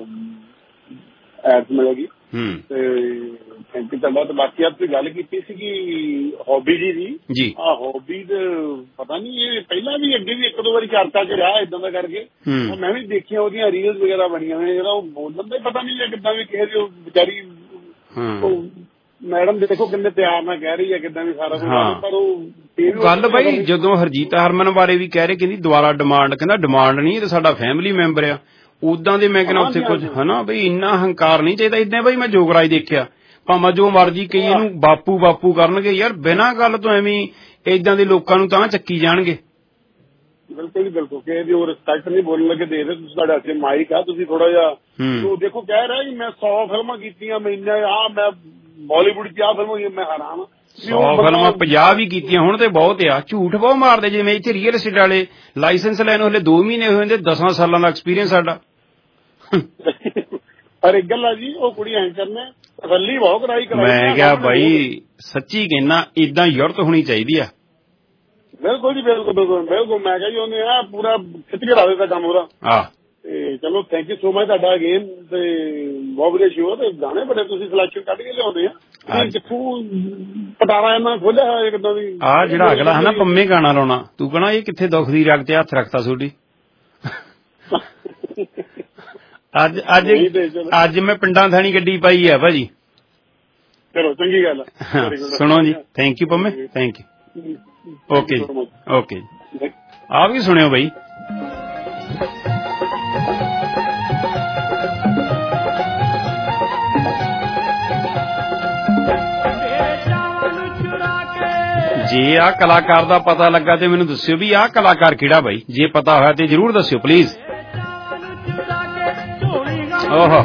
ਐਡਸ ਮਿਲੇਗੀ ਤੇ ਥੈਂਕ ਯੂ ਤੁਹਾਡਾ। ਤੇ ਬਾਕੀ ਆਪ ਗੱਲ ਕੀਤੀ ਸੀ ਕਿ ਹੌਬੀ ਜੀ ਦੀ, ਆਹ ਹੌਬੀ ਪਤਾ ਨੀ ਇਹ ਪਹਿਲਾਂ ਵੀ ਅੱਗੇ ਵੀ ਇੱਕ ਦੋ ਵਾਰੀ ਚਰਚਾ ਚ ਰਿਹਾ ਏਦਾਂ ਦਾ ਕਰਕੇ, ਮੈਂ ਵੀ ਦੇਖੀਆਂ ਉਹਦੀਆਂ ਰੀਲਸ ਵਗੈਰਾ ਬਣੀਆਂ ਹੋਈਆਂ, ਜਿਹੜਾ ਉਹ ਬੋਲਣ ਦਾ ਪਤਾ ਨੀ ਕਿੱਦਾਂ ਵੀ ਕਹੇ ਜੋ ਵਿਚਾਰੀ ਮੈਡਮ ਦੇਖੋ ਕਿੰਨੇ ਪਿਆਰ ਨਾਲ ਕਹਿ ਰਹੀ ਹੈ ਕਿੱਦਾਂ ਵੀ ਸਾਰਾ ਕੁਝ, ਪਰ ਉਹ ਗੱਲ ਬਾਈ ਜਦੋਂ ਹਰਜੀਤ ਹਰਮਨ ਬਾਰੇ ਵੀ ਕਹਿ ਰਹੇ ਕਹਿੰਦੀ ਦੁਬਾਰਾ ਡਿਮਾਂਡ, ਕਹਿੰਦਾ ਡਿਮਾਂਡ ਨਹੀਂ, ਇਹ ਤਾਂ ਸਾਡਾ ਫੈਮਿਲੀ ਮੈਂਬਰ ਆ। ਉਦਾਂ ਦੇ ਮੈਂ ਕਹਿੰਦਾ ਉੱਥੇ ਕੁਝ ਹਨਾ ਬਈ ਇੰਨਾ ਹੰਕਾਰ ਨਹੀਂ ਚਾਹੀਦਾ। ਏਦਾਂ ਬਾਈ ਮੈਂ ਜੋਗਰਾਜ ਦੇਖਿਆ, ਭਾਵੇਂ ਜੋ ਮਰਜੀ ਕਈ ਇਹਨੂੰ ਬਾਪੂ ਬਾਪੂ ਕਰਨਗੇ ਯਾਰ, ਬਿਨਾਂ ਗੱਲ ਤੋਂ ਐਵੇਂ ਏਦਾਂ ਦੇ ਲੋਕਾਂ ਨੂੰ ਤਾਂ ਚੱਕੀ ਜਾਣਗੇ। ਬਿਲਕੁਲ ਬਿਲਕੁਲ, ਕਿ ਇਹਦੀ ਉਹ ਰਿਸਪੈਕਟ ਨਹੀਂ ਬੋਲਣ ਲੱਗੇ ਦੇ ਦੇ, ਤੁਸੀਂ ਤੁਹਾਡਾ ਇੱਥੇ ਮਾਈਕ ਆ, ਤੁਸੀਂ ਥੋੜਾ ਜਿਹਾ ਦੇਖੋ ਕਹਿ ਰਿਹਾ ਜੀ ਮੈਂ ਸੌ ਫਿਲਮਾਂ ਕੀਤੀਆਂ, ਮੈਂ ਇੰਨਾ ਆ ਮੈਂ ਬਾਲੀਵੁੱਡ ਚ ਆ ਫਿਲਮਾਂ ਮੈਂ ਹੈਰਾਨ ਸੌ ਫਿਲਮਾਂ ਪੰਜਾਹ ਵੀ ਕੀਤੀਆਂ ਹੁਣ ਤੇ ਬਹੁਤ ਆ। ਝੂਠ ਬਹੁਤ ਮਾਰਦੇ, ਜਿਵੇਂ ਇੱਥੇ ਰੀਅਲ ਐਸਟੇਟ ਵਾਲੇ ਲਾਇਸੈਂਸ ਲੈਣ ਹਲੇ ਦੋ ਮਹੀਨੇ ਹੋਏ ਹੁੰਦੇ, ਦਸਾਂ ਸਾਲਾਂ ਦਾ ਐਕਸਪੀਰੀਅੰਸ ਸਾਡਾ। ਪਰ ਇੱਕ ਗੱਲ ਆ ਜੀ, ਉਹ ਕੁੜੀ ਐਂਕਰ ਨੇ ਤਸੱਲੀ ਬਹੁਤ ਕਰਾਈ ਕਰਾਈ। ਮੈਂ ਕਿਹਾ ਬਾਈ ਸੱਚੀ ਕਹਿਣਾ ਏਦਾਂ ਯੂਰਤ ਹੋਣੀ ਚਾਹੀਦੀ ਆ। ਬਿਲਕੁਲ ਜੀ ਬਿਲਕੁਲ ਬਿਲਕੁਲ ਬਿਲਕੁਲ, ਮੈਂ ਕਿਹਾ ਜੀ ਉਹਨੇ ਆ ਪੂਰਾ ਖਿੱਚ ਕੇ ਲਾ ਦਿੱਤਾ ਕੰਮ ਉਹਦਾ। ਆਹ ਤੇ ਚਲੋ ਥੈਂਕ ਯੂ ਸੋ ਮਚ ਤੁਹਾਡਾ ਅਗੇਨ, ਤੇ ਬਹੁਤ ਵਧੀਆ ਸ਼ੋਅ, ਤੇ ਗਾਣੇ ਬੜੇ ਤੁਸੀਂ ਸਿਲੈਕਸ਼ਨ ਕੱਢ ਕੇ ਲਿਆਉਂਦੇ ਆ। ਕਿੱਥੋਂ ਪਟਾਰਾ ਇਹਨਾਂ ਖੋਲਿਆ ਹੋਇਆ ਕਿੱਦਾਂ ਦੀ ਆ ਜਿਹੜਾ ਅਗਲਾ ਹਨਾ ਪੰਮੇ ਗਾਣਾ ਲਾਉਣਾ, ਤੂੰ ਕਹਣਾ ਇਹ ਕਿੱਥੇ ਦੁੱਖ ਦੀ ਰਗ ਤੇ ਹੱਥ ਰੱਖਤਾ ਤੁਹਾਡੀ। ਅੱਜ ਅੱਜ ਅੱਜ ਮੈਂ ਪਿੰਡਾਂ ਥਾਣੀ ਗੱਡੀ ਪਾਈ ਆ ਭਾਜੀ। ਚਲੋ ਚੰਗੀ ਗੱਲ ਆ। ਸੁਣੋ ਜੀ, ਥੈਂਕ ਯੂ ਪੰਮੇ, ਥੈਂਕ ਯੂ। ਓਕੇ ਜੀ ਓਕੇ ਜੀ, ਆਪ ਵੀ ਸੁਣਿਓ ਬਾਈ। ਜੇ ਆਹ ਕਲਾਕਾਰ ਦਾ ਪਤਾ ਲੱਗਾ ਤੇ ਮੈਨੂੰ ਦੱਸਿਓ ਵੀ ਆਹ ਕਲਾਕਾਰ ਕਿਹੜਾ ਬਾਈ, ਜੇ ਪਤਾ ਹੋਇਆ ਤੇ ਜਰੂਰ ਦੱਸਿਓ ਪਲੀਜ਼। ਓਹੋ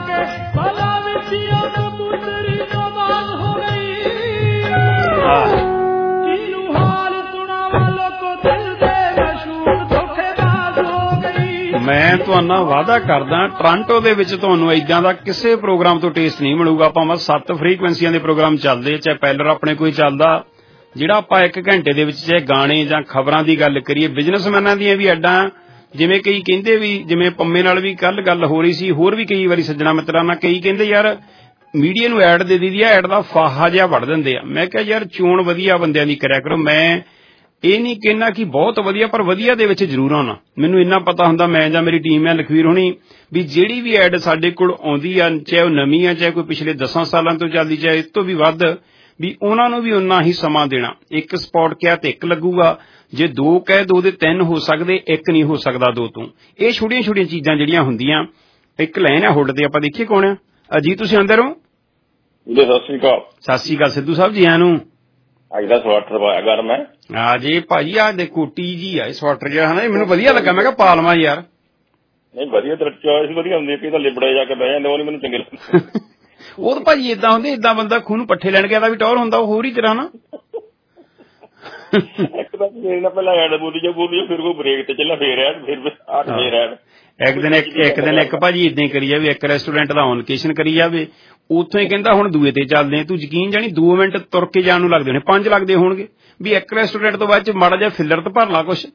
ਮੈਂ ਤੁਹਾਨੂੰ ਵਾਅਦਾ ਕਰਦਾ ਟੋਰਾਂਟੋ ਦੇ ਵਿੱਚ ਤੁਹਾਨੂੰ ਏਦਾਂ ਦਾ ਕਿਸੇ ਪ੍ਰੋਗਰਾਮ ਤੋਂ ਟੇਸਟ ਨਹੀਂ ਮਿਲੂਗਾ। ਭਾਵੇਂ ਸੱਤ ਫ੍ਰੀਕੁਐਂਸੀਆਂ ਦੇ ਪ੍ਰੋਗਰਾਮ ਚੱਲਦੇ, ਚਾਹੇ ਪੈਲਰ ਆਪਣੇ ਕੋਈ ਚੱਲਦਾ, ਜਿਹੜਾ ਆਪਾਂ ਇੱਕ ਘੰਟੇ ਦੇ ਵਿੱਚ ਚਾਹੇ ਗਾਣੇ ਜਾਂ ਖਬਰਾਂ ਦੀ ਗੱਲ ਕਰੀਏ, ਬਿਜ਼ਨਸਮੈਨਾਂ ਦੀਆਂ ਵੀ ਐਡਾਂ, ਜਿਵੇਂ ਕਈ ਕਹਿੰਦੇ ਵੀ, ਜਿਵੇਂ ਪੰਮੇ ਨਾਲ ਵੀ ਕੱਲ ਗੱਲ ਹੋ ਰਹੀ ਸੀ, ਹੋਰ ਵੀ ਕਈ ਵਾਰੀ ਸੱਜਣਾ ਮਿੱਤਰਾਂ ਨਾਲ ਕਈ ਕਹਿੰਦੇ ਯਾਰ ਮੀਡੀਆ ਨੂੰ ਐਡ ਦੇ ਦੀਦੀ ਆ, ਐਡ ਦਾ ਫਾਹਾ ਜਿਹਾ ਵੜ ਦਿੰਦੇ ਆ। ਮੈਂ ਕਿਹਾ ਯਾਰ ਚੋਣ ਵਧੀਆ ਬੰਦਿਆਂ ਦੀ ਕਰਿਆ ਕਰੋ। ਮੈਂ ਇਹ ਨਹੀਂ ਕਹਿਣਾ ਕਿ ਬਹੁਤ ਵਧੀਆ, ਪਰ ਵਧੀਆ ਦੇ ਵਿੱਚ ਜ਼ਰੂਰ ਆਉਣਾ। ਮੈਨੂੰ ਇੰਨਾ ਪਤਾ ਹੁੰਦਾ, ਮੈਂ ਜਾਂ ਮੇਰੀ ਟੀਮ ਹੈ ਲਖਵੀਰ ਹੋਣੀ, ਵੀ ਜਿਹੜੀ ਵੀ ਐਡ ਸਾਡੇ ਕੋਲ ਆਉਂਦੀ ਆ, ਚਾਹੇ ਉਹ ਨਵੀਂ ਆ, ਚਾਹੇ ਕੋਈ ਪਿਛਲੇ ਦਸਾਂ ਸਾਲਾਂ ਤੋਂ ਚੱਲਦੀ, ਚਾਹੇ ਇਸ ਤੋਂ ਵੀ ਵੱਧ, ਵੀ ਉਹਨਾਂ ਨੂੰ ਵੀ ਓਨਾ ਹੀ ਸਮਾਂ ਦੇਣਾ। ਇੱਕ ਸਪੌਟ ਕਿਹਾ ਤੇ ਇੱਕ ਲੱਗੂਗਾ, ਜੇ ਦੋ ਕਹਿ ਦੋ ਦੇ ਤਿੰਨ ਹੋ ਸਕਦੇ, ਇੱਕ ਨਹੀਂ ਹੋ ਸਕਦਾ ਦੋ ਤੋਂ। ਇਹ ਛੋਟੀਆਂ ਛੋਟੀਆਂ ਚੀਜ਼ਾਂ ਜਿਹੜੀਆਂ ਹੁੰਦੀਆਂ। ਇੱਕ ਲੈਣ ਆ ਹੁੱਡ ਤੇ, ਆਪਾਂ ਦੇਖੀਏ ਕੌਣ ਆ। ਅਜੀਤ ਤੁਸੀਂ ਅੰਦਰ ਹੋ? ਸਤਿ ਸ੍ਰੀ ਅਕਾਲ। ਸਤਿ ਸ੍ਰੀ ਅਕਾਲ ਸਿੱਧੂ ਸਾਹਿਬ ਜੀ। ਆਨੂੰ ਅੱਜ ਦਾ ਸਵਾਟਰ ਪਾਇਆ ਗਰਮ ਹੈ। ਹਾਂ ਜੀ ਭਾਜੀ, ਆ ਦੇ ਕੋਟੀ ਜੀ ਆ ਸਵਾਟਰ ਜਿਹੜਾ ਹਨਾ, ਮੈਨੂੰ ਵਧੀਆ ਲੱਗਾ। ਮੈਂ ਕਿਹਾ ਪਾ ਲਵਾਂ ਯਾਰ। ਨਹੀਂ ਵਧੀਆ, ਤੇਰੀ ਚੋਇਸ ਵਧੀਆ ਹੁੰਦੀ ਹੈ। ਕਈ ਤਾਂ ਲਿਬੜੇ ਜਾ ਕੇ ਬਹਿ ਜਾਂਦੇ, ਉਹ ਨੀ ਮੈਨੂੰ ਚੰਗੇ ਲੱਗਦੇ। ਉਹ ਤਾਂ ਭਾਜੀ ਏਦਾਂ ਹੁੰਦੇ, ਏਦਾਂ ਬੰਦਾ ਖੂਹ ਨੂੰ ਪੱਠੇ ਲੈਣ ਗਿਆ ਦਾ ਵੀ ਟੌਰ ਹੁੰਦਾ, ਉਹ ਹੋਰ ਹੀ ਤਰ੍ਹਾਂ ਨਾ। ਇੱਕ ਤਾਂ ਮੇਰੇ ਨਾਲ ਪਹਿਲਾਂ ਐਡ ਬੋਲੀ ਜਾ ਬੋਲੀ ਫਿਰ ਕੋਈ ਬ੍ਰੇਕ ਤੇ ਚੱਲਿਆ ਫੇਰ ਐਡ ਫਿਰ ਅੱਠ ਫੇਰ ਐਡ ਇੱਕ ਦਿਨ ਇੱਕ ਇੱਕ ਦਿਨ ਇੱਕ ਭਾਜੀ ਏਦਾਂ ਹੀ ਕਰੀ ਜਾਵੇ ਇੱਕ ਰੈਸਟੋਰੈਂਟ ਦਾ ਔਨ ਲੋਕੇਸ਼ਨ ਕਰੀ ਜਾਵੇ ਉੱਥੋਂ ਹੀ ਕਹਿੰਦਾ ਹੁਣ ਦੂਏ ਤੇ ਚੱਲਦੇ ਆ ਤੂੰ ਯਕੀਨ ਜਾਣੀ ਦੋ ਮਿੰਟ ਤੁਰ ਕੇ ਜਾਣ ਨੂੰ ਲੱਗਦੇ ਹੋਣੇ ਪੰਜ ਲੱਗਦੇ ਹੋਣਗੇ ਵੀ ਇੱਕ ਰੈਸਟੋਰੈਂਟ ਤੋਂ ਬਾਅਦ ਚ ਮਾੜਾ ਜਿਹਾ ਫਿਲਰ ਤੇ ਭਰ ਲਾ ਕੁਛ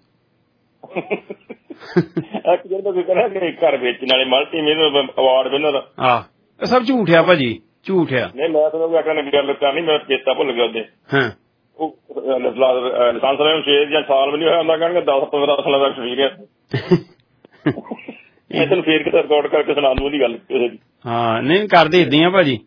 ਇੱਕ ਦਿਨ ਤਾਂ ਫਿਕਰ ਹੈ ਕਿ ਘਰ ਵੇਚਣ ਵਾਲੇ ਮਲਟੀ ਮੇਜਰ ਅਵਾਰਡ ਵਿਨਰ ਆਹ ਇਹ ਸਭ ਝੂਠ ਆ ਭਾਜੀ ਝੂਠ ਆ ਨਹੀਂ ਮੈਂ ਤੁਹਾਨੂੰ ਆਖਣਾ ਗੱਲ ਕਰਨੀ ਮੈਂ ਚੇਤਾ ਭੁੱਲ ਗਿਆ ਉਹਦੇ ਹਾਂ ਉਹ ਲਾਇਸੈਂਸ ਨੂੰ ਛੇ ਜਾਂ ਸਾਲ ਵੀ ਨਹੀਂ ਹੋਇਆ ਹੁੰਦਾ ਕਹਿਣਗੇ ਦਸ ਪੰਦਰਾਂ ਸਾਲਾਂ ਦਾ ਐਕਸਪੀਰੀਅੰਸ ਮੈਂ ਤੈਨੂੰ ਫੇਰ ਕਿਤੇ ਰਿਕਾਰਡ ਕਰਕੇ ਸੁਣਾ ਦੂੰ ਉਹਦੀ ਗੱਲ ਕਿਸੇ ਦੀ ਹਾਂ ਨਹੀਂ ਕਰਦੇ ਏਦਾਂ ਆ ਭਾਜੀ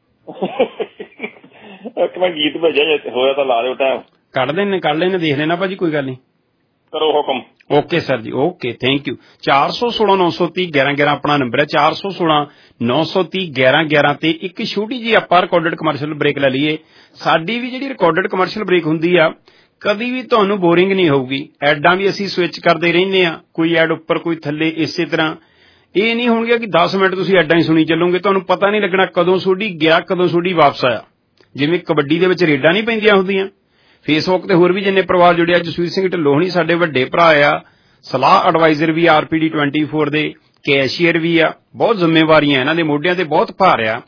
ਇੱਕ ਮੈਂ ਗੀਤ ਭੇਜਿਆ ਜੇ ਹੋਇਆ ਤਾਂ ਲਾ ਦਿਓ ਟਾਈਮ ਕੱਢ ਲੈਣੇ ਕੱਢ ਲੈਣੇ ਦੇਖ ਲੈਣਾ ਭਾਜੀ ਕੋਈ ਗੱਲ ਨਹੀਂ ਕਰੋ ਹੁਕਮ ਓਕੇ ਸਰ ਜੀ ਓਕੇ ਥੈਂਕ ਯੂ ਚਾਰ ਸੌ ਸੋਲਾਂ ਨੌ ਸੌ ਤੀਹ ਗਿਆਰਾਂ ਗਿਆਰਾਂ ਆਪਣਾ ਨੰਬਰ ਹੈ ਚਾਰ ਸੌ ਸੋਲਾਂ ਨੌ ਸੌ ਤੀਹ ਗਿਆਰਾਂ ਗਿਆਰਾਂ ਤੇ ਇੱਕ ਛੋਟੀ ਜਿਹੀ ਆਪਾਂ ਰਿਕਾਰਡਡ ਕਮਰਸ਼ੀਅਲ ਬ੍ਰੇਕ ਲੈ ਲਈਏ ਸਾਡੀ ਵੀ ਜਿਹੜੀ ਰਿਕਾਰਡਡ ਕਮਰਸ਼ੀਅਲ ਬ੍ਰੇਕ ਹੁੰਦੀ ਆ ਕਦੀ ਵੀ ਤੁਹਾਨੂੰ ਬੋਰਿੰਗ ਨਹੀਂ ਹੋਊਗੀ ਐਡਾਂ ਵੀ ਅਸੀਂ ਸਵਿਚ ਕਰਦੇ ਰਹਿੰਦੇ ਆ ਕੋਈ ਐਡ ਉੱਪਰ ਕੋਈ ਥੱਲੇ ਇਸੇ ਤਰ੍ਹਾਂ ਇਹ ਨਹੀਂ ਹੋਣਗੇ ਕਿ ਦਸ ਮਿੰਟ ਤੁਸੀਂ ਐਡਾਂ ਹੀ ਸੁਣੀ ਚੱਲੋਗੇ ਤੁਹਾਨੂੰ ਪਤਾ ਨਹੀਂ ਲੱਗਣਾ ਕਦੋਂ ਤੁਹਾਡੀ ਗਿਆ ਕਦੋਂ ਤੁਹਾਡੀ ਵਾਪਸ ਆਇਆ ਜਿਵੇਂ ਕਬੱਡੀ ਦੇ ਵਿੱਚ ਰੇਡਾਂ ਨਹੀਂ ਪੈਂਦੀਆਂ ਹੁੰਦੀਆਂ ਫੇਸਬੁੱਕ ਤੇ ਹੋਰ ਵੀ ਜਿੰਨੇ ਪਰਿਵਾਰ ਜੁੜਿਆ ਜਸਵੀਰ ਸਿੰਘ ਢਿੱਲੋਂ ਹੋਣੀ ਸਾਡੇ ਵੱਡੇ ਭਰਾ ਆ ਸਲਾਹ ਐਡਵਾਈਜ਼ਰ ਵੀ ਆਰਪੀਡੀ ਟਵੈਂਟੀ ਫੋਰ ਦੇ ਕੈਸ਼ੀਅਰ ਵੀ ਆ ਬਹੁਤ ਜ਼ਿੰਮੇਵਾਰੀਆਂ ਇਹਨਾਂ ਦੇ ਮੋਢਿਆਂ ਤੇ ਬਹੁਤ ਭਾਰ ਆ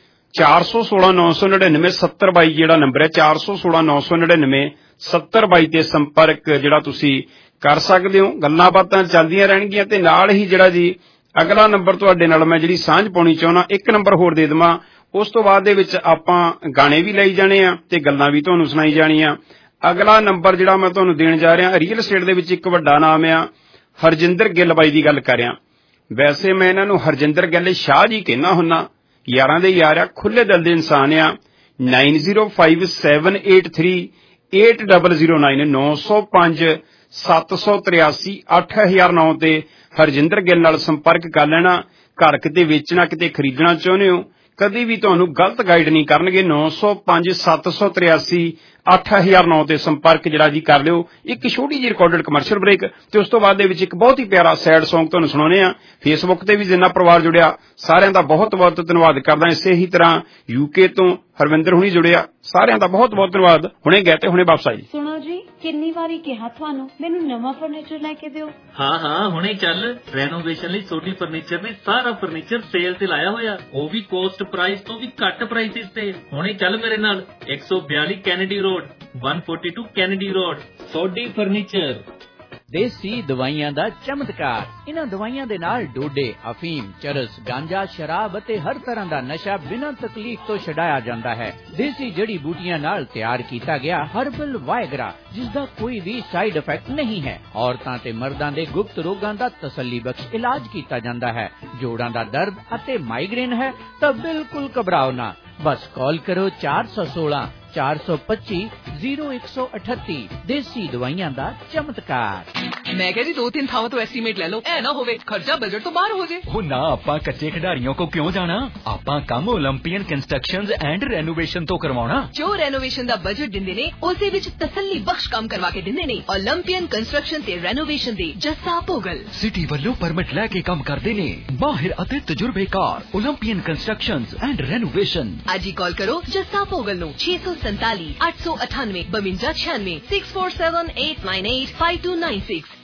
ਚਾਰ ਸੌ ਸੋਲਾਂ ਨੌ ਸੌ ਨੜਿਨਵੇਂ ਸੱਤਰ ਬਾਈ ਜਿਹੜਾ ਨੰਬਰ ਹੈ ਚਾਰ ਸੌ ਸੋਲਾਂ ਨੌ ਸੌ ਨੜਿਨਵੇਂ ਸੱਤਰ ਬਾਈ ਤੇ ਸੰਪਰਕ ਜਿਹੜਾ ਤੁਸੀਂ ਕਰ ਸਕਦੇ ਹੋ ਗੱਲਾਂ ਬਾਤਾਂ ਚੱਲਦੀਆਂ ਰਹਿਣਗੀਆਂ ਤੇ ਨਾਲ ਹੀ ਜਿਹੜਾ ਜੀ ਅਗਲਾ ਨੰਬਰ ਤੁਹਾਡੇ ਨਾਲ ਮੈਂ ਜਿਹੜੀ ਸਾਂਝ ਪਾਉਣੀ ਚਾਹੁੰਦਾ ਇੱਕ ਨੰਬਰ ਹੋਰ ਦੇ ਦੇਵਾਂ ਉਸ ਤੋਂ ਬਾਅਦ ਦੇ ਵਿੱਚ ਆਪਾਂ ਗਾਣੇ ਵੀ ਲਈ ਜਾਣੇ ਆ ਤੇ ਗੱਲਾਂ ਵੀ ਤੁਹਾਨੂੰ ਸੁਣਾਈ ਜਾਣੀਆਂ ਅਗਲਾ ਨੰਬਰ ਜਿਹੜਾ ਮੈਂ ਤੁਹਾਨੂੰ ਦੇਣ ਜਾ ਰਿਹਾ ਰੀਅਲ estate ਦੇ ਵਿੱਚ ਇੱਕ ਵੱਡਾ ਨਾਮ ਆ ਹਰਜਿੰਦਰ ਗਿੱਲ ਬਾਈ ਦੀ ਗੱਲ ਕਰਿਆ ਵੈਸੇ ਮੈਂ ਇਹਨਾਂ ਨੂੰ ਹਰਜਿੰਦਰ ਗਿੱਲ ਸ਼ਾਹ ਜੀ ਕਹਿਣਾ ਹੁੰਨਾ ਯਾਰਾਂ ਦੇ ਯਾਰ ਆ ਖੁੱਲੇ ਦਿਲ ਦੇ ਇਨਸਾਨ ਆ nine zero five seven eight three eight double zero nine ਨੌ ਸੌ ਪੰਜ ਸੱਤ ਸੌ ਤਰਿਆਸੀ ਅੱਠ ਹਜ਼ਾਰ ਨੌ ਤੇ ਹਰਜਿੰਦਰ ਗਿੱਲ ਨਾਲ ਸੰਪਰਕ ਕਰ ਲੈਣਾ ਘਰ ਕਿਤੇ ਵੇਚਣਾ ਕਿਤੇ ਖਰੀਦਣਾ ਚਾਹੁੰਦੇ ਹੋ ਕਦੀ ਵੀ ਤੁਹਾਨੂੰ ਗਲਤ ਗਾਈਡ ਨਹੀਂ ਕਰਨਗੇ ਨੌ ਸੌ ਪੰਜ ਸੱਤ ਸੌ ਤਰਿਆਸੀ ਅੱਠ ਹਜ਼ਾਰ ਨੌ ਤੇ ਸੰਪਰਕ ਜਿਹੜਾ ਜੀ ਕਰ ਲਿਓ ਇੱਕ ਛੋਟੀ ਜਿਹੀ ਰਿਕਾਰਡਡ ਕਮਰਸ਼ੀਅਲ ਬ੍ਰੇਕ ਤੇ ਉਸ ਤੋਂ ਬਾਅਦ ਦੇ ਵਿੱਚ ਇੱਕ ਬਹੁਤ ਹੀ ਪਿਆਰਾ ਸੈਡ ਸੌਂਗ ਤੁਹਾਨੂੰ ਸੁਣਾਉਣੇ ਆ ਫੇਸਬੁੱਕ ਤੇ ਵੀ ਜਿੰਨਾ ਪਰਿਵਾਰ ਜੁੜਿਆ ਸਾਰਿਆਂ ਦਾ ਬਹੁਤ ਬਹੁਤ ਧੰਨਵਾਦ ਕਰਦਾ ਇਸੇ ਹੀ ਤਰ੍ਹਾਂ ਯੂਕੇ ਤੋਂ ਹਰਵਿੰਦਰ ਹੁਣੀ ਜੁੜਿਆ ਸਾਰਿਆਂ ਦਾ ਬਹੁਤ ਬਹੁਤ ਧੰਨਵਾਦ ਹੁਣੇ ਗਏ ਤੇ ਹੁਣੇ ਵਾਪਸ ਆਈ ਸੁਣੋ ਜੀ ਕਿੰਨੀ ਵਾਰੀ ਕਿਹਾ ਤੁਹਾਨੂੰ ਮੈਨੂੰ ਨਵਾਂ ਫਰਨੀਚਰ ਲੈ ਕੇ ਦਿਓ ਹਾਂ ਹਾਂ ਹੁਣੇ ਚੱਲ ਰੈਨੋਵੇਸ਼ਨ ਲਈ ਸੋਢੀ ਫਰਨੀਚਰ ਨੇ ਸਾਰਾ ਫਰਨੀਚਰ ਸੇਲ ਤੇ ਲਾਇਆ ਹੋਇਆ ਉਹ ਵੀ ਕੋਸਟ ਪ੍ਰਾਈਸ ਤੋਂ ਵੀ ਘੱਟ ਪ੍ਰਾਈਸਿਸ ਤੇ ਹੁਣੇ ਚੱਲ ਮੇਰੇ ਨਾਲ ਇੱਕ ਸੌ ਬਿਆਲੀ ਕੈਨੇਡੀ ਰੋਡ ਇੱਕ ਸੌ ਬयालीस ਕੈਨੇਡੀ ਰੋਡ ਸੋਢੀ ਫਰਨੀਚਰ ਦੇਸੀ ਦਵਾਈਆਂ ਦਾ ਚਮਤਕਾਰ ਇਹਨਾਂ ਦਵਾਈਆਂ ਦੇ ਨਾਲ ਡੋਡੇ ਅਫੀਮ ਚਰਸ ਗਾਂਜਾ ਸ਼ਰਾਬ ਅਤੇ ਹਰ ਤਰ੍ਹਾਂ ਦਾ ਨਸ਼ਾ ਬਿਨਾਂ ਤਕਲੀਫ ਤੋਂ ਛਡਾਇਆ ਜਾਂਦਾ ਹੈ ਦੇਸੀ ਜੜੀ ਬੂਟੀਆਂ ਨਾਲ ਤਿਆਰ ਕੀਤਾ ਗਿਆ ਹਰਬਲ ਵਾਇਗਰਾ ਜਿਸ ਦਾ ਕੋਈ ਵੀ ਸਾਈਡ ਇਫੈਕਟ ਨਹੀਂ ਹੈ ਔਰਤਾਂ ਤੇ ਮਰਦਾਂ ਦੇ ਗੁਪਤ ਰੋਗਾਂ ਦਾ ਤਸੱਲੀ ਬਖਸ਼ ਇਲਾਜ ਕੀਤਾ ਜਾਂਦਾ ਹੈ ਜੋੜਾਂ ਦਾ ਦਰਦ ਅਤੇ ਮਾਈਗ੍ਰੇਨ ਹੈ ਤਾਂ ਬਿਲਕੁਲ ਘਬਰਾਓ ਨਾ ਬਸ ਕਾਲ ਕਰੋ ਚਾਰ ਸੌ ਸੋਲਾਂ ਚਾਰ ਸੌ ਪੱਚੀ ਜ਼ੀਰੋ ਇੱਕ ਸੌ ਅਠੱਤੀ ਦੇਸੀ ਦਵਾਈਆਂ ਦਾ ਚਮਤਕਾਰ ਮੈਂ ਕਿਹਾ ਜੀ ਦੋ ਤਿੰਨ ਥਾਵਾਂ ਤੋਂ ਐਸਟੀਮੇਟ ਲੈ ਲਓ ਐ ਨਾ ਹੋਵੇ ਖਰਚਾ ਬਜਟ ਤੋਂ ਬਾਹਰ ਹੋ ਜੇ ਉਹ ਨਾ ਆਪਾਂ ਕੱਚੇ ਖਿਡਾਰੀਆਂ ਕੋ ਕਿਉਂ ਜਾਣਾ ਆਪਾਂ ਕੰਮ ਓਲੰਪੀਅਨ ਕੰਸਟਰਕਸ਼ਨਜ਼ ਐਂਡ ਰੈਨੋਵੇਸ਼ਨ ਤੋਂ ਕਰਵਾਉਣਾ ਜੋ ਰੈਨੋਵੇਸ਼ਨ ਦਾ ਬਜਟ ਦਿੰਦੇ ਨੇ ਉਸੇ ਵਿੱਚ ਤਸੱਲੀ ਬਖਸ਼ ਕੰਮ ਕਰਵਾ ਕੇ ਦਿੰਦੇ ਨੇ ਓਲੰਪੀਅਨ ਕੰਸਟਰਕਸ਼ਨ ਤੇ ਰੈਨੋਵੇਸ਼ਨ ਦੇ ਜੱਸਾ ਭੋਗਲ ਸਿਟੀ ਵੱਲੋਂ ਪਰਮਿਟ ਲੈ ਕੇ ਕੰਮ ਕਰਦੇ ਨੇ ਮਾਹਿਰ ਅਤੇ ਤਜਰਬੇਕਾਰ ਓਲੰਪੀਅਨ ਕੰਸਟਰਕਸ਼ਨਜ਼ ਐਂਡ ਰੈਨੋਵੇਸ਼ਨ ਅੱਜ ਹੀ ਕਾਲ ਕਰੋ ਜੱਸਾ ਭੋਗਲ ਨੂੰ ਛੇ ਸੌ ਸੰਤਾਲੀ ਅੱਠ ਸੌ ਅਠਾਨਵੇਂ ਬਵੰਜਾ ਛਿਆਨਵੇਂ six four seven eight nine eight five two nine six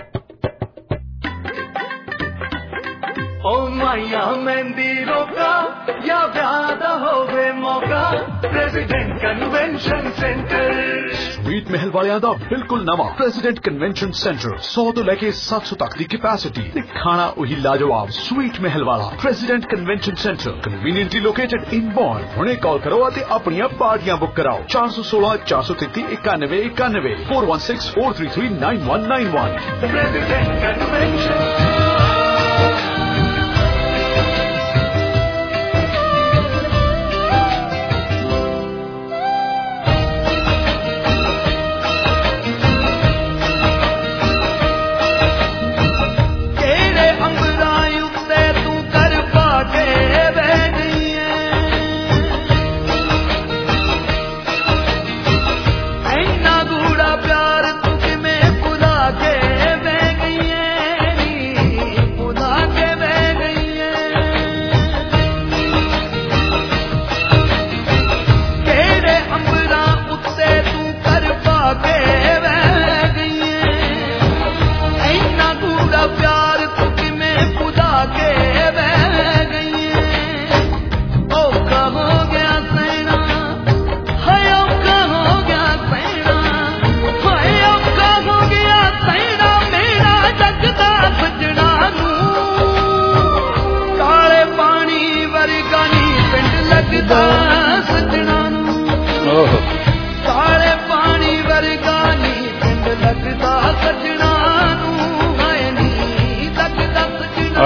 O ਮਾਇਆ ਮਹਿੰਦੀ ਰੋਕਾ ਜਾਂ ਵਿਆਹ ਦਾ ਹੋਵੇ ਮੌਕਾ President convention centre Sweet Mahal ਵਾਲਿਆਂ ਦਾ ਬਿਲਕੁਲ ਨਵਾਂ ਪ੍ਰੈਜ਼ੀਡੈਂਟ ਕਨਵੈਨਸ਼ਨ ਸੈਂਟਰ ਸੌ ਤੋਂ ਲੈ ਕੇ ਸੱਤ ਸੌ ਤੱਕ ਦੀ ਕੈਪੈਸਿਟੀ ਤੇ ਖਾਣਾ ਉਹੀ ਲਾਜਵਾਬ ਸਵੀਟ ਮਹਿਲ ਵਾਲਾ President convention centre conveniently located in ਬੌਨ ਹੁਣੇ ਕਾਲ ਕਰੋ ਅਤੇ ਆਪਣੀਆਂ ਪਾਰਟੀਆਂ ਬੁੱਕ ਕਰਾਓ ਚਾਰ ਸੌ ਸੋਲਾਂ ਚਾਰ ਸੌ ਤੇਤੀ ਇਕਾਨਵੇਂ ਇਕਾਨਵੇਂ four one six four three three nine one nine one President convention ਕੇ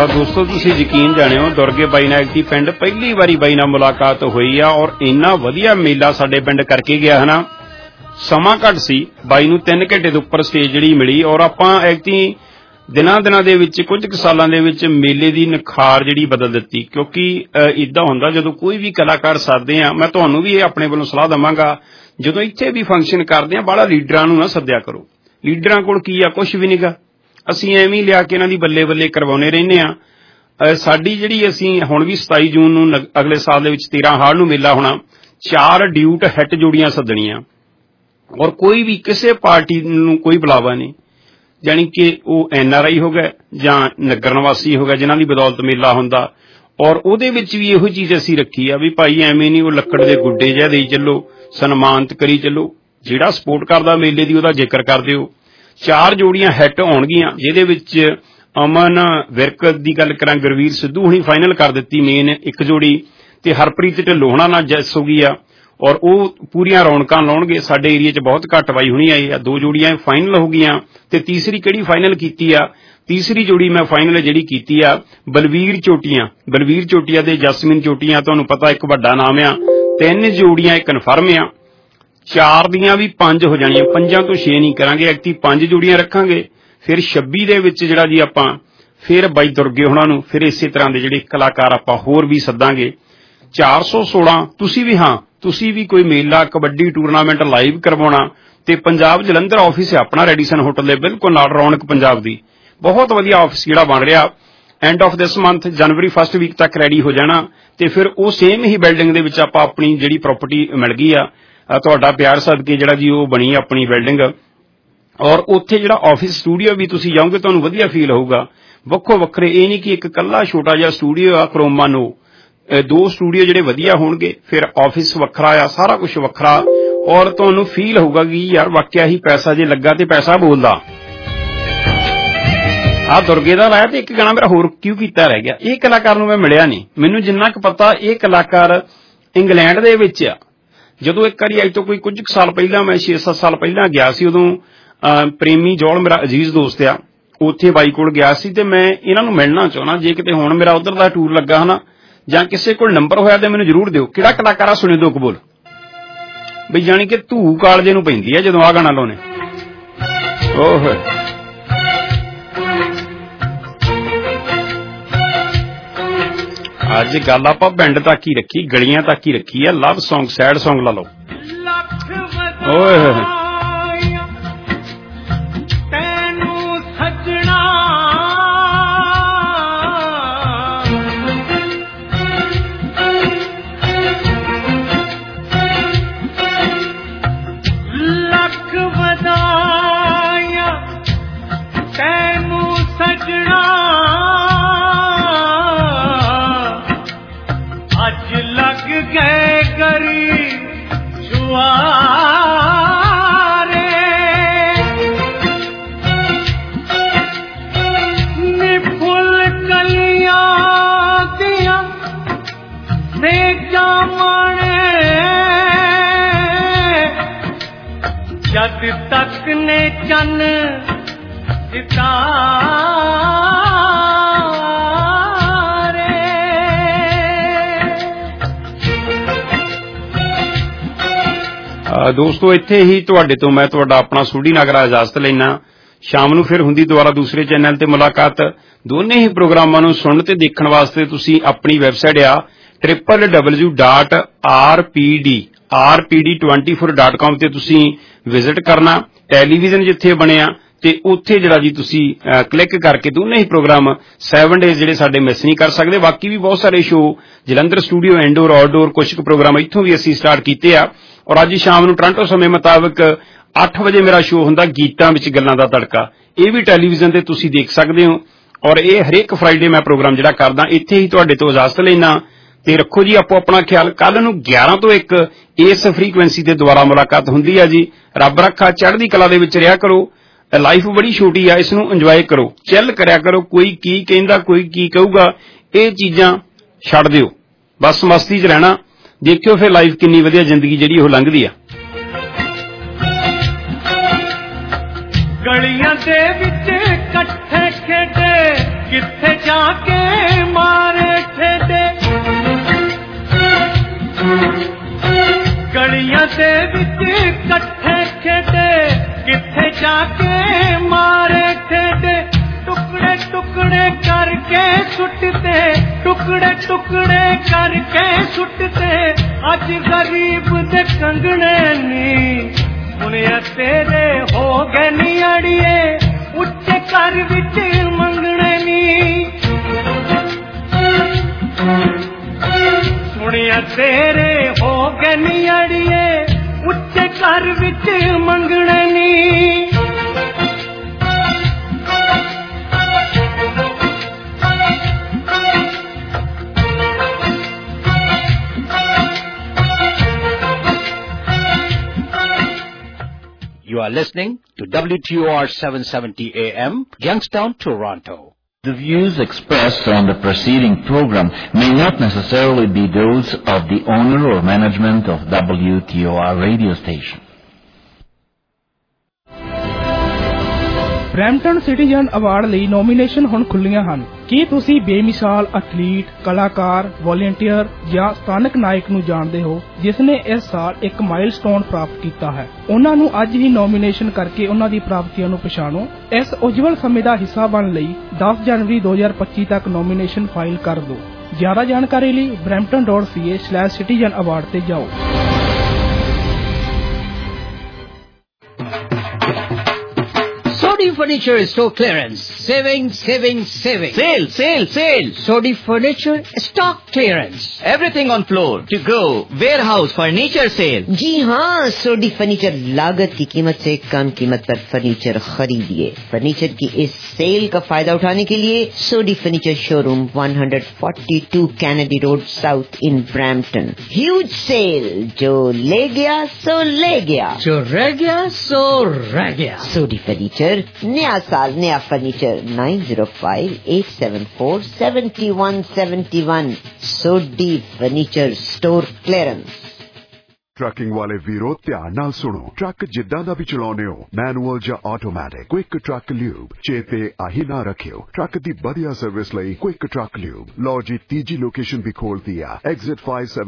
ਦੋਸਤੋ ਤੁਸੀਂ ਯਕੀਨ ਜਾਣਿਓ ਦੁਰਗੇ ਬਾਈ ਨਾਲ ਐਕਟੀ ਪਿੰਡ ਪਹਿਲੀ ਵਾਰੀ ਬਾਈ ਨਾਲ ਮੁਲਾਕਾਤ ਹੋਈ ਆ ਔਰ ਇੰਨਾ ਵਧੀਆ ਮੇਲਾ ਸਾਡੇ ਪਿੰਡ ਕਰਕੇ ਗਿਆ ਹੈ ਨਾ। ਸਮਾਂ ਘੱਟ ਸੀ, ਬਾਈ ਨੂੰ ਤਿੰਨ ਘੰਟੇ ਦੇ ਉੱਪਰ ਸਟੇਜ ਜਿਹੜੀ ਮਿਲੀ ਔਰ ਆਪਾਂ ਐਕਟੀ ਦਿਨਾਂ ਦਿਨਾਂ ਦੇ ਵਿੱਚ ਕੁਝ ਕੁ ਸਾਲਾਂ ਦੇ ਵਿੱਚ ਮੇਲੇ ਦੀ ਨਿਖਾਰ ਜਿਹੜੀ ਬਦਲ ਦਿੱਤੀ। ਕਿਉਂਕਿ ਇੱਦਾਂ ਹੁੰਦਾ ਜਦੋਂ ਕੋਈ ਵੀ ਕਲਾਕਾਰ ਸੱਦਦੇ ਆ, ਮੈਂ ਤੁਹਾਨੂੰ ਵੀ ਇਹ ਆਪਣੇ ਵੱਲੋਂ ਸਲਾਹ ਦੇਵਾਂਗਾ, ਜਦੋਂ ਇੱਥੇ ਵੀ ਫੰਕਸ਼ਨ ਕਰਦੇ ਆ ਬਾਹਲਾ ਲੀਡਰਾਂ ਨੂੰ ਨਾ ਸੱਦਿਆ ਕਰੋ। ਲੀਡਰਾਂ ਕੋਲ ਕੀ ਆ, ਕੁਛ ਵੀ ਨਹੀਂਗਾ। ਅਸੀਂ ਐਵੇਂ ਹੀ ਲਿਆ ਕੇ ਇਹਨਾਂ ਦੀ ਬੱਲੇ ਬੱਲੇ ਕਰਵਾਉਣੇ ਰਹਿੰਦੇ ਆ। ਸਾਡੀ ਜਿਹੜੀ ਅਸੀਂ ਹੁਣ ਵੀ ਸਤਾਈ ਜੂਨ ਨੂੰ ਅਗਲੇ ਸਾਲ ਦੇ ਵਿੱਚ ਤੇਰਾਂ ਹਾੜ ਨੂੰ ਮੇਲਾ ਹੋਣਾ, ਚਾਰ ਡਿਊਟ ਹਿੱਟ ਜੋੜੀਆਂ ਸੱਦਣੀਆਂ ਔਰ ਕੋਈ ਵੀ ਕਿਸੇ ਪਾਰਟੀ ਨੂੰ ਕੋਈ ਬੁਲਾਵਾ ਨਹੀਂ, ਜਾਣੀ ਕਿ ਉਹ ਐਨ ਆਰ ਆਈ ਹੋ ਗਏ ਜਾਂ ਨਗਰ ਨਿਵਾਸੀ ਹੋ ਗਏ ਜਿਨ੍ਹਾਂ ਦੀ ਬਦੌਲਤ ਮੇਲਾ ਹੁੰਦਾ। ਔਰ ਉਹਦੇ ਵਿੱਚ ਵੀ ਇਹੋ ਚੀਜ਼ ਅਸੀਂ ਰੱਖੀ ਆ ਵੀ ਭਾਈ ਐਵੇਂ ਨਹੀਂ ਉਹ ਲੱਕੜ ਦੇ ਗੁੱਡੇ ਜਿਹੇ ਦੇਈ ਚੱਲੋ, ਸਨਮਾਨਿਤ ਕਰੀ ਚੱਲੋ, ਜਿਹੜਾ ਸਪੋਰਟ ਕਰਦਾ ਮੇਲੇ ਦੀ ਉਹਦਾ ਜ਼ਿਕਰ ਕਰ ਦਿਓ। ਚਾਰ ਜੋੜੀਆਂ ਹਿੱਟ ਹੋਣਗੀਆਂ ਜਿਹਦੇ ਵਿੱਚ ਅਮਨ ਵਿਰਕ ਦੀ ਗੱਲ ਕਰਾਂ, ਗੁਰਵੀਰ ਸਿੱਧੂ ਹੁਣੀ ਫਾਈਨਲ ਕਰ ਦਿੱਤੀ ਮੇਨ ਇੱਕ ਜੋੜੀ, ਤੇ ਹਰਪ੍ਰੀਤ ਢਿੱਲੋਂ ਹੋਣਾ ਨਾਲ ਜੈਸ ਹੋ ਗਈ ਆ ਔਰ ਉਹ ਪੂਰੀਆਂ ਰੌਣਕਾਂ ਲਾਉਣਗੇ। ਸਾਡੇ ਏਰੀਏ 'ਚ ਬਹੁਤ ਘੱਟ ਬਾਈ ਹੁਣੀ ਆਈ ਆ। ਦੋ ਜੋੜੀਆਂ ਫਾਈਨਲ ਹੋ ਗਈਆਂ ਤੇ ਤੀਸਰੀ ਕਿਹੜੀ ਫਾਈਨਲ ਕੀਤੀ ਆ, ਤੀਸਰੀ ਜੋੜੀ ਮੈਂ ਫਾਈਨਲ ਜਿਹੜੀ ਕੀਤੀ ਆ ਬਲਵੀਰ ਚੋਟੀਆਂ, ਬਲਵੀਰ ਚੋਟੀਆਂ ਤੇ ਜਸਮੀਨ ਚੋਟੀਆਂ। ਤੁਹਾਨੂੰ ਪਤਾ ਇੱਕ ਵੱਡਾ ਨਾਮ ਆ। ਤਿੰਨ ਜੋੜੀਆਂ ਇਹ ਕਨਫਰਮ ਆ, ਚਾਰ ਦੀਆਂ ਵੀ ਪੰਜ ਹੋ ਜਾਣੀਆਂ, ਪੰਜਾਂ ਤੋਂ ਛੇ ਨਹੀਂ ਕਰਾਂਗੇ, ਐਕਟੀ ਪੰਜ ਜੋੜੀਆਂ ਰੱਖਾਂਗੇ। ਫਿਰ ਛੱਬੀ ਦੇ ਵਿੱਚ ਜਿਹੜਾ ਜੀ ਆਪਾਂ ਫਿਰ ਬਾਈ ਦੁਰਗੇ ਹੋਣਾ ਨੂੰ ਫਿਰ ਇਸੇ ਤਰ੍ਹਾਂ ਦੇ ਜਿਹੜੇ ਕਲਾਕਾਰ ਆਪਾਂ ਹੋਰ ਵੀ ਸੱਦਾਂਗੇ। ਚਾਰ ਸੌ ਸੋਲਾਂ ਤੁਸੀਂ ਵੀ, ਹਾਂ ਤੁਸੀਂ ਵੀ ਕੋਈ ਮੇਲਾ ਕਬੱਡੀ ਟੂਰਨਾਮੈਂਟ ਲਾਈਵ ਕਰਵਾਉਣਾ ਤੇ ਪੰਜਾਬ ਜਲੰਧਰ ਆਫਿਸ ਹੈ ਆਪਣਾ ਰੈਡੀਸਨ ਹੋਟਲ ਦੇ ਬਿਲਕੁਲ ਨਾਲ, ਰੌਣਕ ਪੰਜਾਬ ਦੀ ਬਹੁਤ ਵਧੀਆ ਆਫਿਸ ਜਿਹੜਾ ਬਣ ਰਿਹਾ। ਐਂਡ ਆਫ ਦਿਸ ਮੰਥ ਜਨਵਰੀ ਫਸਟ ਵੀਕ ਤੱਕ ਰੈਡੀ ਹੋ ਜਾਣਾ ਤੇ ਫਿਰ ਉਹ ਸੇਮ ਹੀ ਬਿਲਡਿੰਗ ਦੇ ਵਿੱਚ ਆਪਾਂ ਆਪਣੀ ਜਿਹੜੀ ਪ੍ਰਾਪਰਟੀ ਮਿਲ ਗਈ ਆ, ਤੁਹਾਡਾ ਪਿਆਰ ਸਦਕੇ ਜਿਹੜਾ ਜੀ ਉਹ ਬਣੀ ਆਪਣੀ ਬਿਲਡਿੰਗ। ਔਰ ਉੱਥੇ ਜਿਹੜਾ ਆਫਿਸ ਸਟੂਡੀਓ ਵੀ ਤੁਸੀਂ ਜਾਓਗੇ ਤੁਹਾਨੂੰ ਵਧੀਆ ਫੀਲ ਹੋਊਗਾ। ਵੱਖੋ ਵੱਖਰੇ, ਇਹ ਨਹੀਂ ਕਿ ਇੱਕ ਇਕੱਲਾ ਛੋਟਾ ਜਿਹਾ ਸਟੂਡੀਓ ਆ ਕਰੋਮਾ ਨੋ, ਦੋ ਸਟੂਡੀਓ ਜਿਹੜੇ ਵਧੀਆ ਹੋਣਗੇ, ਫਿਰ ਆਫਿਸ ਵੱਖਰਾ ਆ, ਸਾਰਾ ਕੁਝ ਵੱਖਰਾ ਔਰ ਤੁਹਾਨੂੰ ਫੀਲ ਹੋਊਗਾ ਕਿ ਯਾਰ ਵਾਕਿਆ ਹੀ ਪੈਸਾ ਜੇ ਲੱਗਾ ਤੇ ਪੈਸਾ ਬੋਲਦਾ। ਆਹ ਦੁਰਗੇ ਦਾ ਲਾਇਆ ਤੇ ਇੱਕ ਗਾਣਾ ਮੇਰਾ ਹੋਰ ਕਿਉਂ ਕੀਤਾ ਰਹਿ ਗਿਆ। ਇਹ ਕਲਾਕਾਰ ਨੂੰ ਮੈਂ ਮਿਲਿਆ ਨਹੀਂ, ਮੈਨੂੰ ਜਿੰਨਾ ਕੁ ਪਤਾ ਇਹ ਕਲਾਕਾਰ ਇੰਗਲੈਂਡ ਦੇ ਵਿੱਚ ਆ। ਜਦੋਂ ਇੱਕ ਵਾਰੀ ਅੱਜ ਤੋਂ ਕੋਈ ਕੁਝ ਕੁ ਸਾਲ ਪਹਿਲਾਂ ਮੈਂ ਛੇ ਸੱਤ ਸਾਲ ਪਹਿਲਾਂ ਗਿਆ ਸੀ, ਉਦੋਂ ਪ੍ਰੇਮੀ ਜੌਲ ਮੇਰਾ ਅਜ਼ੀਜ਼ ਦੋਸਤ ਆ, ਉੱਥੇ ਬਾਈ ਕੋਲ ਗਿਆ ਸੀ ਤੇ ਮੈਂ ਇਹਨਾਂ ਨੂੰ ਮਿਲਣਾ ਚਾਹੁੰਦਾ। ਜੇ ਕਿਤੇ ਹੁਣ ਮੇਰਾ ਉੱਧਰ ਦਾ ਟੂਰ ਲੱਗਾ ਹਨਾ ਜਾਂ ਕਿਸੇ ਕੋਲ ਨੰਬਰ ਹੋਇਆ ਤੇ ਮੈਨੂੰ ਜ਼ਰੂਰ ਦਿਓ। ਕਿਹੜਾ ਕਲਾਕਾਰ ਆ ਸੁਣਿਓ ਦੋ ਕਬੂਲ ਬਈ, ਜਾਣੀ ਕਿ ਧੂ ਕਾਲਜੇ ਨੂੰ ਪੈਂਦੀ ਆ ਜਦੋਂ ਆਹ ਗਾਣਾ ਲਾਉਣੇ। ਓਹ ਅੱਜ ਗੱਲ ਆਪਾਂ ਪਿੰਡ ਤੱਕ ਹੀ ਰੱਖੀ, ਗਲੀਆਂ ਤੱਕ ਹੀ ਰੱਖੀ ਆ। ਲਵ ਸੌਂਗ, ਸੈਡ ਸੌਂਗ ਲਾ ਲਓ। ਓਏ ਤੈਨੂੰ ਸੱਜਣਾ ਲੱਖ ਵਧਾਈਆਂ, ਤੈਨੂੰ ਸੱਜਣਾ ਅੱਜ ਲੱਗ ਗਏ ਗਰੀ ਜੁਆਰੇ, ਨੀ ਫੁੱਲ ਕਲੀਆਂ ਦੀਆਂ ਸੇਜਾਂ ਮਾਣੇ, ਜਦ ਤੱਕ ਨੇ ਚੰਨ ਸਿਤਾਰੇ। ਦੋਸਤੋ ਇੱਥੇ ਹੀ ਤੁਹਾਡੇ ਤੋਂ ਮੈਂ ਤੁਹਾਡਾ ਆਪਣਾ ਸੂਡੀ ਨਾਗਰਾ ਇਜਾਜ਼ਤ ਲੈਣਾ। ਸ਼ਾਮ ਨੂੰ ਫਿਰ ਹੁੰਦੀ ਦੁਬਾਰਾ ਦੂਸਰੇ ਚੈਨਲ ਤੇ ਮੁਲਾਕਾਤ। ਦੋਨੇ ਹੀ ਪ੍ਰੋਗਰਾਮਾਂ ਨੂੰ ਸੁਣਨ ਤੇ ਦੇਖਣ ਵਾਸਤੇ ਤੁਸੀਂ ਆਪਣੀ ਵੈਬਸਾਈਟ ਆ triple W dot R P D R P D twenty four dot com ਤੇ ਤੁਸੀਂ ਵਿਜ਼ਿਟ ਕਰਨਾ। ਟੈਲੀਵਿਜ਼ਨ ਜਿੱਥੇ ਬਣਿਆ ਤੇ ਉੱਥੇ ਜਿਹੜਾ ਜੀ ਤੁਸੀਂ ਕਲਿੱਕ ਕਰਕੇ ਦੋਨੇ ਹੀ ਪ੍ਰੋਗਰਾਮ ਸੈਵਨ ਡੇਜ਼ ਜਿਹੜੇ ਸਾਡੇ ਮਿਸ ਨਹੀਂ ਕਰ ਸਕਦੇ। ਬਾਕੀ ਵੀ ਬਹੁਤ ਸਾਰੇ show Jalandhar studio indoor outdoor ਕੁਝ ਕੁ ਪ੍ਰੋਗਰਾਮ ਇੱਥੋਂ ਵੀ ਅਸੀਂ ਸਟਾਰਟ ਕੀਤੇ ਆ। ਔਰ ਅੱਜ ਸ਼ਾਮ ਨੂੰ ਟੋਰਾਂਟੋ ਸਮੇਂ ਮੁਤਾਬਕ ਅੱਠ ਵਜੇ ਮੇਰਾ ਸ਼ੋਅ ਹੁੰਦਾ ਗੀਤਾਂ ਵਿੱਚ ਗੱਲਾਂ ਦਾ ਤੜਕਾ। ਇਹ ਵੀ ਟੈਲੀਵਿਜ਼ਨ ਤੇ ਤੁਸੀਂ ਦੇਖ ਸਕਦੇ ਹੋ ਔਰ ਇਹ ਹਰੇਕ ਫਰਾਈਡੇ ਮੈਂ ਪ੍ਰੋਗਰਾਮ ਜਿਹੜਾ ਕਰਦਾ। ਇੱਥੇ ਹੀ ਤੁਹਾਡੇ ਤੋਂ ਇਜਾਜ਼ਤ ਲੈਣਾ ਤੇ ਰੱਖੋ ਜੀ ਆਪੋ ਆਪਣਾ ਖਿਆਲ। ਕੱਲ ਨੂੰ ਗਿਆਰਾਂ ਤੋਂ ਇੱਕ ਇਸ ਫ੍ਰੀਕੁਐਂਸੀ ਤੇ ਦੁਬਾਰਾ ਮੁਲਾਕਾਤ ਹੁੰਦੀ ਆ ਜੀ। ਰੱਬ ਰੱਖਾ, ਚੜ੍ਹਦੀ ਕਲਾ ਦੇ ਵਿੱਚ ਰਿਹਾ ਕਰੋ। ਲਾਈਫ ਬੜੀ ਛੋਟੀ ਆ, ਇਸ ਨੂੰ ਇੰਜੋਏ ਕਰੋ, ਚਿੱਲ ਕਰਿਆ ਕਰੋ। ਕੋਈ ਕੀ ਕਹਿੰਦਾ, ਕੋਈ ਕੀ ਕਹੂਗਾ, ਇਹ ਚੀਜ਼ਾਂ ਛੱਡ ਦਿਓ, ਬਸ ਮਸਤੀ 'ਚ ਰਹਿਣਾ। ਦੇਖਿਓ ਫਿਰ ਲਾਈਫ ਕਿੰਨੀ ਵਧੀਆ ਜ਼ਿੰਦਗੀ ਜਿਹੜੀ ਉਹ ਲੰਘਦੀ ਆ। ਗਲੀਆਂ ਦੇ ਵਿੱਚ ਇਕੱਠੇ ਖੇਡੇ किथे जाके मारे ठेडे गलियां दे विच कट्ठे खेडे किथे जाके मारे ठेडे टुकड़े टुकड़े करके सुटते टुकड़े टुकड़े करके सुटते अज गरीब दे कंगने नी सुनिया तेरे हो गए नी अड़िए उच्चे घर विच मंगने नी सुनिया तेरे हो गए नी अड़िए उच्चे घर विच मंगने नी You are listening to W T O R seven seventy A M, Youngstown, Toronto. The views expressed on the preceding program may not necessarily be those of the owner or management of W T O R radio station. Brampton citizen award ਲਈ nomination ਹੁਣ ਖੁੱਲੀਆਂ ਹਨ। ਕੀ ਤੁਸੀਂ ਬੇਮਿਸਾਲ athlete, ਕਲਾਕਾਰ, volunteer ਜਾਂ ਸਥਾਨਕ ਨਾਇਕ ਨੂੰ ਜਾਣਦੇ ਹੋ ਜਿਸ ਨੇ ਇਸ ਸਾਲ ਇੱਕ ਮਾਈਲਸਟੋਨ ਪ੍ਰਾਪਤ ਕੀਤਾ ਹੈ? ਉਹਨਾਂ ਨੂੰ ਅੱਜ ਹੀ ਨੋਮੀਨੇਸ਼ਨ ਕਰਕੇ ਉਹਨਾਂ ਦੀ ਪ੍ਰਾਪਤੀਆਂ ਨੂੰ ਪਛਾਣੋ। ਇਸ ਉਜਵਲ ਸਮੇਂ ਦਾ ਹਿੱਸਾ ਬਣਨ ਲਈ ਦਸ ਜਨਵਰੀ ਦੋ ਹਜ਼ਾਰ ਪੱਚੀ ਤੱਕ ਨੋਮੀਨੇਸ਼ਨ ਫਾਈਲ ਕਰ ਦਿਓ। ਜ਼ਿਆਦਾ ਜਾਣਕਾਰੀ ਲਈ Brampton dot C A slash citizen award ਤੇ ਜਾਓ। Sodi Furniture Store Clearance. Saving, saving, saving. Sale, sale, sale. Sodi Furniture Stock Clearance. Everything on floor. To go. Warehouse Furniture Sale. जी हाँ, सोडी furniture लागत की कीमत से कम कीमत पर फर्नीचर खरीदिए। फर्नीचर की इस सेल का फायदा उठाने के लिए Sodhi furniture showroom one forty-two Kennedy road south in Brampton. Huge sale, जो ले गया सो ले गया, जो रह गया सो रह गया। सोडी फर्नीचर, नया साल नया furniture. nine zero five eight seven four seven one seven one। Sodhi furniture store clearance. Trucking वाले वीरो ध्यान नाल सुनो। ट्रक जिद्दां दा भी चलाउने हो, मैनुअल या ऑटोमैटिक, क्विक ट्रक ल्यूब चेते आही ना रखियो। ट्रक दी बढ़िया सर्विस लई क्विक ट्रक ल्यूब। लो जी तीजी लोकेशन भी खोल दिया, एग्जिट five seven